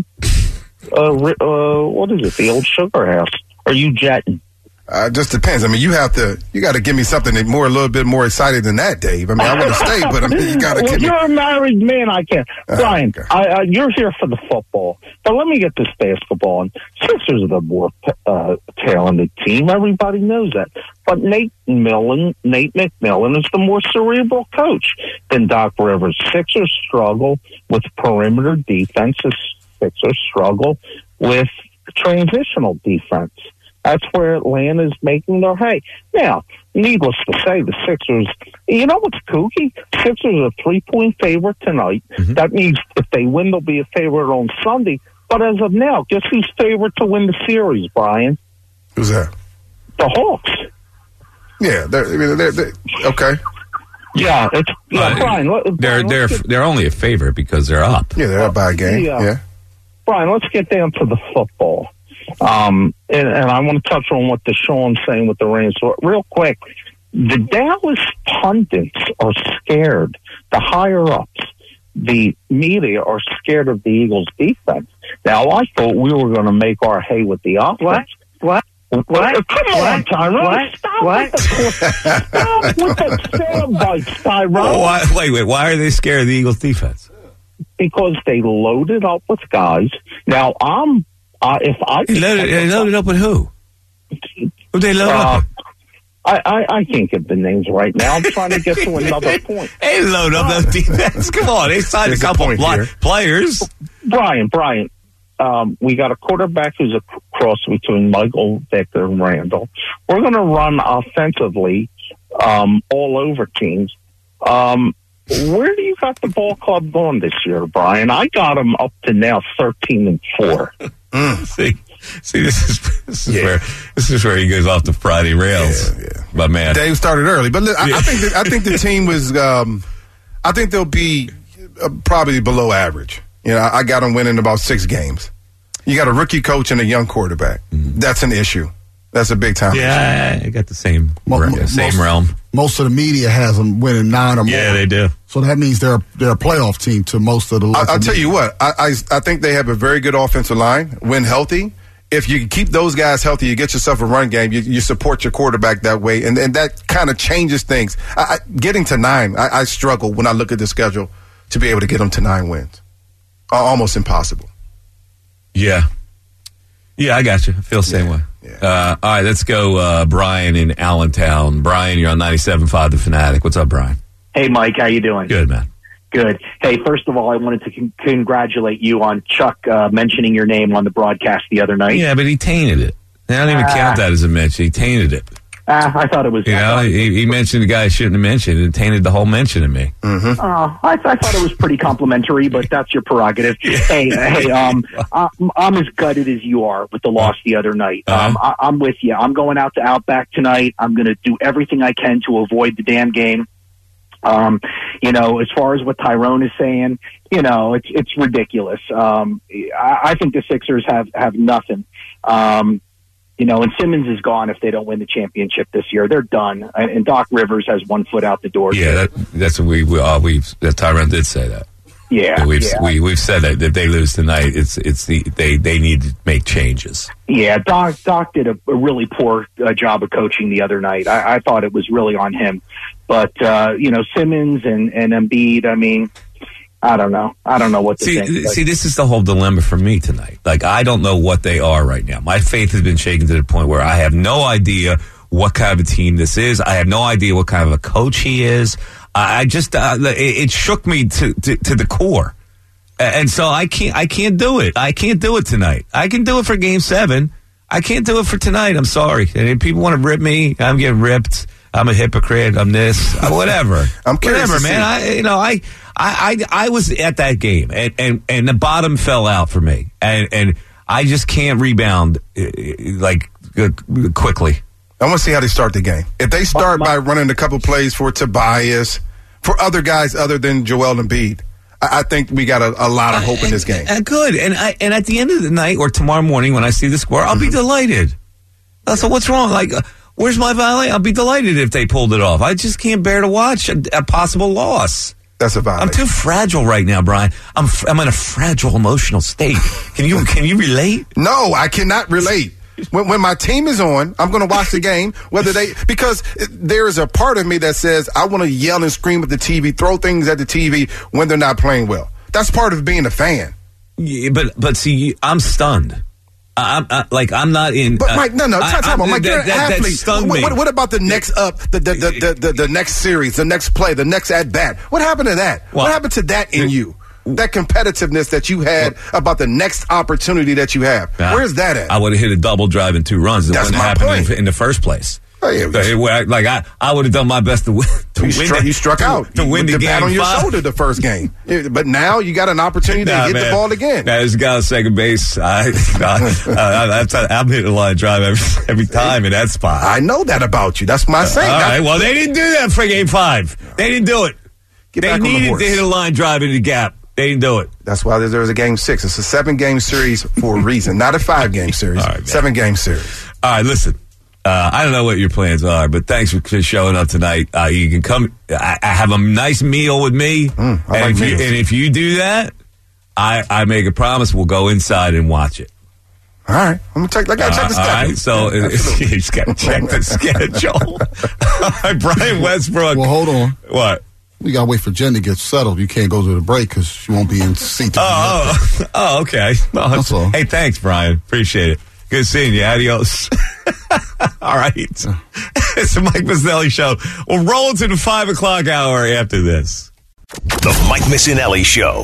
what is it? The old Sugar House? Are you jetting? Just depends. I mean, you got to give me something a little bit more exciting than that, Dave. I mean, I want to stay, but I mean, you got to give me. You're a married man. I can't. Brian, okay. You're here for the football, but let me get this basketball. And Sixers are the more talented team. Everybody knows that. But Nate McMillan is the more cerebral coach than Doc Rivers. Sixers struggle with perimeter defenses. Sixers struggle with transitional defense. That's where Atlanta's making their hay. Now, needless to say, the Sixers, you know what's kooky? Sixers are a 3-point favorite tonight. That means if they win, they'll be a favorite on Sunday. But as of now, guess who's favorite to win the series, Brian? Who's that? The Hawks. Yeah, they're okay. Yeah, Brian. They're only a favorite because they're up. Yeah, they're up by a game. Yeah. Brian, let's get down to the football. And I want to touch on what Deshaun's saying with the Rams. So real quick, the Dallas pundits are scared. The higher-ups, the media are scared of the Eagles' defense. Now, I thought we were going to make our hay with the offense. What? Come on, Tyrone. Stop with the sound bites, Tyrone. Wait. Why are they scared of the Eagles' defense? Because they loaded up with guys. Now, They loaded up with who? Who they load up with? I can't get the names right now. I'm trying to get to another point. They load up those defense. Come on, they signed a couple players. Brian, we got a quarterback who's a cross between Michael Vick and Randall. We're going to run offensively all over teams. Where do you got the ball club going this year, Brian? I got them up to now 13-4. See, this is where he goes off the Friday rails. Yeah. But man, Dave started early, but I think the team was. I think they'll be probably below average. You know, I got them winning about 6 games. You got a rookie coach and a young quarterback. That's an issue. That's a big time. Yeah, I got the same realm. Most of the media has them winning 9 or more. Yeah, they do. So that means they're a playoff team to most of the. I'll tell you what. I think they have a very good offensive line when healthy. If you keep those guys healthy, you get yourself a run game. You support your quarterback that way, and that kind of changes things. Getting to 9, I struggle when I look at the schedule to be able to get them to 9 wins. Almost impossible. Yeah, I got you. I feel the same way. Yeah. All right, let's go, Brian in Allentown. Brian, you're on 97.5 The Fanatic. What's up, Brian? Hey, Mike. How you doing? Good, man. Good. Hey, first of all, I wanted to congratulate you on Chuck mentioning your name on the broadcast the other night. Yeah, but he tainted it. I don't even count that as a mention. He tainted it. I thought it was. He mentioned the guy I shouldn't have mentioned and tainted the whole mention of me. Mm-hmm. I thought it was pretty complimentary, but that's your prerogative. Hey, I'm as gutted as you are with the loss the other night. I'm with you. I'm going out to Outback tonight. I'm going to do everything I can to avoid the damn game. As far as what Tyrone is saying, it's ridiculous. I think the Sixers have nothing. And Simmons is gone if they don't win the championship this year. They're done. And Doc Rivers has one foot out the door. Yeah, that's what Tyrone did say that. Yeah, we've said that if they lose tonight, they need to make changes. Yeah, Doc did a really poor job of coaching the other night. I thought it was really on him. But Simmons and Embiid, I mean, I don't know what to think. See, this is the whole dilemma for me tonight. Like, I don't know what they are right now. My faith has been shaken to the point where I have no idea what kind of a team this is. I have no idea what kind of a coach he is. I just it shook me to the core, and so I can't do it. I can't do it tonight. I can do it for Game 7. I can't do it for tonight. I'm sorry. And if people want to rip me, I'm getting ripped. I'm a hypocrite. I'm this. Whatever. I'm curious, whatever, man. I was at that game, and the bottom fell out for me, and I just can't rebound quickly. I want to see how they start the game. If they start by running a couple plays for Tobias, for other guys other than Joel Embiid, I think we got a lot of hope in this game. Good. And at the end of the night or tomorrow morning when I see the score, I'll be delighted. So what's wrong? Like, where's my violation? I'll be delighted if they pulled it off. I just can't bear to watch a possible loss. That's a violation. I'm too fragile right now, Brian. I'm in a fragile emotional state. Can you relate? No, I cannot relate. When my team is on, I'm going to watch the game, because there is a part of me that says I want to yell and scream at the TV, throw things at the TV when they're not playing well. That's part of being a fan. Yeah, but see, I'm stunned. I'm not in. But Mike, no, time on, Mike. You're an athlete. That stung me. What about the next the next series, the next play, the next at bat? What happened to that? What happened to that in you? that competitiveness that you had about the next opportunity that you have. Where's that at? I would have hit a double drive and 2 runs. That wouldn't happen in the first place. Oh, yeah, I would have done my best to win. You struck out. To win the game. Bat on your shoulder the first game. But now you got an opportunity to hit the ball again. Now, this guy on second base, I'm hitting a line drive every time in that spot. I know that about you. That's my saying. All right, well, they didn't do that for game 5. They didn't do it. They needed to hit a line drive in the gap. They didn't do it. That's why there was a game 6. It's a 7-game series for a reason, not a 5-game series. 7-game series. All right, listen. I don't know what your plans are, but thanks for showing up tonight. You can come. I have a nice meal with me, and if you do that, I make a promise we'll go inside and watch it. All right, I'm gonna check. I gotta check the schedule. All right, so you just gotta check the schedule. All right, Brian Westbrook. Well, hold on. What? We gotta wait for Jen to get settled. You can't go to the break because she won't be in seat. Oh, okay. Well, that's all. Hey, thanks, Brian. Appreciate it. Good seeing you. Adios. All right. It's the Mike Missinelli Show. We'll roll into the 5 o'clock hour after this. The Mike Missinelli Show.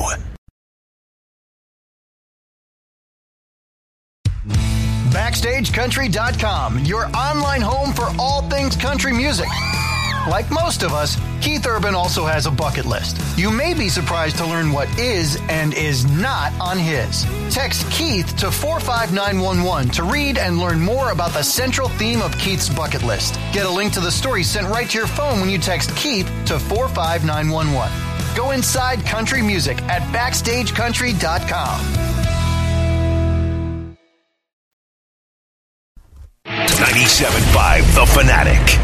BackstageCountry.com, your online home for all things country music. Like most of us, Keith Urban also has a bucket list. You may be surprised to learn what is and is not on his. Text Keith to 45911 to read and learn more about the central theme of Keith's bucket list. Get a link to the story sent right to your phone when you text Keith to 45911. Go inside country music at BackstageCountry.com. 97.5 The Fanatic.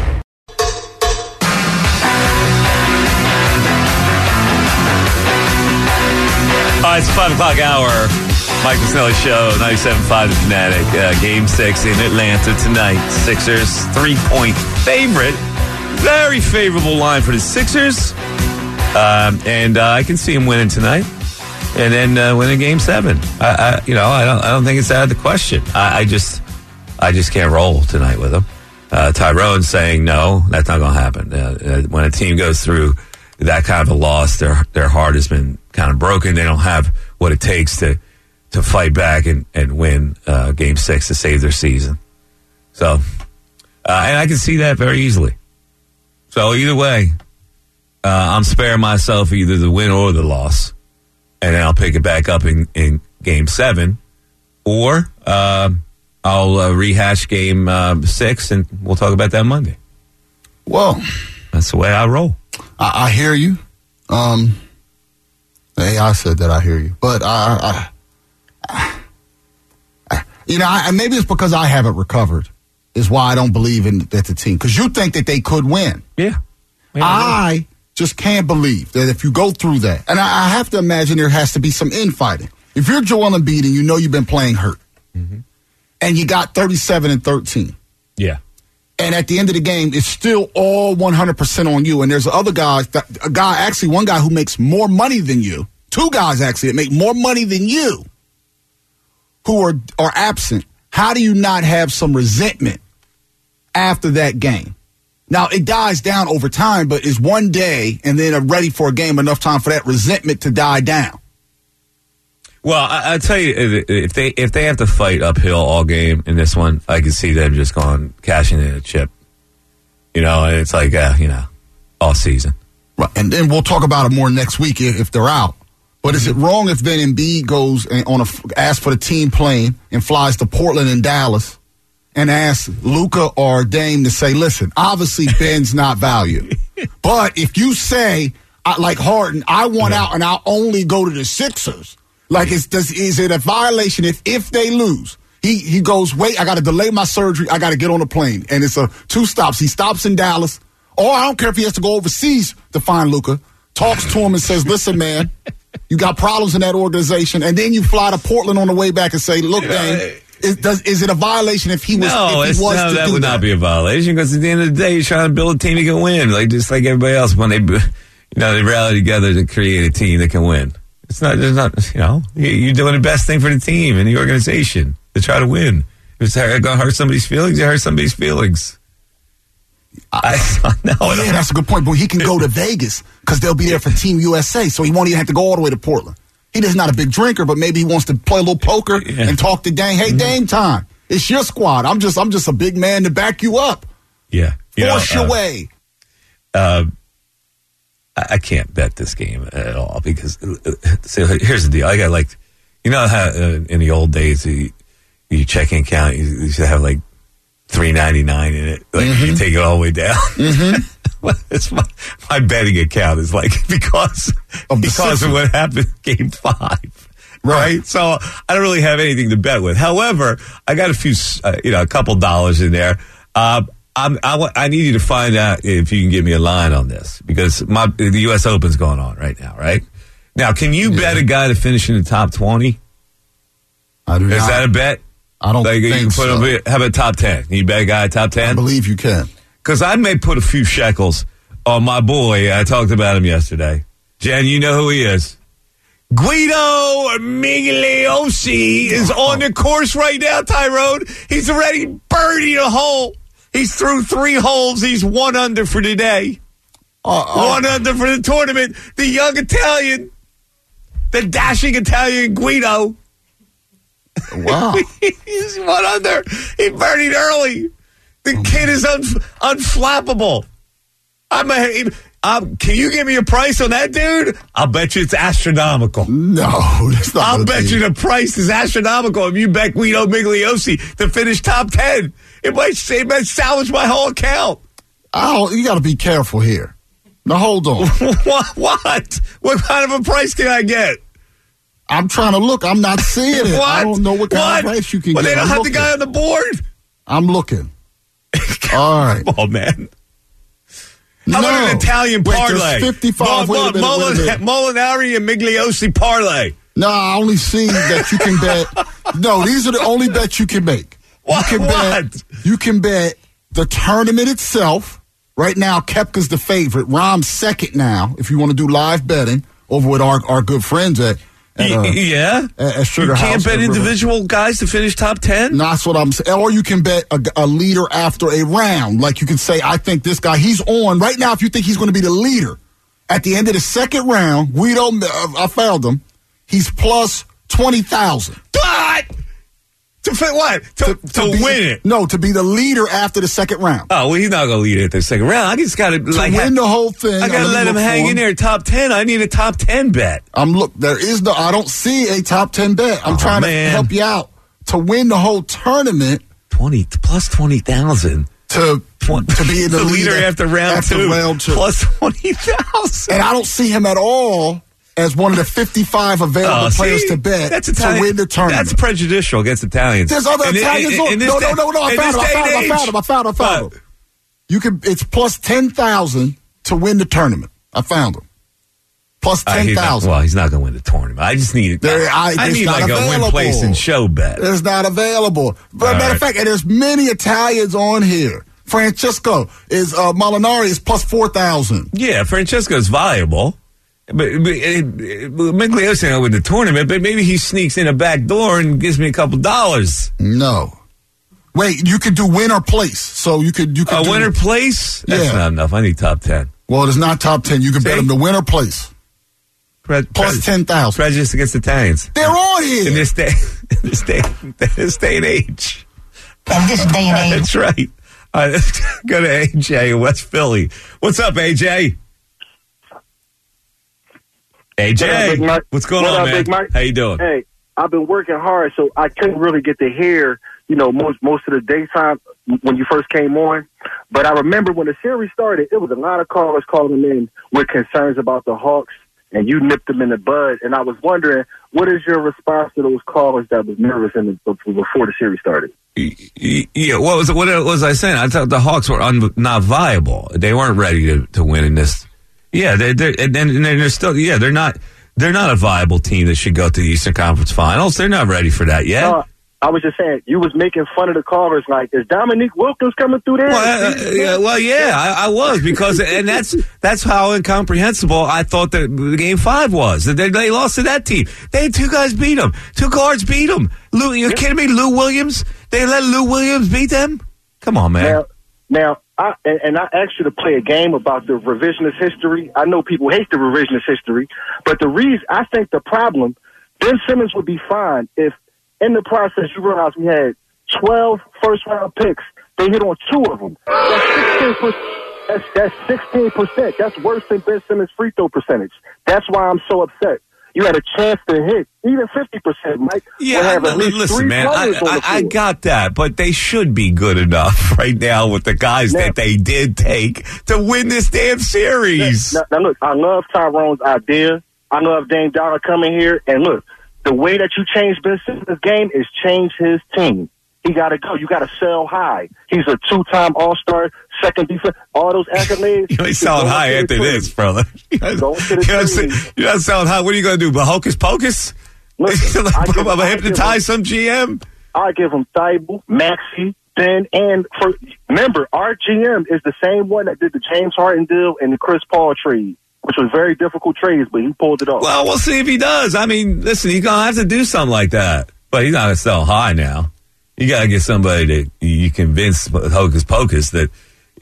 All right, it's the 5 o'clock hour. Mike Missinelli Show, 97.5 The Fanatic. Game 6 in Atlanta tonight. Sixers, 3-point favorite. Very favorable line for the Sixers. And I can see them winning tonight. And then winning Game 7. I don't think it's out of the question. I just can't roll tonight with them. Tyrone's saying no, that's not going to happen. When a team goes through that kind of a loss, their heart has been kind of broken. They don't have what it takes to fight back and win Game 6 to save their season. So, and I can see that very easily. So either way, I'm sparing myself either the win or the loss, and then I'll pick it back up in Game 7, or I'll rehash Game 6, and we'll talk about that Monday. Well, that's the way I roll. I hear you. I said that I hear you, but maybe it's because I haven't recovered is why I don't believe in that the team, because you think that they could win. Yeah. I just can't believe that if you go through that, and I have to imagine there has to be some infighting. If you're Joel Embiid and you know you've been playing hurt, and you got 37 and 13. Yeah. And at the end of the game, it's still all 100% on you. And there's other guys, one guy who makes more money than you, 2 guys actually that make more money than you, who are absent. How do you not have some resentment after that game? Now, it dies down over time, but is one day and then ready for a game enough time for that resentment to die down? Well, I tell you, if they have to fight uphill all game in this one, I can see them just cashing in a chip. And it's like, all season. Right, and then we'll talk about it more next week if they're out. But is it wrong if then Embiid goes and asks for the team plane and flies to Portland and Dallas and asks Luka or Dame to say, listen, obviously Ben's not valued. But if you say, like Harden, I want out and I'll only go to the Sixers. Like, is it a violation if they lose? He goes, wait, I got to delay my surgery. I got to get on a plane. And it's 2 stops. He stops in Dallas. Or I don't care if he has to go overseas to find Luka. Talks to him and says, listen, man, you got problems in that organization. And then you fly to Portland on the way back and say, look, Dame, is it a violation if he was that would not be a violation, because at the end of the day, you're trying to build a team that can win, just like everybody else when they rally together to create a team that can win. There's not, you're doing the best thing for the team and the organization to try to win. If it's going to hurt somebody's feelings, you hurt somebody's feelings. That's a good point. But he can go to Vegas because they'll be there for Team USA, so he won't even have to go all the way to Portland. He is not a big drinker, but maybe he wants to play a little poker and talk to Dame. Hey, Dame time. It's your squad. I'm just a big man to back you up. Yeah. Force your way. I can't bet this game at all because so here's the deal. I got how in the old days your checking account you used to have like $3.99 in it. Like you take it all the way down. It's my betting account is like because of what happened in Game 5. Right. So I don't really have anything to bet with. However, I got a couple dollars in there. I need you to find out if you can give me a line on this because the U.S. Open's going on right now, right? Now, can you bet a guy to finish in the top 20? I do not. Is that a bet? I don't think so. How about top 10? Can you bet a guy top 10? I believe you can. Because I may put a few shekels on my boy. I talked about him yesterday. Jen, you know who he is. Guido Migliosi is on the course right now, Tyrone. He's already birdied a hole. He's through 3 holes. He's 1 under for today. 1 under for the tournament. The young Italian, the dashing Italian Guido. Wow. He's 1 under. He birdied early. The kid is unflappable. Can you give me a price on that dude? I'll bet you it's astronomical. No, that's not. I'll bet you the price is astronomical if you bet Guido Migliosi to finish top 10. It might salvage my whole account. You got to be careful here. Now, hold on. What? What kind of a price can I get? I'm trying to look. I'm not seeing it. I don't know what kind of price you can get. They don't have the guy on the board? I'm looking. All right. Come on, man. How about an Italian parlay? 55. Molinari and Migliosi parlay. No, I only see that you can bet. No, these are the only bets you can make. You can bet the tournament itself. Right now, Koepka's the favorite. Rahm's second now, if you want to do live betting over with our good friends at Sugar House. You can't bet individual guys to finish top 10? No, that's what I'm saying. Or you can bet a leader after a round. Like you can say, I think this guy, he's on. Right now, if you think he's going to be the leader, at the end of the second round, Guido, I found him, he's plus 20,000. What? To what? To win it? No, to be the leader after the second round. Oh, well, he's not going to lead it at the second round. I just got to win the whole thing. I got to let him hang in there top 10. I need a top 10 bet. I don't see a top 10 bet. I'm trying to help you out. To win the whole tournament. Plus 20,000. To be in the leader after round two. Plus 20,000. And I don't see him at all as one of the 55 available players to bet to win the tournament. That's prejudicial against Italians. There's other Italians. No. I found him. It's plus 10,000 to win the tournament. I found him. Plus 10,000. Well, he's not going to win the tournament. I just need I need like a win place and show bet. It's not available. But matter of fact, and there's many Italians on here. Francesco is Molinari is plus 4,000. Yeah, Francesco is viable. But Migliosi will win the tournament, but maybe he sneaks in a back door and gives me a couple dollars. No. Wait, you could do win or place. So you could win or place? That's not enough. I need top 10. Well, it's not top 10. You can bet him to win or place. Plus 10,000. Prejudice against Italians. They're on here. In this day and age. In this day and age. That's right. All right, let's go to AJ in West Philly. What's up, AJ? AJ, what's going on, man? Big Mike? How you doing? Hey, I've been working hard, so I couldn't really get to hear, most of the daytime when you first came on. But I remember when the series started, it was a lot of callers calling in with concerns about the Hawks, and you nipped them in the bud. And I was wondering, what is your response to those callers that was nervous before the series started? Yeah, what was I saying? I thought the Hawks were not viable. They weren't ready to win in this. Yeah, they're still. Yeah, they're not a viable team that should go to the Eastern Conference Finals. They're not ready for that yet. I was just saying, you was making fun of the callers. Like, is Dominique Wilkins coming through there? I was because, and that's how incomprehensible I thought that Game 5 was. They lost to that team. They had 2 guys beat them. 2 guards beat them. You're kidding me? Lou Williams? They let Lou Williams beat them? Come on, man. Now, I asked you to play a game about the revisionist history. I know people hate the revisionist history, but I think the problem, Ben Simmons would be fine if in the process you realize we had 12 first-round picks. They hit on 2 of them. That's 16%. That's worse than Ben Simmons' free throw percentage. That's why I'm so upset. You had a chance to hit even 50%, Mike. Yeah, listen, man, I got that, but they should be good enough right now with the guys that they did take to win this damn series. Now, look, I love Tyrone's idea. I love Dame Dollar coming here. And look, the way that you change Ben Simmons' game is change his team. He got to go. You got to sell high. He's a 2-time All-Star, second defense, all those accolades. You ain't selling high after this, brother. You're not selling high. What are you going to do, hocus pocus? Listen, I'm going to hypnotize some GM? I give him Thibault, Maxey, Ben, and remember, our GM is the same one that did the James Harden deal and the Chris Paul trade, which was very difficult trades, but he pulled it off. Well, we'll see if he does. I mean, listen, he's going to have to do something like that. But he's not going to sell high now. You got to get somebody that you convince hocus pocus that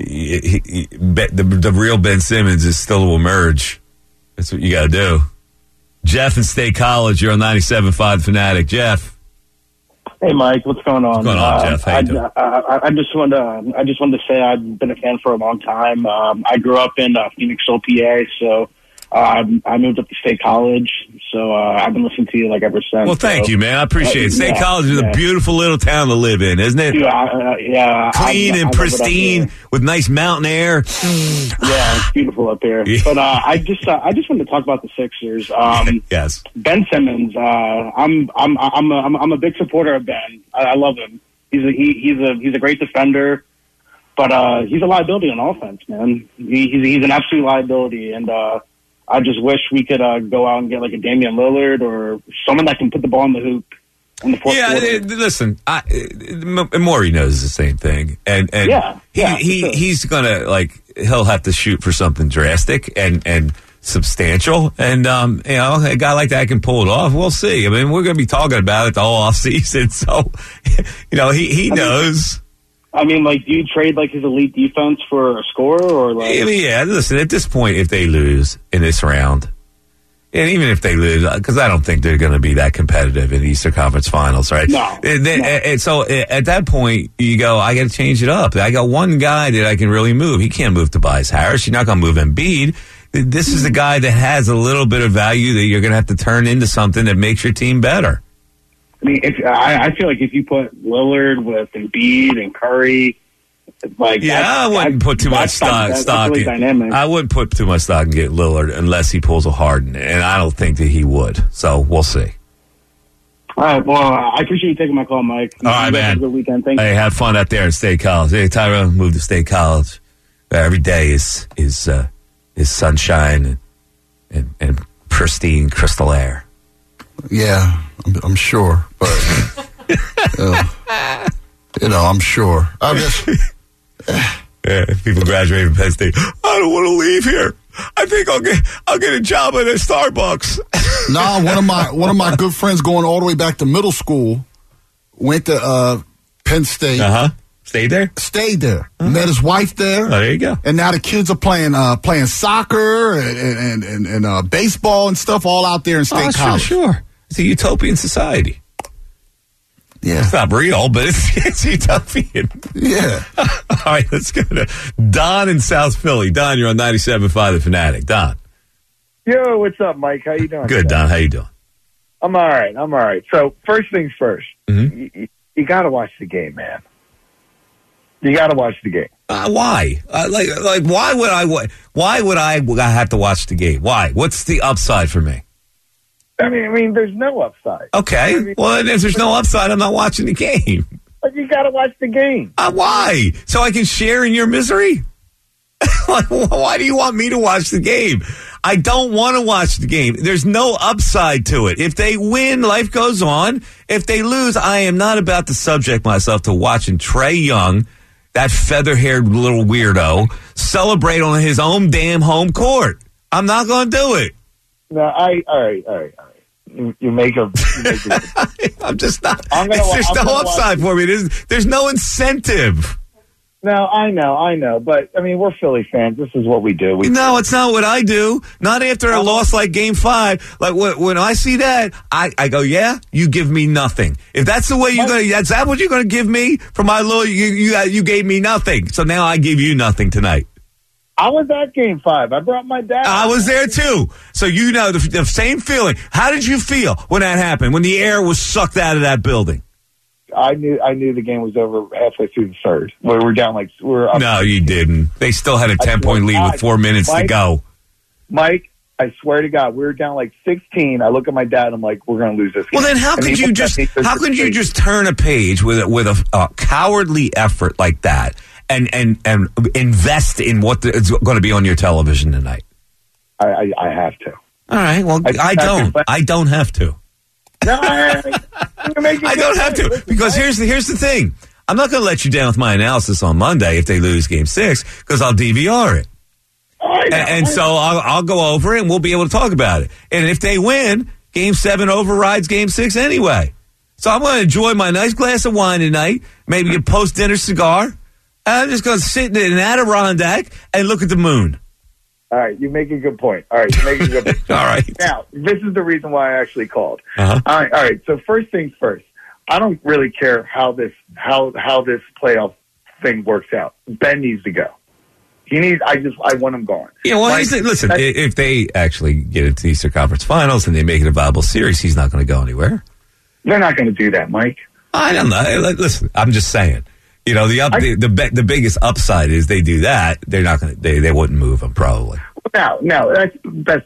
the real Ben Simmons is still to emerge. That's what you got to do. Jeff in State College, you're on 97.5 The Fanatic. Jeff. Hey, Mike, what's going on? What's going on, Jeff? How you doing? I just wanted to say I've been a fan for a long time. I grew up in Phoenixville, PA, so I moved up to State College, so I've been listening to you like ever since. Well, thank you, man. I appreciate it. State College is a beautiful little town to live in, isn't it? Yeah. Clean and pristine with nice mountain air. Yeah, it's beautiful up here. But I just wanted to talk about the Sixers. Yes. Ben Simmons. I'm a big supporter of Ben. I love him. He's a great defender. But he's a liability on offense, man. He's an absolute liability, and I just wish we could go out and get like a Damian Lillard or someone that can put the ball in the hoop in the fourth quarter. Listen, Morey knows the same thing, and he's gonna he'll have to shoot for something drastic and substantial, and a guy like that can pull it off. We'll see. I mean, we're gonna be talking about it the whole off season, so he knows. I mean, do you trade his elite defense for a scorer, or listen, at this point, if they lose in this round, and even if they lose, because I don't think they're going to be that competitive in the Eastern Conference Finals, right? No. And so at that point, you go, I got to change it up. I got one guy that I can really move. He can't move Tobias Harris. You're not going to move Embiid. This is the guy that has a little bit of value that you're going to have to turn into something that makes your team better. I mean, I feel like if you put Lillard with Embiid and Curry, I wouldn't put too much stock really in. Dynamic. I wouldn't put too much stock in get Lillard unless he pulls a Harden, and I don't think that he would. So we'll see. All right. Well, I appreciate you taking my call, Mike. All right, man. Have a good weekend. Thank you. Hey, have fun out there in State College. Hey, Tyrone, move to State College. Every day is sunshine and pristine crystal air. Yeah, I'm sure, but I'm sure. People graduate from Penn State. I don't want to leave here. I think I'll get a job at a Starbucks. One of my good friends going all the way back to middle school went to Penn State. Stayed there. Met his wife there. Oh, there you go. And now the kids are playing soccer and baseball and stuff all out there in State College. Sure. It's a utopian society. Yeah. It's not real, but it's utopian. Yeah. All right, let's go to Don in South Philly. Don, you're on 97.5 The Fanatic. Don. Yo, what's up, Mike? How you doing? Good, Don. How you doing? I'm all right. So, first things first. Mm-hmm. You got to watch the game, man. You got to watch the game. Why? Why would I have to watch the game? Why? What's the upside for me? I mean, there's no upside. Okay. Well, if there's no upside, I'm not watching the game. But you got to watch the game. Why? So I can share in your misery? Why do you want me to watch the game? I don't want to watch the game. There's no upside to it. If they win, life goes on. If they lose, I am not about to subject myself to watching Trae Young, that feather-haired little weirdo, celebrate on his own damn home court. I'm not going to do it. No, all right. You make a I'm just not. There's no upside for me. There's no incentive. No, I know. But, I mean, we're Philly fans. This is what we do. No, it's not what I do. Not after a loss like Game 5. Like, when I see that, I go, yeah, you give me nothing. If that's the way you're going to, is that what you're going to give me for my little, you gave me nothing. So now I give you nothing tonight. I was at Game 5. I brought my dad. I was there too. So you know the same feeling. How did you feel when that happened, when the air was sucked out of that building? I knew the game was over halfway through the third. We're down we're up. No, you didn't. They still had a 10-point lead with 4 minutes to go. Mike, I swear to God, we were down 16. I look at my dad. I'm like, we're going to lose this game. Well, then how could you just turn a page with a cowardly effort like that and invest in what is going to be on your television tonight? I have to. All right. Well, I don't. I don't have to. No, I don't have to, because here's the thing. I'm not going to let you down with my analysis on Monday if they lose Game 6, because I'll DVR it. So I'll go over it and we'll be able to talk about it. And if they win, Game 7 overrides Game 6 anyway. So I'm going to enjoy my nice glass of wine tonight, maybe a post-dinner cigar. And I'm just going to sit in an Adirondack and look at the moon. All right, you make a good point. All right. All right. Now, this is the reason why I actually called. Uh-huh. All right. So first things first. I don't really care how this playoff thing works out. Ben needs to go. I want him gone. Yeah, well, listen, if they actually get into the Eastern Conference Finals and they make it a viable series, he's not going to go anywhere. They're not going to do that, Mike. I don't know. Listen, I'm just saying. You know, the biggest upside is they do that. They're not going to. They wouldn't move him probably. No, that's best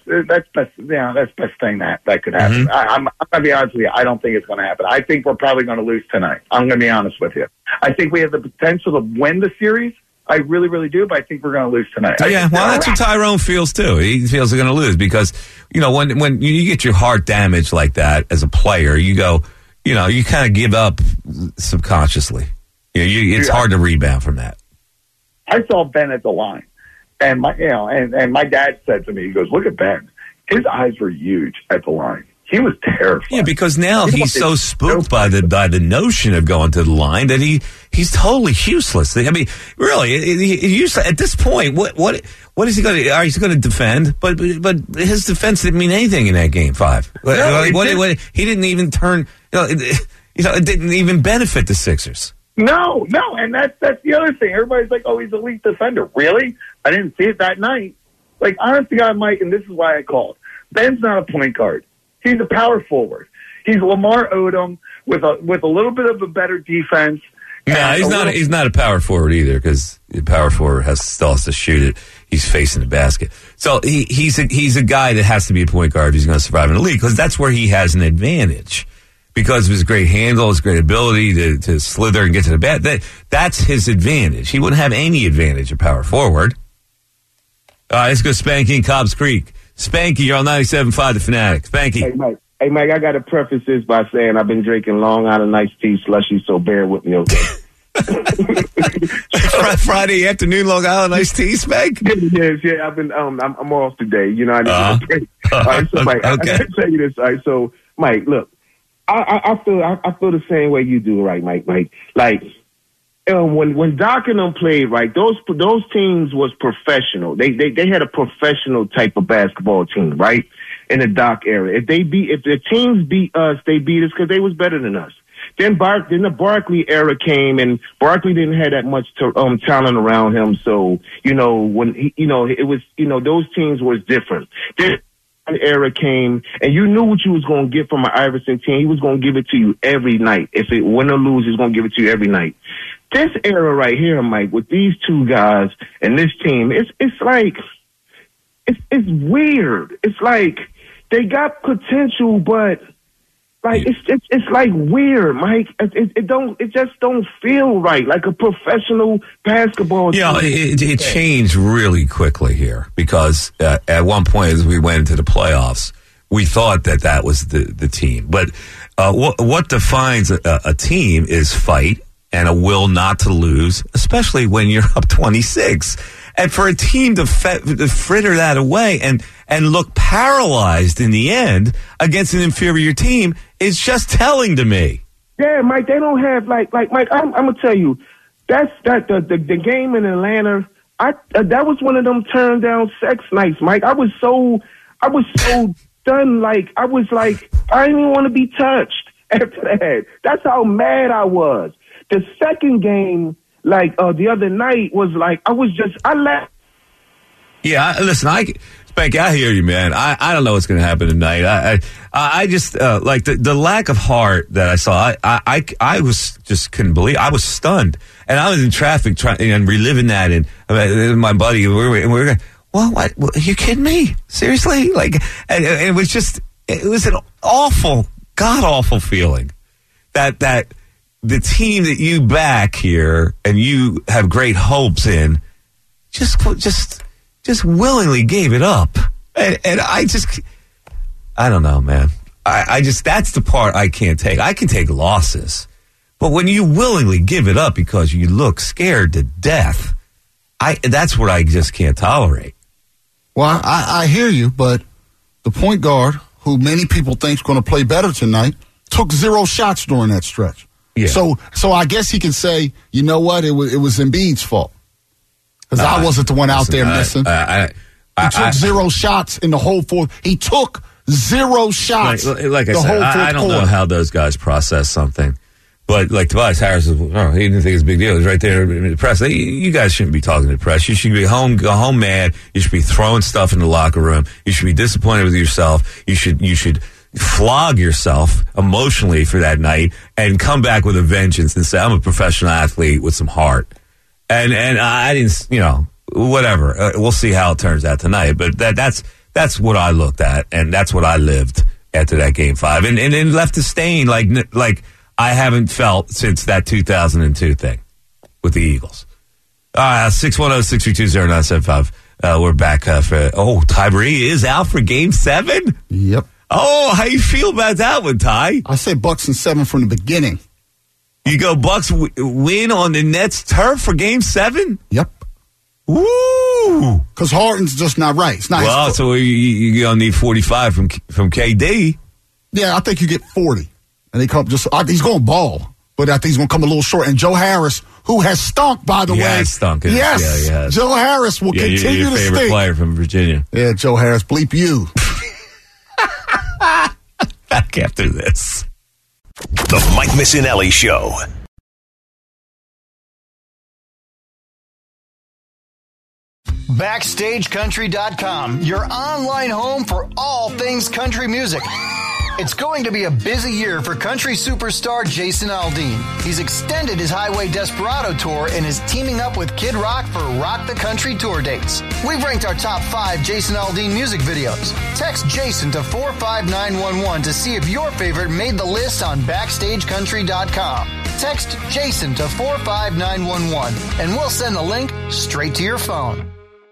thing that could happen. Mm-hmm. I'm going to be honest with you. I don't think it's going to happen. I think we're probably going to lose tonight. I'm going to be honest with you. I think we have the potential to win the series. I really, really do, but I think we're going to lose tonight. Yeah, well, that's what Tyrone feels too. He feels they're going to lose because, you know, when you get your heart damaged like that as a player, you go, you know, you kind of give up subconsciously. It's hard to rebound from that. I saw Ben at the line, and my dad said to me, he goes, "Look at Ben. His eyes were huge at the line. He was terrified." Yeah, because now he's so spooked by the notion of going to the line that he's totally useless. I mean, really, at this point, what is he going to? He's going to defend, but his defense didn't mean anything in that Game 5. He didn't even turn. It didn't even benefit the Sixers. No, and that's the other thing. Everybody's like, "Oh, he's an elite defender." Really? I didn't see it that night. Like, honest to God, Mike, and this is why I called. Ben's not a point guard. He's a power forward. He's Lamar Odom with a little bit of a better defense. No, he's not a power forward either, because the power forward still has to shoot it. He's facing the basket. So he's a guy that has to be a point guard if he's going to survive in the league, because that's where he has an advantage. Because of his great handle, his great ability to slither and get to the bat. That's his advantage. He wouldn't have any advantage at power forward. All right, let's go Spanky in Cobbs Creek. Spanky, you're on 97.5 The Fanatic. Spanky. Hey, Mike, I got to preface this by saying I've been drinking Long Island iced tea slushy, so bear with me, okay? Friday afternoon, Long Island iced tea, Spank? Yes, yeah, I've been, I'm off today. You know, I need to break. All right, so, Mike, I got to tell you this. All right, so, Mike, look. I feel the same way you do, right, Mike? Like when Doc and them played, right, those teams was professional. They had a professional type of basketball team, right? In the Doc era. If the teams beat us, they beat us because they was better than us. Then the Barkley era came, and Barkley didn't have that much talent around him. So when it was those teams was different. Then era came, and you knew what you was going to get from an Iverson team. He was going to give it to you every night. If it win or lose, he's going to give it to you every night. This era right here, Mike, with these two guys and this team, it's like it's weird. It's like they got potential, but like it's like weird, Mike. It just don't feel right, like a professional basketball team. Yeah, it changed really quickly here because at one point as we went into the playoffs, we thought that was the team. But what defines a team is fight and a will not to lose, especially when you're up 26. And for a team to fritter that away and look paralyzed in the end against an inferior team is just telling to me. Yeah, Mike, they don't have like Mike. I'm gonna tell you, the game in Atlanta. That was one of them turn down sex nights, Mike. I was so done. Like I didn't even want to be touched after that. That's how mad I was. The second game, the other night, was I laughed. Yeah, listen, Spanky, I hear you, man. I don't know what's going to happen tonight. I just the lack of heart that I saw. I was just couldn't believe. I was stunned, and I was in traffic and reliving that. And my buddy, we were going, well, what? Are you kidding me? Seriously? And it was an awful, god awful feeling that the team that you back here and you have great hopes in just willingly gave it up. And I don't know, man. That's the part I can't take. I can take losses. But when you willingly give it up because you look scared to death, that's what I just can't tolerate. Well, I hear you, but the point guard, who many people think is going to play better tonight, took 0 shots during that stretch. Yeah. So I guess he can say, you know what, it was Embiid's fault. Because I wasn't the one out there missing. He took 0 shots in the whole fourth. He took 0 shots. Like I said, I don't know how those guys process something. But like Tobias Harris, he didn't think it's a big deal. He's right there in the press. You guys shouldn't be talking to the press. You should go home mad. You should be throwing stuff in the locker room. You should be disappointed with yourself. You should flog yourself emotionally for that night and come back with a vengeance and say, I'm a professional athlete with some heart. And I didn't, whatever. We'll see how it turns out tonight. But that's what I looked at, and that's what I lived after that Game 5. And it left a stain like I haven't felt since that 2002 thing with the Eagles. 610-632-0975. We're back Tyree is out for Game 7? Yep. Oh, how you feel about that one, Ty? I say Bucks in 7 from the beginning. You go Bucks win on the Nets turf for Game 7? Yep. Woo! Because Harden's just not right. It's not. Well, so you're going to need 45 from KD. Yeah, I think you get 40. And he's going to ball. But I think he's going to come a little short. And Joe Harris, who has stunk, by the way. Has stunk. Yes. Yeah, he has. Joe Harris will continue to stink. Your favorite player from Virginia. Yeah, Joe Harris. Bleep you. Back after this. The Mike Missinelli Show. BackstageCountry.com, your online home for all things country music. It's going to be a busy year for country superstar Jason Aldean. He's extended his Highway Desperado tour and is teaming up with Kid Rock for Rock the Country tour dates. We've ranked our top 5 Jason Aldean music videos. Text Jason to 45911 to see if your favorite made the list on BackstageCountry.com. Text Jason to 45911 and we'll send the link straight to your phone.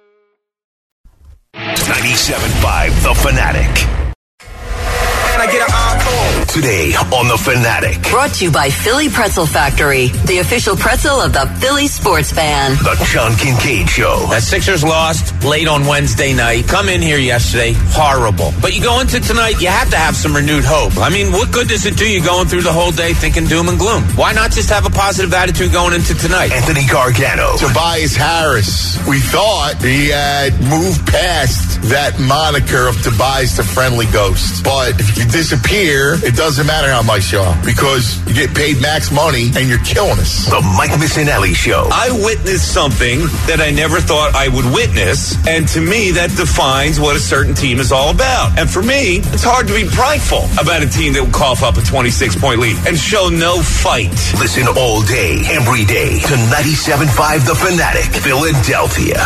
97.5 The Fanatic. I get an encore. Today on The Fanatic. Brought to you by Philly Pretzel Factory, the official pretzel of the Philly sports fan. The John Kincaid Show. The Sixers lost late on Wednesday night. Come in here yesterday, horrible. But you go into tonight, you have to have some renewed hope. I mean, what good does it do you going through the whole day thinking doom and gloom? Why not just have a positive attitude going into tonight? Anthony Gargano. Tobias Harris. We thought he had moved past that moniker of Tobias the Friendly Ghost. But if you disappear, it doesn't matter how much you are because you get paid max money and you're killing us. The Mike Missinelli Show. I witnessed something that I never thought I would witness, and to me, that defines what a certain team is all about. And for me, it's hard to be prideful about a team that will cough up a 26-point lead and show no fight. Listen all day, every day to 97.5 The Fanatic, Philadelphia.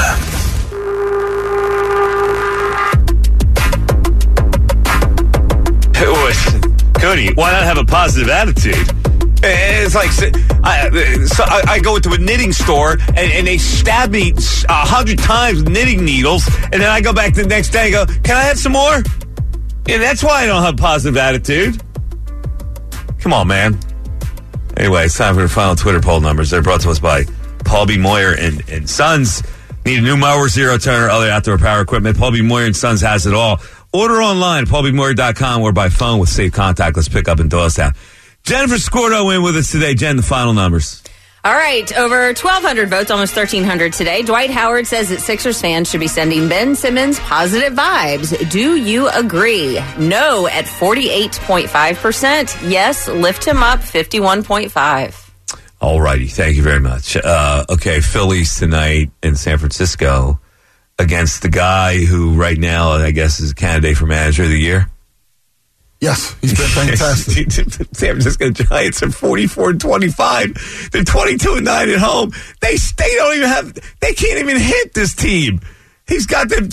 Cody, why not have a positive attitude? It's like I go into a knitting store and they stab me 100 times with knitting needles, and then I go back the next day and go, can I have some more? Yeah, that's why I don't have a positive attitude. Come on, man. Anyway, it's time for the final Twitter poll numbers. They're brought to us by Paul B. Moyer and Sons. Need a new mower, zero-turn, or other outdoor power equipment. Paul B. Moyer and Sons has it all. Order online at paulbmoyer.com or by phone with safe contactless pickup in Doylestown. Jennifer Scordo in with us today. Jen, the final numbers. All right, over 1,200 votes, almost 1,300 today. Dwight Howard says that Sixers fans should be sending Ben Simmons positive vibes. Do you agree? No at 48.5%. Yes, lift him up, 51.5%. All righty. Thank you very much. Okay, Phillies tonight in San Francisco against the guy who right now, I guess, is a candidate for Manager of the Year. Yes, he's been fantastic. San Francisco Giants are 44-25. They're 22-9 at home. They don't even have. They can't even hit this team. He's got them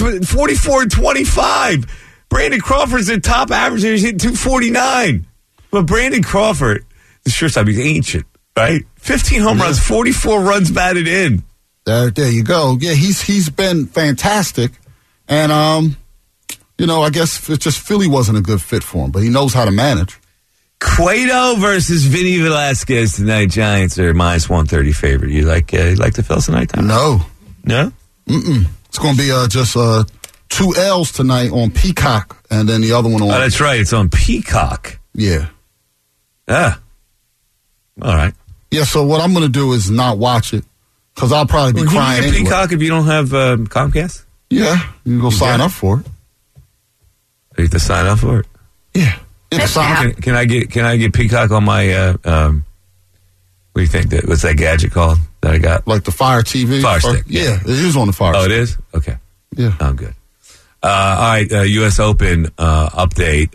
44-25. Brandon Crawford's their top average. He's hitting 249. But Brandon Crawford, the shortstop, he's ancient, right? 15 home runs, 44 runs batted in. There you go. Yeah, he's been fantastic, and I guess it's just Philly wasn't a good fit for him, but he knows how to manage. Cueto versus Vinny Velasquez tonight. Giants are minus 130 favorite. You like the Phils tonight, Tom? No. No? Mm-mm. It's going to be just 2 L's tonight on Peacock, and then the other one on... Oh, that's right. It's on Peacock. Yeah. Ah. All right. Yeah, so what I'm going to do is not watch it, because I'll probably be crying anyway. Peacock if you don't have Comcast? Yeah, you can go sign up for it. You have to sign up for it. Yeah. Can I get Peacock on my what do you think? What's that gadget called that I got? Like the Fire TV? Fire Stick. Yeah, it is on the Fire Stick. Oh, it is? Okay. Yeah. I'm good. All right, U.S. Open update.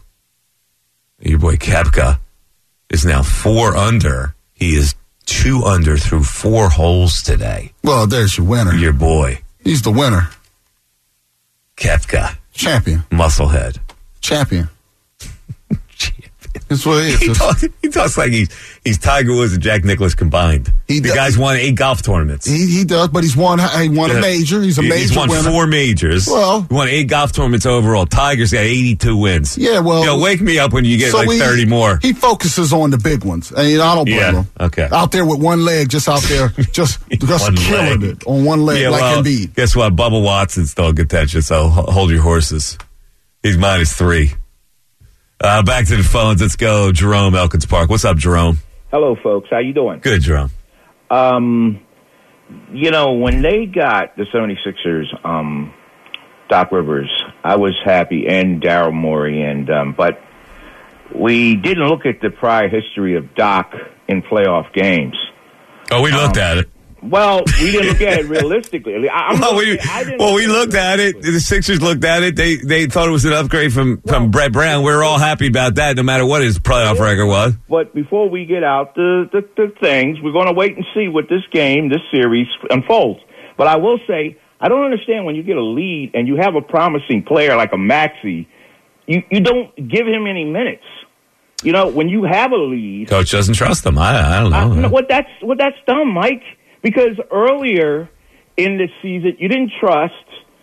Your boy Koepka is now 4 under. He is 2 under through 4 holes today. Well, there's your winner. Your boy. He's the winner. Koepka. Champion. Musclehead. Champion. That's what it is. He talks like he's Tiger Woods and Jack Nicklaus combined. The guy's won 8 golf tournaments. He does, but he won a major. He's a major He's won winner. 4 majors. Well, he won 8 golf tournaments overall. Tiger's got 82 wins. Yeah, well. Wake me up when you get 30 more. He focuses on the big ones. And I don't blame him. Okay. Out there with one leg, just out there, just killing it on one leg Embiid. Guess what? Bubba Watson's still good attention, so hold your horses. He's minus 3. Back to the phones. Let's go. Jerome, Elkins Park. What's up, Jerome? Hello, folks. How you doing? Good, Jerome. When they got the 76ers, Doc Rivers, I was happy, and Daryl Morey, but we didn't look at the prior history of Doc in playoff games. Oh, we looked at it. Well, we didn't look at it realistically. We looked at it. The Sixers looked at it. They thought it was an upgrade from Brett Brown. We were all happy about that, no matter what his playoff record was. But before we get out the things, we're going to wait and see what this series unfolds. But I will say, I don't understand when you get a lead and you have a promising player like a Maxey, you don't give him any minutes. When you have a lead, coach doesn't trust him. I don't know. That's dumb, Mike. Because earlier in this season, you didn't trust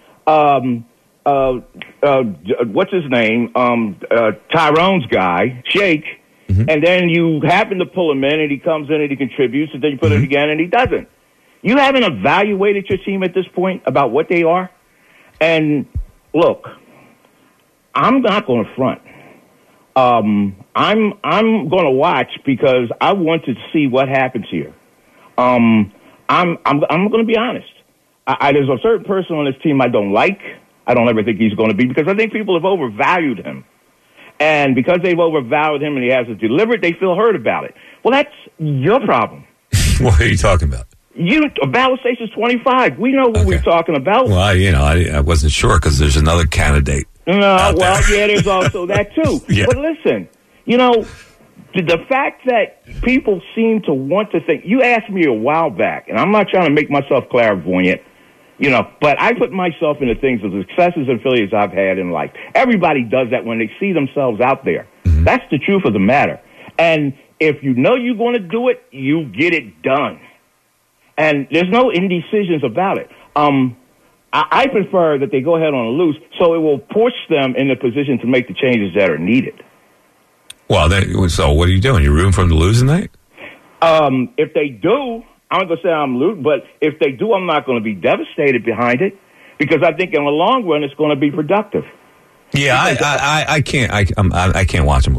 what's his name, Tyrone's guy, Shake, and then you happen to pull him in, and he comes in and he contributes, and then you put it again, and he doesn't. You haven't evaluated your team at this point about what they are. And look, I'm not going to front. I'm going to watch because I want to see what happens here. I'm going to be honest. There's a certain person on this team I don't like. I don't ever think he's going to be because I think people have overvalued him. And because they've overvalued him and he hasn't delivered, they feel hurt about it. Well, that's your problem. What are you talking about? Battle Station's 25. We know what we're talking about. Well, I wasn't sure because there's another candidate. There's also that too. Yeah. But listen, the fact that people seem to want to think, you asked me a while back, and I'm not trying to make myself clairvoyant, but I put myself into things, the successes and failures I've had in life. Everybody does that when they see themselves out there. Mm-hmm. That's the truth of the matter. And if you know you're going to do it, you get it done. And there's no indecisions about it. I prefer that they go ahead on a loose, so it will push them in the position to make the changes that are needed. Well, so what are you doing? You're rooting for them to lose tonight? If they do, I'm not going to say I'm rooting, but if they do, I'm not going to be devastated behind it because I think in the long run it's going to be productive. Yeah, I can't watch them lose.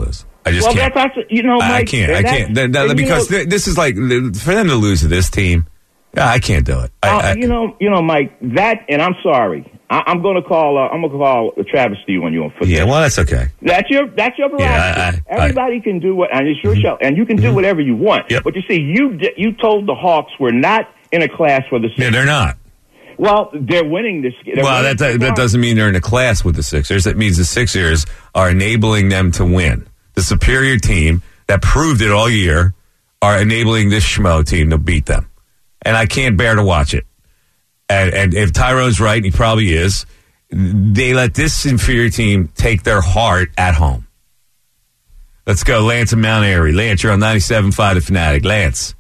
I just can't. That's Mike. I can't. Because this is like, for them to lose to this team, I can't do it. Mike, that, and I'm sorry. I'm going to call a travesty on you on football. Yeah, well, that's okay. That's your prerogative. Yeah, Everybody can do what, and it's your show, and you can do whatever you want. Yep. But you see, you told the Hawks we're not in a class for the Sixers. Yeah, they're not. Well, they're winning this. That doesn't mean they're in a class with the Sixers. That means the Sixers are enabling them to win. The superior team that proved it all year are enabling this schmo team to beat them. And I can't bear to watch it. And if Tyrone's right, and he probably is, they let this inferior team take their heart at home. Let's go, Lance in Mount Airy. Lance, you're on 97.5 The Fanatic. Lance.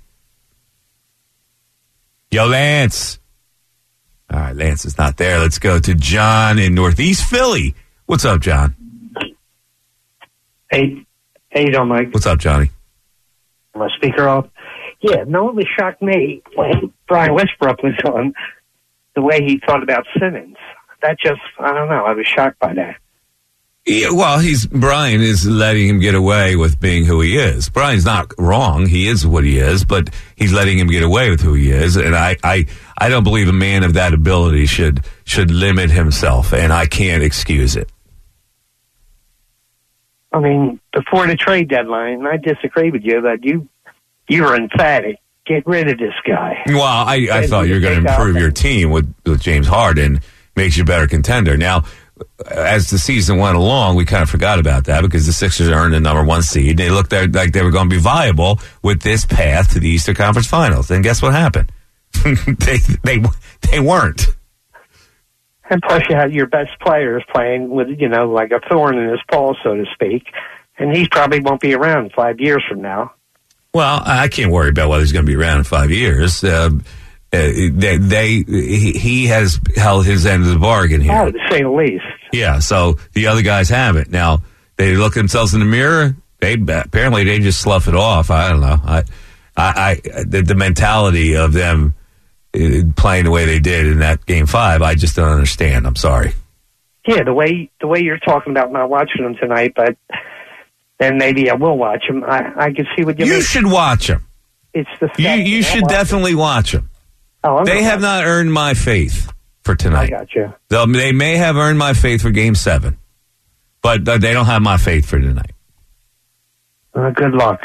Yo, Lance. All right, Lance is not there. Let's go to John in Northeast Philly. What's up, John? Hey, how you doing, Mike? What's up, Johnny? My speaker off? Yeah, no, it was shocked me when Brian Westbrook was on the way he thought about Simmons. That just, I don't know, I was shocked by that. Yeah, well, Brian is letting him get away with being who he is. Brian's not wrong. He is what he is, but he's letting him get away with who he is. And I don't believe a man of that ability should limit himself, and I can't excuse it. I mean, before the trade deadline, I disagree with you that you were emphatic. Get rid of this guy. Well, I thought you were going to improve your team with James Harden, makes you a better contender. Now, as the season went along, we kind of forgot about that because the Sixers earned the number 1 seed. They looked like they were going to be viable with this path to the Eastern Conference Finals. And guess what happened? they weren't. And plus, you had your best players playing with, like a thorn in his paw, so to speak. And he probably won't be around 5 years from now. Well, I can't worry about whether he's going to be around in 5 years. He has held his end of the bargain here. Oh, to say the least. Yeah, so the other guys haven't. Now, they look themselves in the mirror. Apparently they just slough it off. I don't know. The mentality of them playing the way they did in that Game 5, I just don't understand. I'm sorry. Yeah, the way you're talking about not watching them tonight, but then maybe I will watch them. I can see what you mean. You should watch them. It's the you should definitely watch them. Oh, they have not earned my faith for tonight. I got you. They may have earned my faith for Game 7, but they don't have my faith for tonight. Good luck.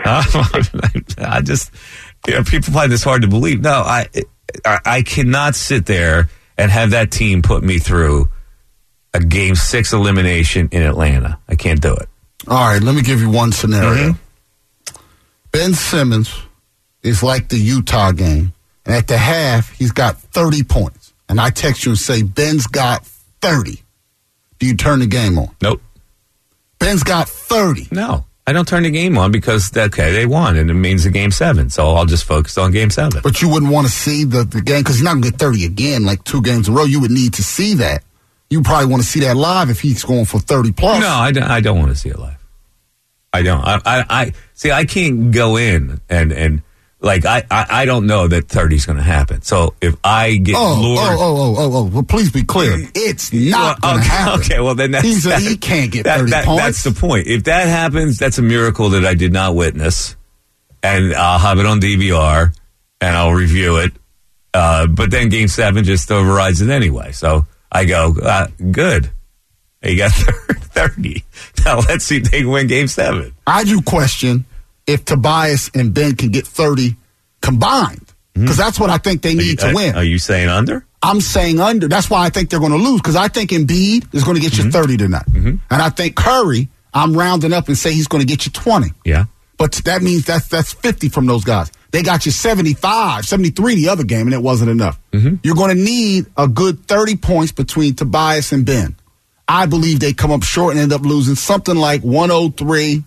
I just, people find this hard to believe. No, I cannot sit there and have that team put me through a Game 6 elimination in Atlanta. I can't do it. All right, let me give you one scenario. Mm-hmm. Ben Simmons is like the Utah game. And at the half, he's got 30 points. And I text you and say, Ben's got 30. Do you turn the game on? Nope. Ben's got 30. No, I don't turn the game on because, they won, and it means the Game 7. So I'll just focus on Game 7. But you wouldn't want to see the game because he's not going to get 30 again, like 2 games in a row. You would need to see that. You probably want to see that live if he's going for 30 plus. No, I don't want to see it live. I don't. I see. I can't go in and I don't know that 30 is going to happen. So if I get lured, well, please be clear. It's not going to happen. Okay, well then he can't get 30 points. That's the point. If that happens, that's a miracle that I did not witness, and I'll have it on DVR and I'll review it. But then Game 7 just overrides it anyway. So I go, good. He got 30. Now let's see if they can win Game 7. I do question if Tobias and Ben can get 30 combined. Because that's what I think they need to win. Are you saying under? I'm saying under. That's why I think they're going to lose. Because I think Embiid is going to get you 30 tonight. Mm-hmm. And I think Curry, I'm rounding up and say he's going to get you 20. Yeah. But that means that's 50 from those guys. They got you 75, 73 the other game, and it wasn't enough. Mm-hmm. You're going to need a good 30 points between Tobias and Ben. I believe they come up short and end up losing something like 103-97.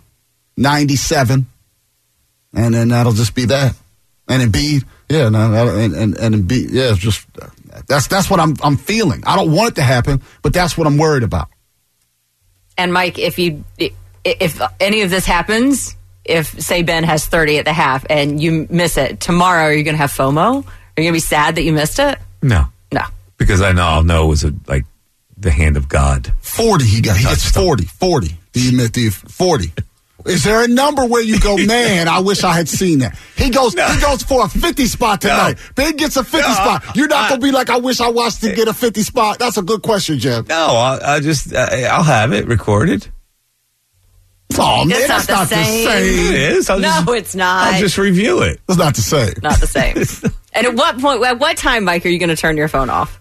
And then that'll just be that. And Embiid, and Embiid, it's just that's what I'm feeling. I don't want it to happen, but that's what I'm worried about. And Mike, if any of this happens, if say Ben has 30 at the half and you miss it tomorrow, are you going to have FOMO? Are you going to be sad that you missed it? No, because I'll know it was the hand of God. 40 he got. He gets 40. 40. Do you admit 40? Is there a number where you go, man, I wish I had seen that? He goes for a 50 spot tonight. Ben gets a 50 spot. You're not going to be like, I wish I watched him get a 50 spot. That's a good question, Jim. No, I'll have it recorded. Oh, man, that's not the same. It is. It's not. I'll just review it. It's not the same. Not the same. And at what time, Mike, are you going to turn your phone off?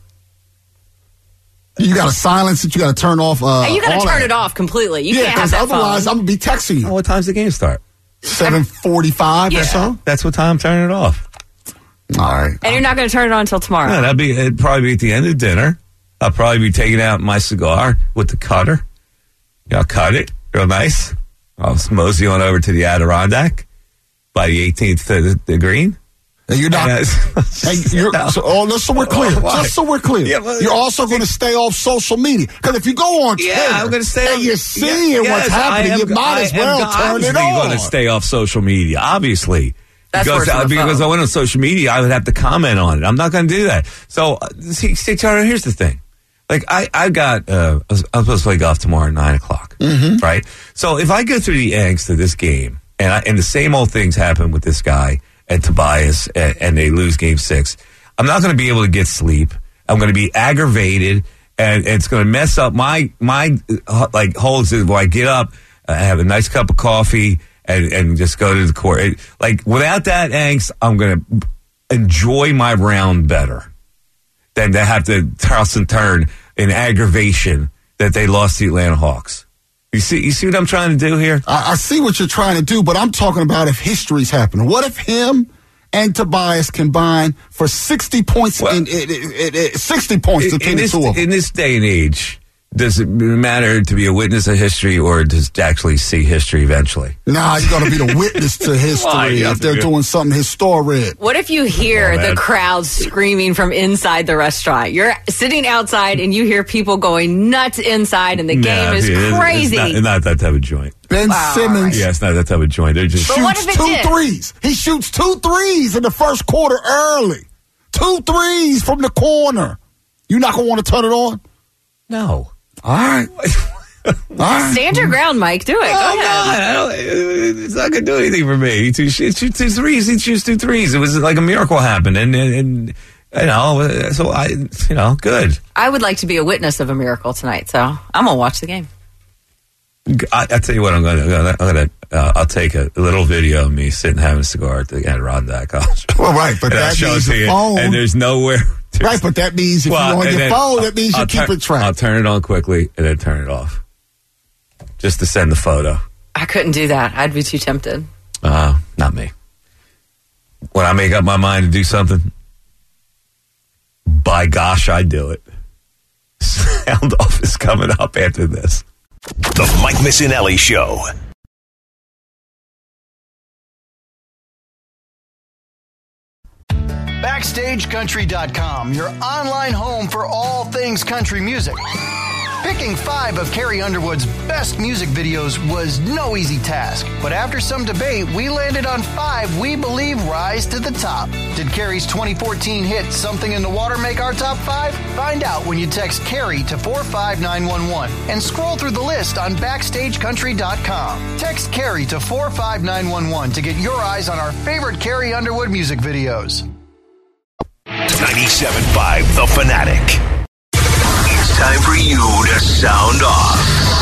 You got to silence it. You got to turn off. You got to turn it off completely. You can't have that otherwise, phone. I'm going to be texting you. What time's the game start? 7:45 or so. That's what time I'm turning it off. All right. And you're not going to turn it on until tomorrow. No, it'd probably be at the end of dinner. I'll probably be taking out my cigar with the cutter. I'll cut it real nice. I'll mosey on over to the Adirondack by the 18th to the green. And you're not. So we're clear. Just so we're clear. Yeah, you're also going to stay off social media. Because if you go on Twitter I'm going to stay and you're seeing what's happening, you might as well turn it on. I'm going to stay off social media, obviously. Because I went on social media, I would have to comment on it. I'm not going to do that. So, see, Charlie, here's the thing. Like, I'm supposed to play golf tomorrow at 9 o'clock, right? So, if I go through the angst of this game, and the same old things happen with this guy and Tobias, and they lose game 6, I'm not going to be able to get sleep. I'm going to be aggravated, and it's going to mess up my holds where I get up, have a nice cup of coffee, and just go to the court. Without that angst, I'm going to enjoy my round better than to have to toss and turn in aggravation that they lost the Atlanta Hawks. You see what I'm trying to do here? I see what you're trying to do, but I'm talking about if history's happening. What if him and Tobias combine for 60 points 60 points between the two of them? In this day and age, does it matter to be a witness of history or does it actually see history eventually? Nah, you got to be the witness to history if they're doing something historic. What if you hear the crowd screaming from inside the restaurant? You're sitting outside and you hear people going nuts inside and the game is crazy. It's not that type of joint. Ben Simmons. Yeah, it's not that type of joint. They're just shoots 2 threes. He shoots 2 threes in the first quarter early. 2 threes from the corner. You not going to want to turn it on? No. All right. Stand your ground, Mike. Do it. Go ahead. It's not going to do anything for me. He shoots 2 threes. He shoots 2 threes. It was like a miracle happened. And good. I would like to be a witness of a miracle tonight, so I'm going to watch the game. I tell you what, I'll take a little video of me sitting having a cigar at the Adirondack. Well, right, but that means the phone. And there's nowhere. Right, but that means if you're on your phone, that means you keep it track. I'll turn it on quickly and then turn it off. Just to send the photo. I couldn't do that. I'd be too tempted. Not me. When I make up my mind to do something, by gosh, I do it. Sound off is coming up after this. The Mike Missinelli Show. BackstageCountry.com, your online home for all things country music. Picking 5 of Carrie Underwood's best music videos was no easy task, but after some debate, we landed on 5 we believe rise to the top. Did Carrie's 2014 hit Something in the Water make our top 5? Find out when you text Carrie to 45911 and scroll through the list on BackstageCountry.com. Text Carrie to 45911 to get your eyes on our favorite Carrie Underwood music videos. 97.5 The Fanatic. It's time for you to sound off.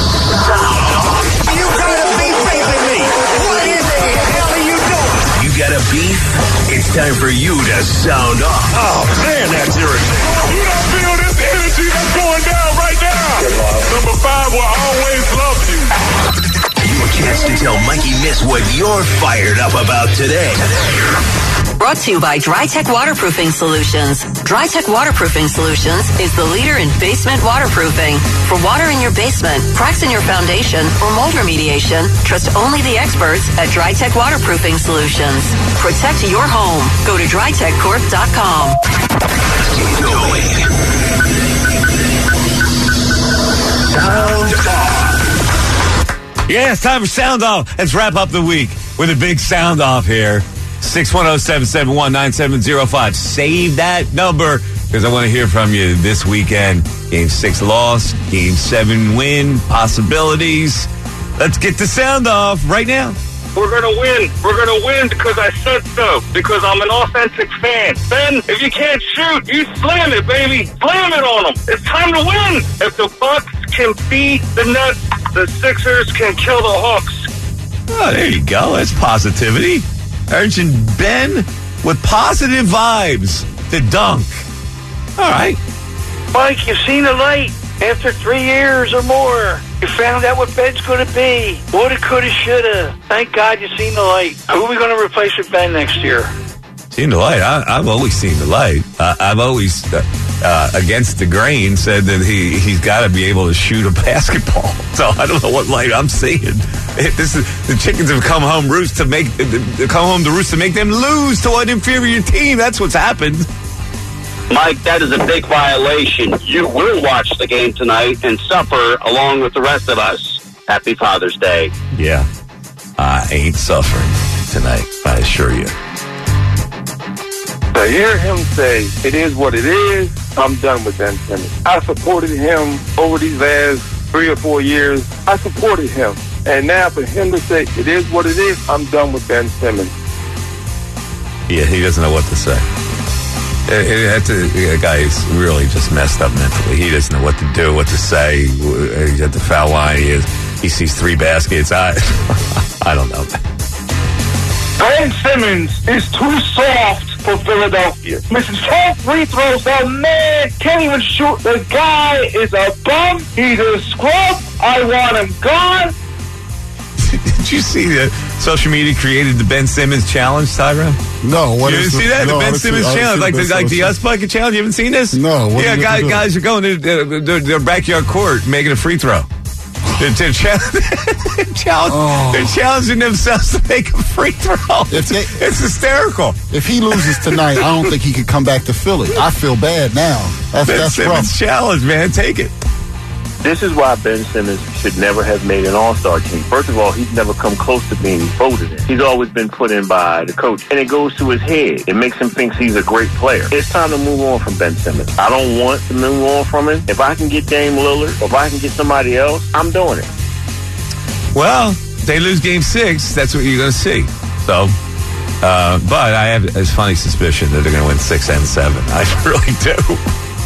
You gotta be facing me. What in the hell are you doing? You got a beef? It's time for you to sound off. Oh, man, that's irritating. You don't feel this energy that's going down right now. Number 5 will always love you. Your chance to tell Mikey Miss what you're fired up about today. Brought to you by DryTech Waterproofing Solutions. DryTech Waterproofing Solutions is the leader in basement waterproofing. For water in your basement, cracks in your foundation, or mold remediation, trust only the experts at DryTech Waterproofing Solutions. Protect your home. Go to DryTechCorp.com. Sound off. Yeah, it's time for Sound Off. Let's wrap up the week with a big Sound Off here. 610-771-9705. Save that number because I want to hear from you this weekend. Game 6 loss, Game 7 win, possibilities. Let's get the sound off right now. We're going to win. We're going to win because I said so. Because I'm an authentic fan. Ben, if you can't shoot, you slam it, baby. Slam it on them. It's time to win. If the Bucks can beat the Nets, the Sixers can kill the Hawks. Oh, there you go. That's positivity. Urging Ben with positive vibes to dunk. All right. Mike, you've seen the light after 3 years or more. You found out what Ben's going to be. Woulda, coulda, shoulda. Thank God you've seen the light. Who are we going to replace with Ben next year? Seen the light. I've always seen the light. I've always, against the grain, said that he's got to be able to shoot a basketball. So I don't know what light I'm seeing. The Chickens have come home to roost to make them lose to an inferior team. That's what's happened. Mike, that is a big violation. You will watch the game tonight and suffer along with the rest of us. Happy Father's Day. Yeah. I ain't suffering tonight, I assure you. To hear him say, it is what it is, I'm done with Ben Simmons. I supported him over these last 3 or 4 years. I supported him. And now for him to say, it is what it is, I'm done with Ben Simmons. Yeah, he doesn't know what to say. The guy is really just messed up mentally. He doesn't know what to do, what to say. He's at the foul line. He sees 3 baskets. I don't know. Ben Simmons is too soft for Philadelphia. Misses 10 free throws. The man can't even shoot. The guy is a bum. He's a scrub. I want him gone. Did you see that social media created the Ben Simmons challenge, Tyrone? No. You didn't see that? The Ben Simmons challenge, like the Us Bucket challenge. You haven't seen this? No. Yeah, guys are going to their backyard court making a free throw. They're challenging themselves to make a free throw. It's hysterical. If he loses tonight, I don't think he could come back to Philly. I feel bad now. That's Simmons rough. challenge, man. Take it. This is why Ben Simmons should never have made an all-star team. First of all, he's never come close to being voted in. He's always been put in by the coach. And it goes to his head. It makes him think he's a great player. It's time to move on from Ben Simmons. I don't want to move on from him. If I can get Dame Lillard, or if I can get somebody else, I'm doing it. Well, they lose game 6. That's what you're going to see. So, but I have a funny suspicion that they're going to win 6 and 7. I really do.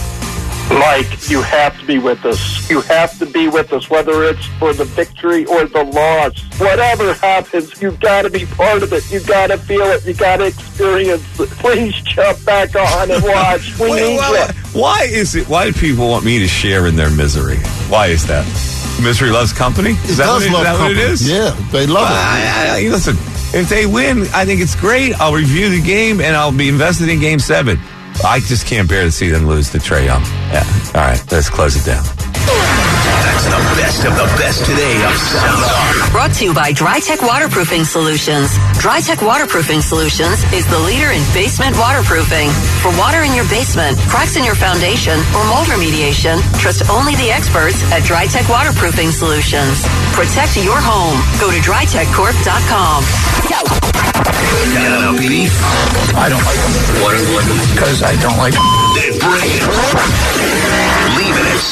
Mike, you have to be with us. You have to be with us, whether it's for the victory or the loss. Whatever happens, you've got to be part of it. You've got to feel it. You've got to experience it. Please jump back on and watch. We need you. Why do people want me to share in their misery? Why is that? Misery loves company? Is that what it is? Yeah, they love it. Listen, if they win, I think it's great. I'll review the game, and I'll be invested in Game 7. I just can't bear to see them lose to Trae Young. Yeah. All right, let's close it down. That's the best of the best today of Sound Off. Brought to you by DryTech Waterproofing Solutions. DryTech Waterproofing Solutions is the leader in basement waterproofing. For water in your basement, cracks in your foundation, or mold remediation, trust only the experts at DryTech Waterproofing Solutions. Protect your home. Go to DryTechCorp.com. Got a beef? I don't like them. Because I don't like them. Then bring it. Leave it at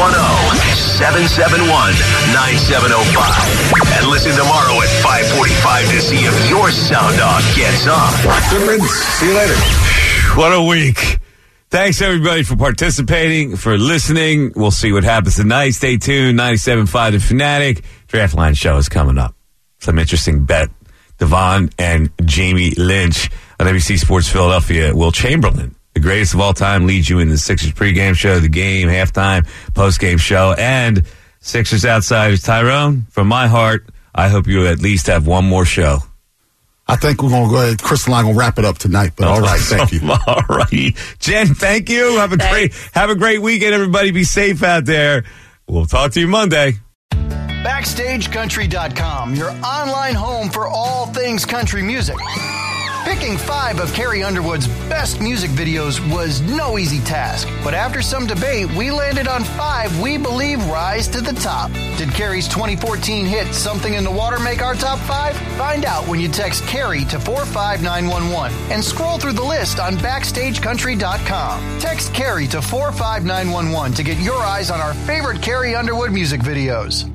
610-771-9705. And listen tomorrow at 5:45 to see if your sound off gets on. See you later. What a week. Thanks, everybody, for participating, for listening. We'll see what happens tonight. Stay tuned. 97.5 The Fanatic. Draft Line Show is coming up. Some interesting bet. Devon and Jamie Lynch on NBC Sports Philadelphia. Will Chamberlain, the greatest of all time, leads you in the Sixers pregame show, the game, halftime, postgame show, and Sixers Outsiders. Tyrone, from my heart, I hope you at least have one more show. I think we're going to go ahead. Chris and I going to wrap it up tonight, but all right, thank you. All righty. Jen, thank you. Have a great weekend, everybody. Be safe out there. We'll talk to you Monday. BackstageCountry.com, your online home for all things country music. Picking 5 of Carrie Underwood's best music videos was no easy task, but after some debate, we landed on 5 we believe rise to the top. Did Carrie's 2014 hit Something in the Water make our top 5? Find out when you text Carrie to 45911 and scroll through the list on BackstageCountry.com. Text Carrie to 45911 to get your eyes on our favorite Carrie Underwood music videos.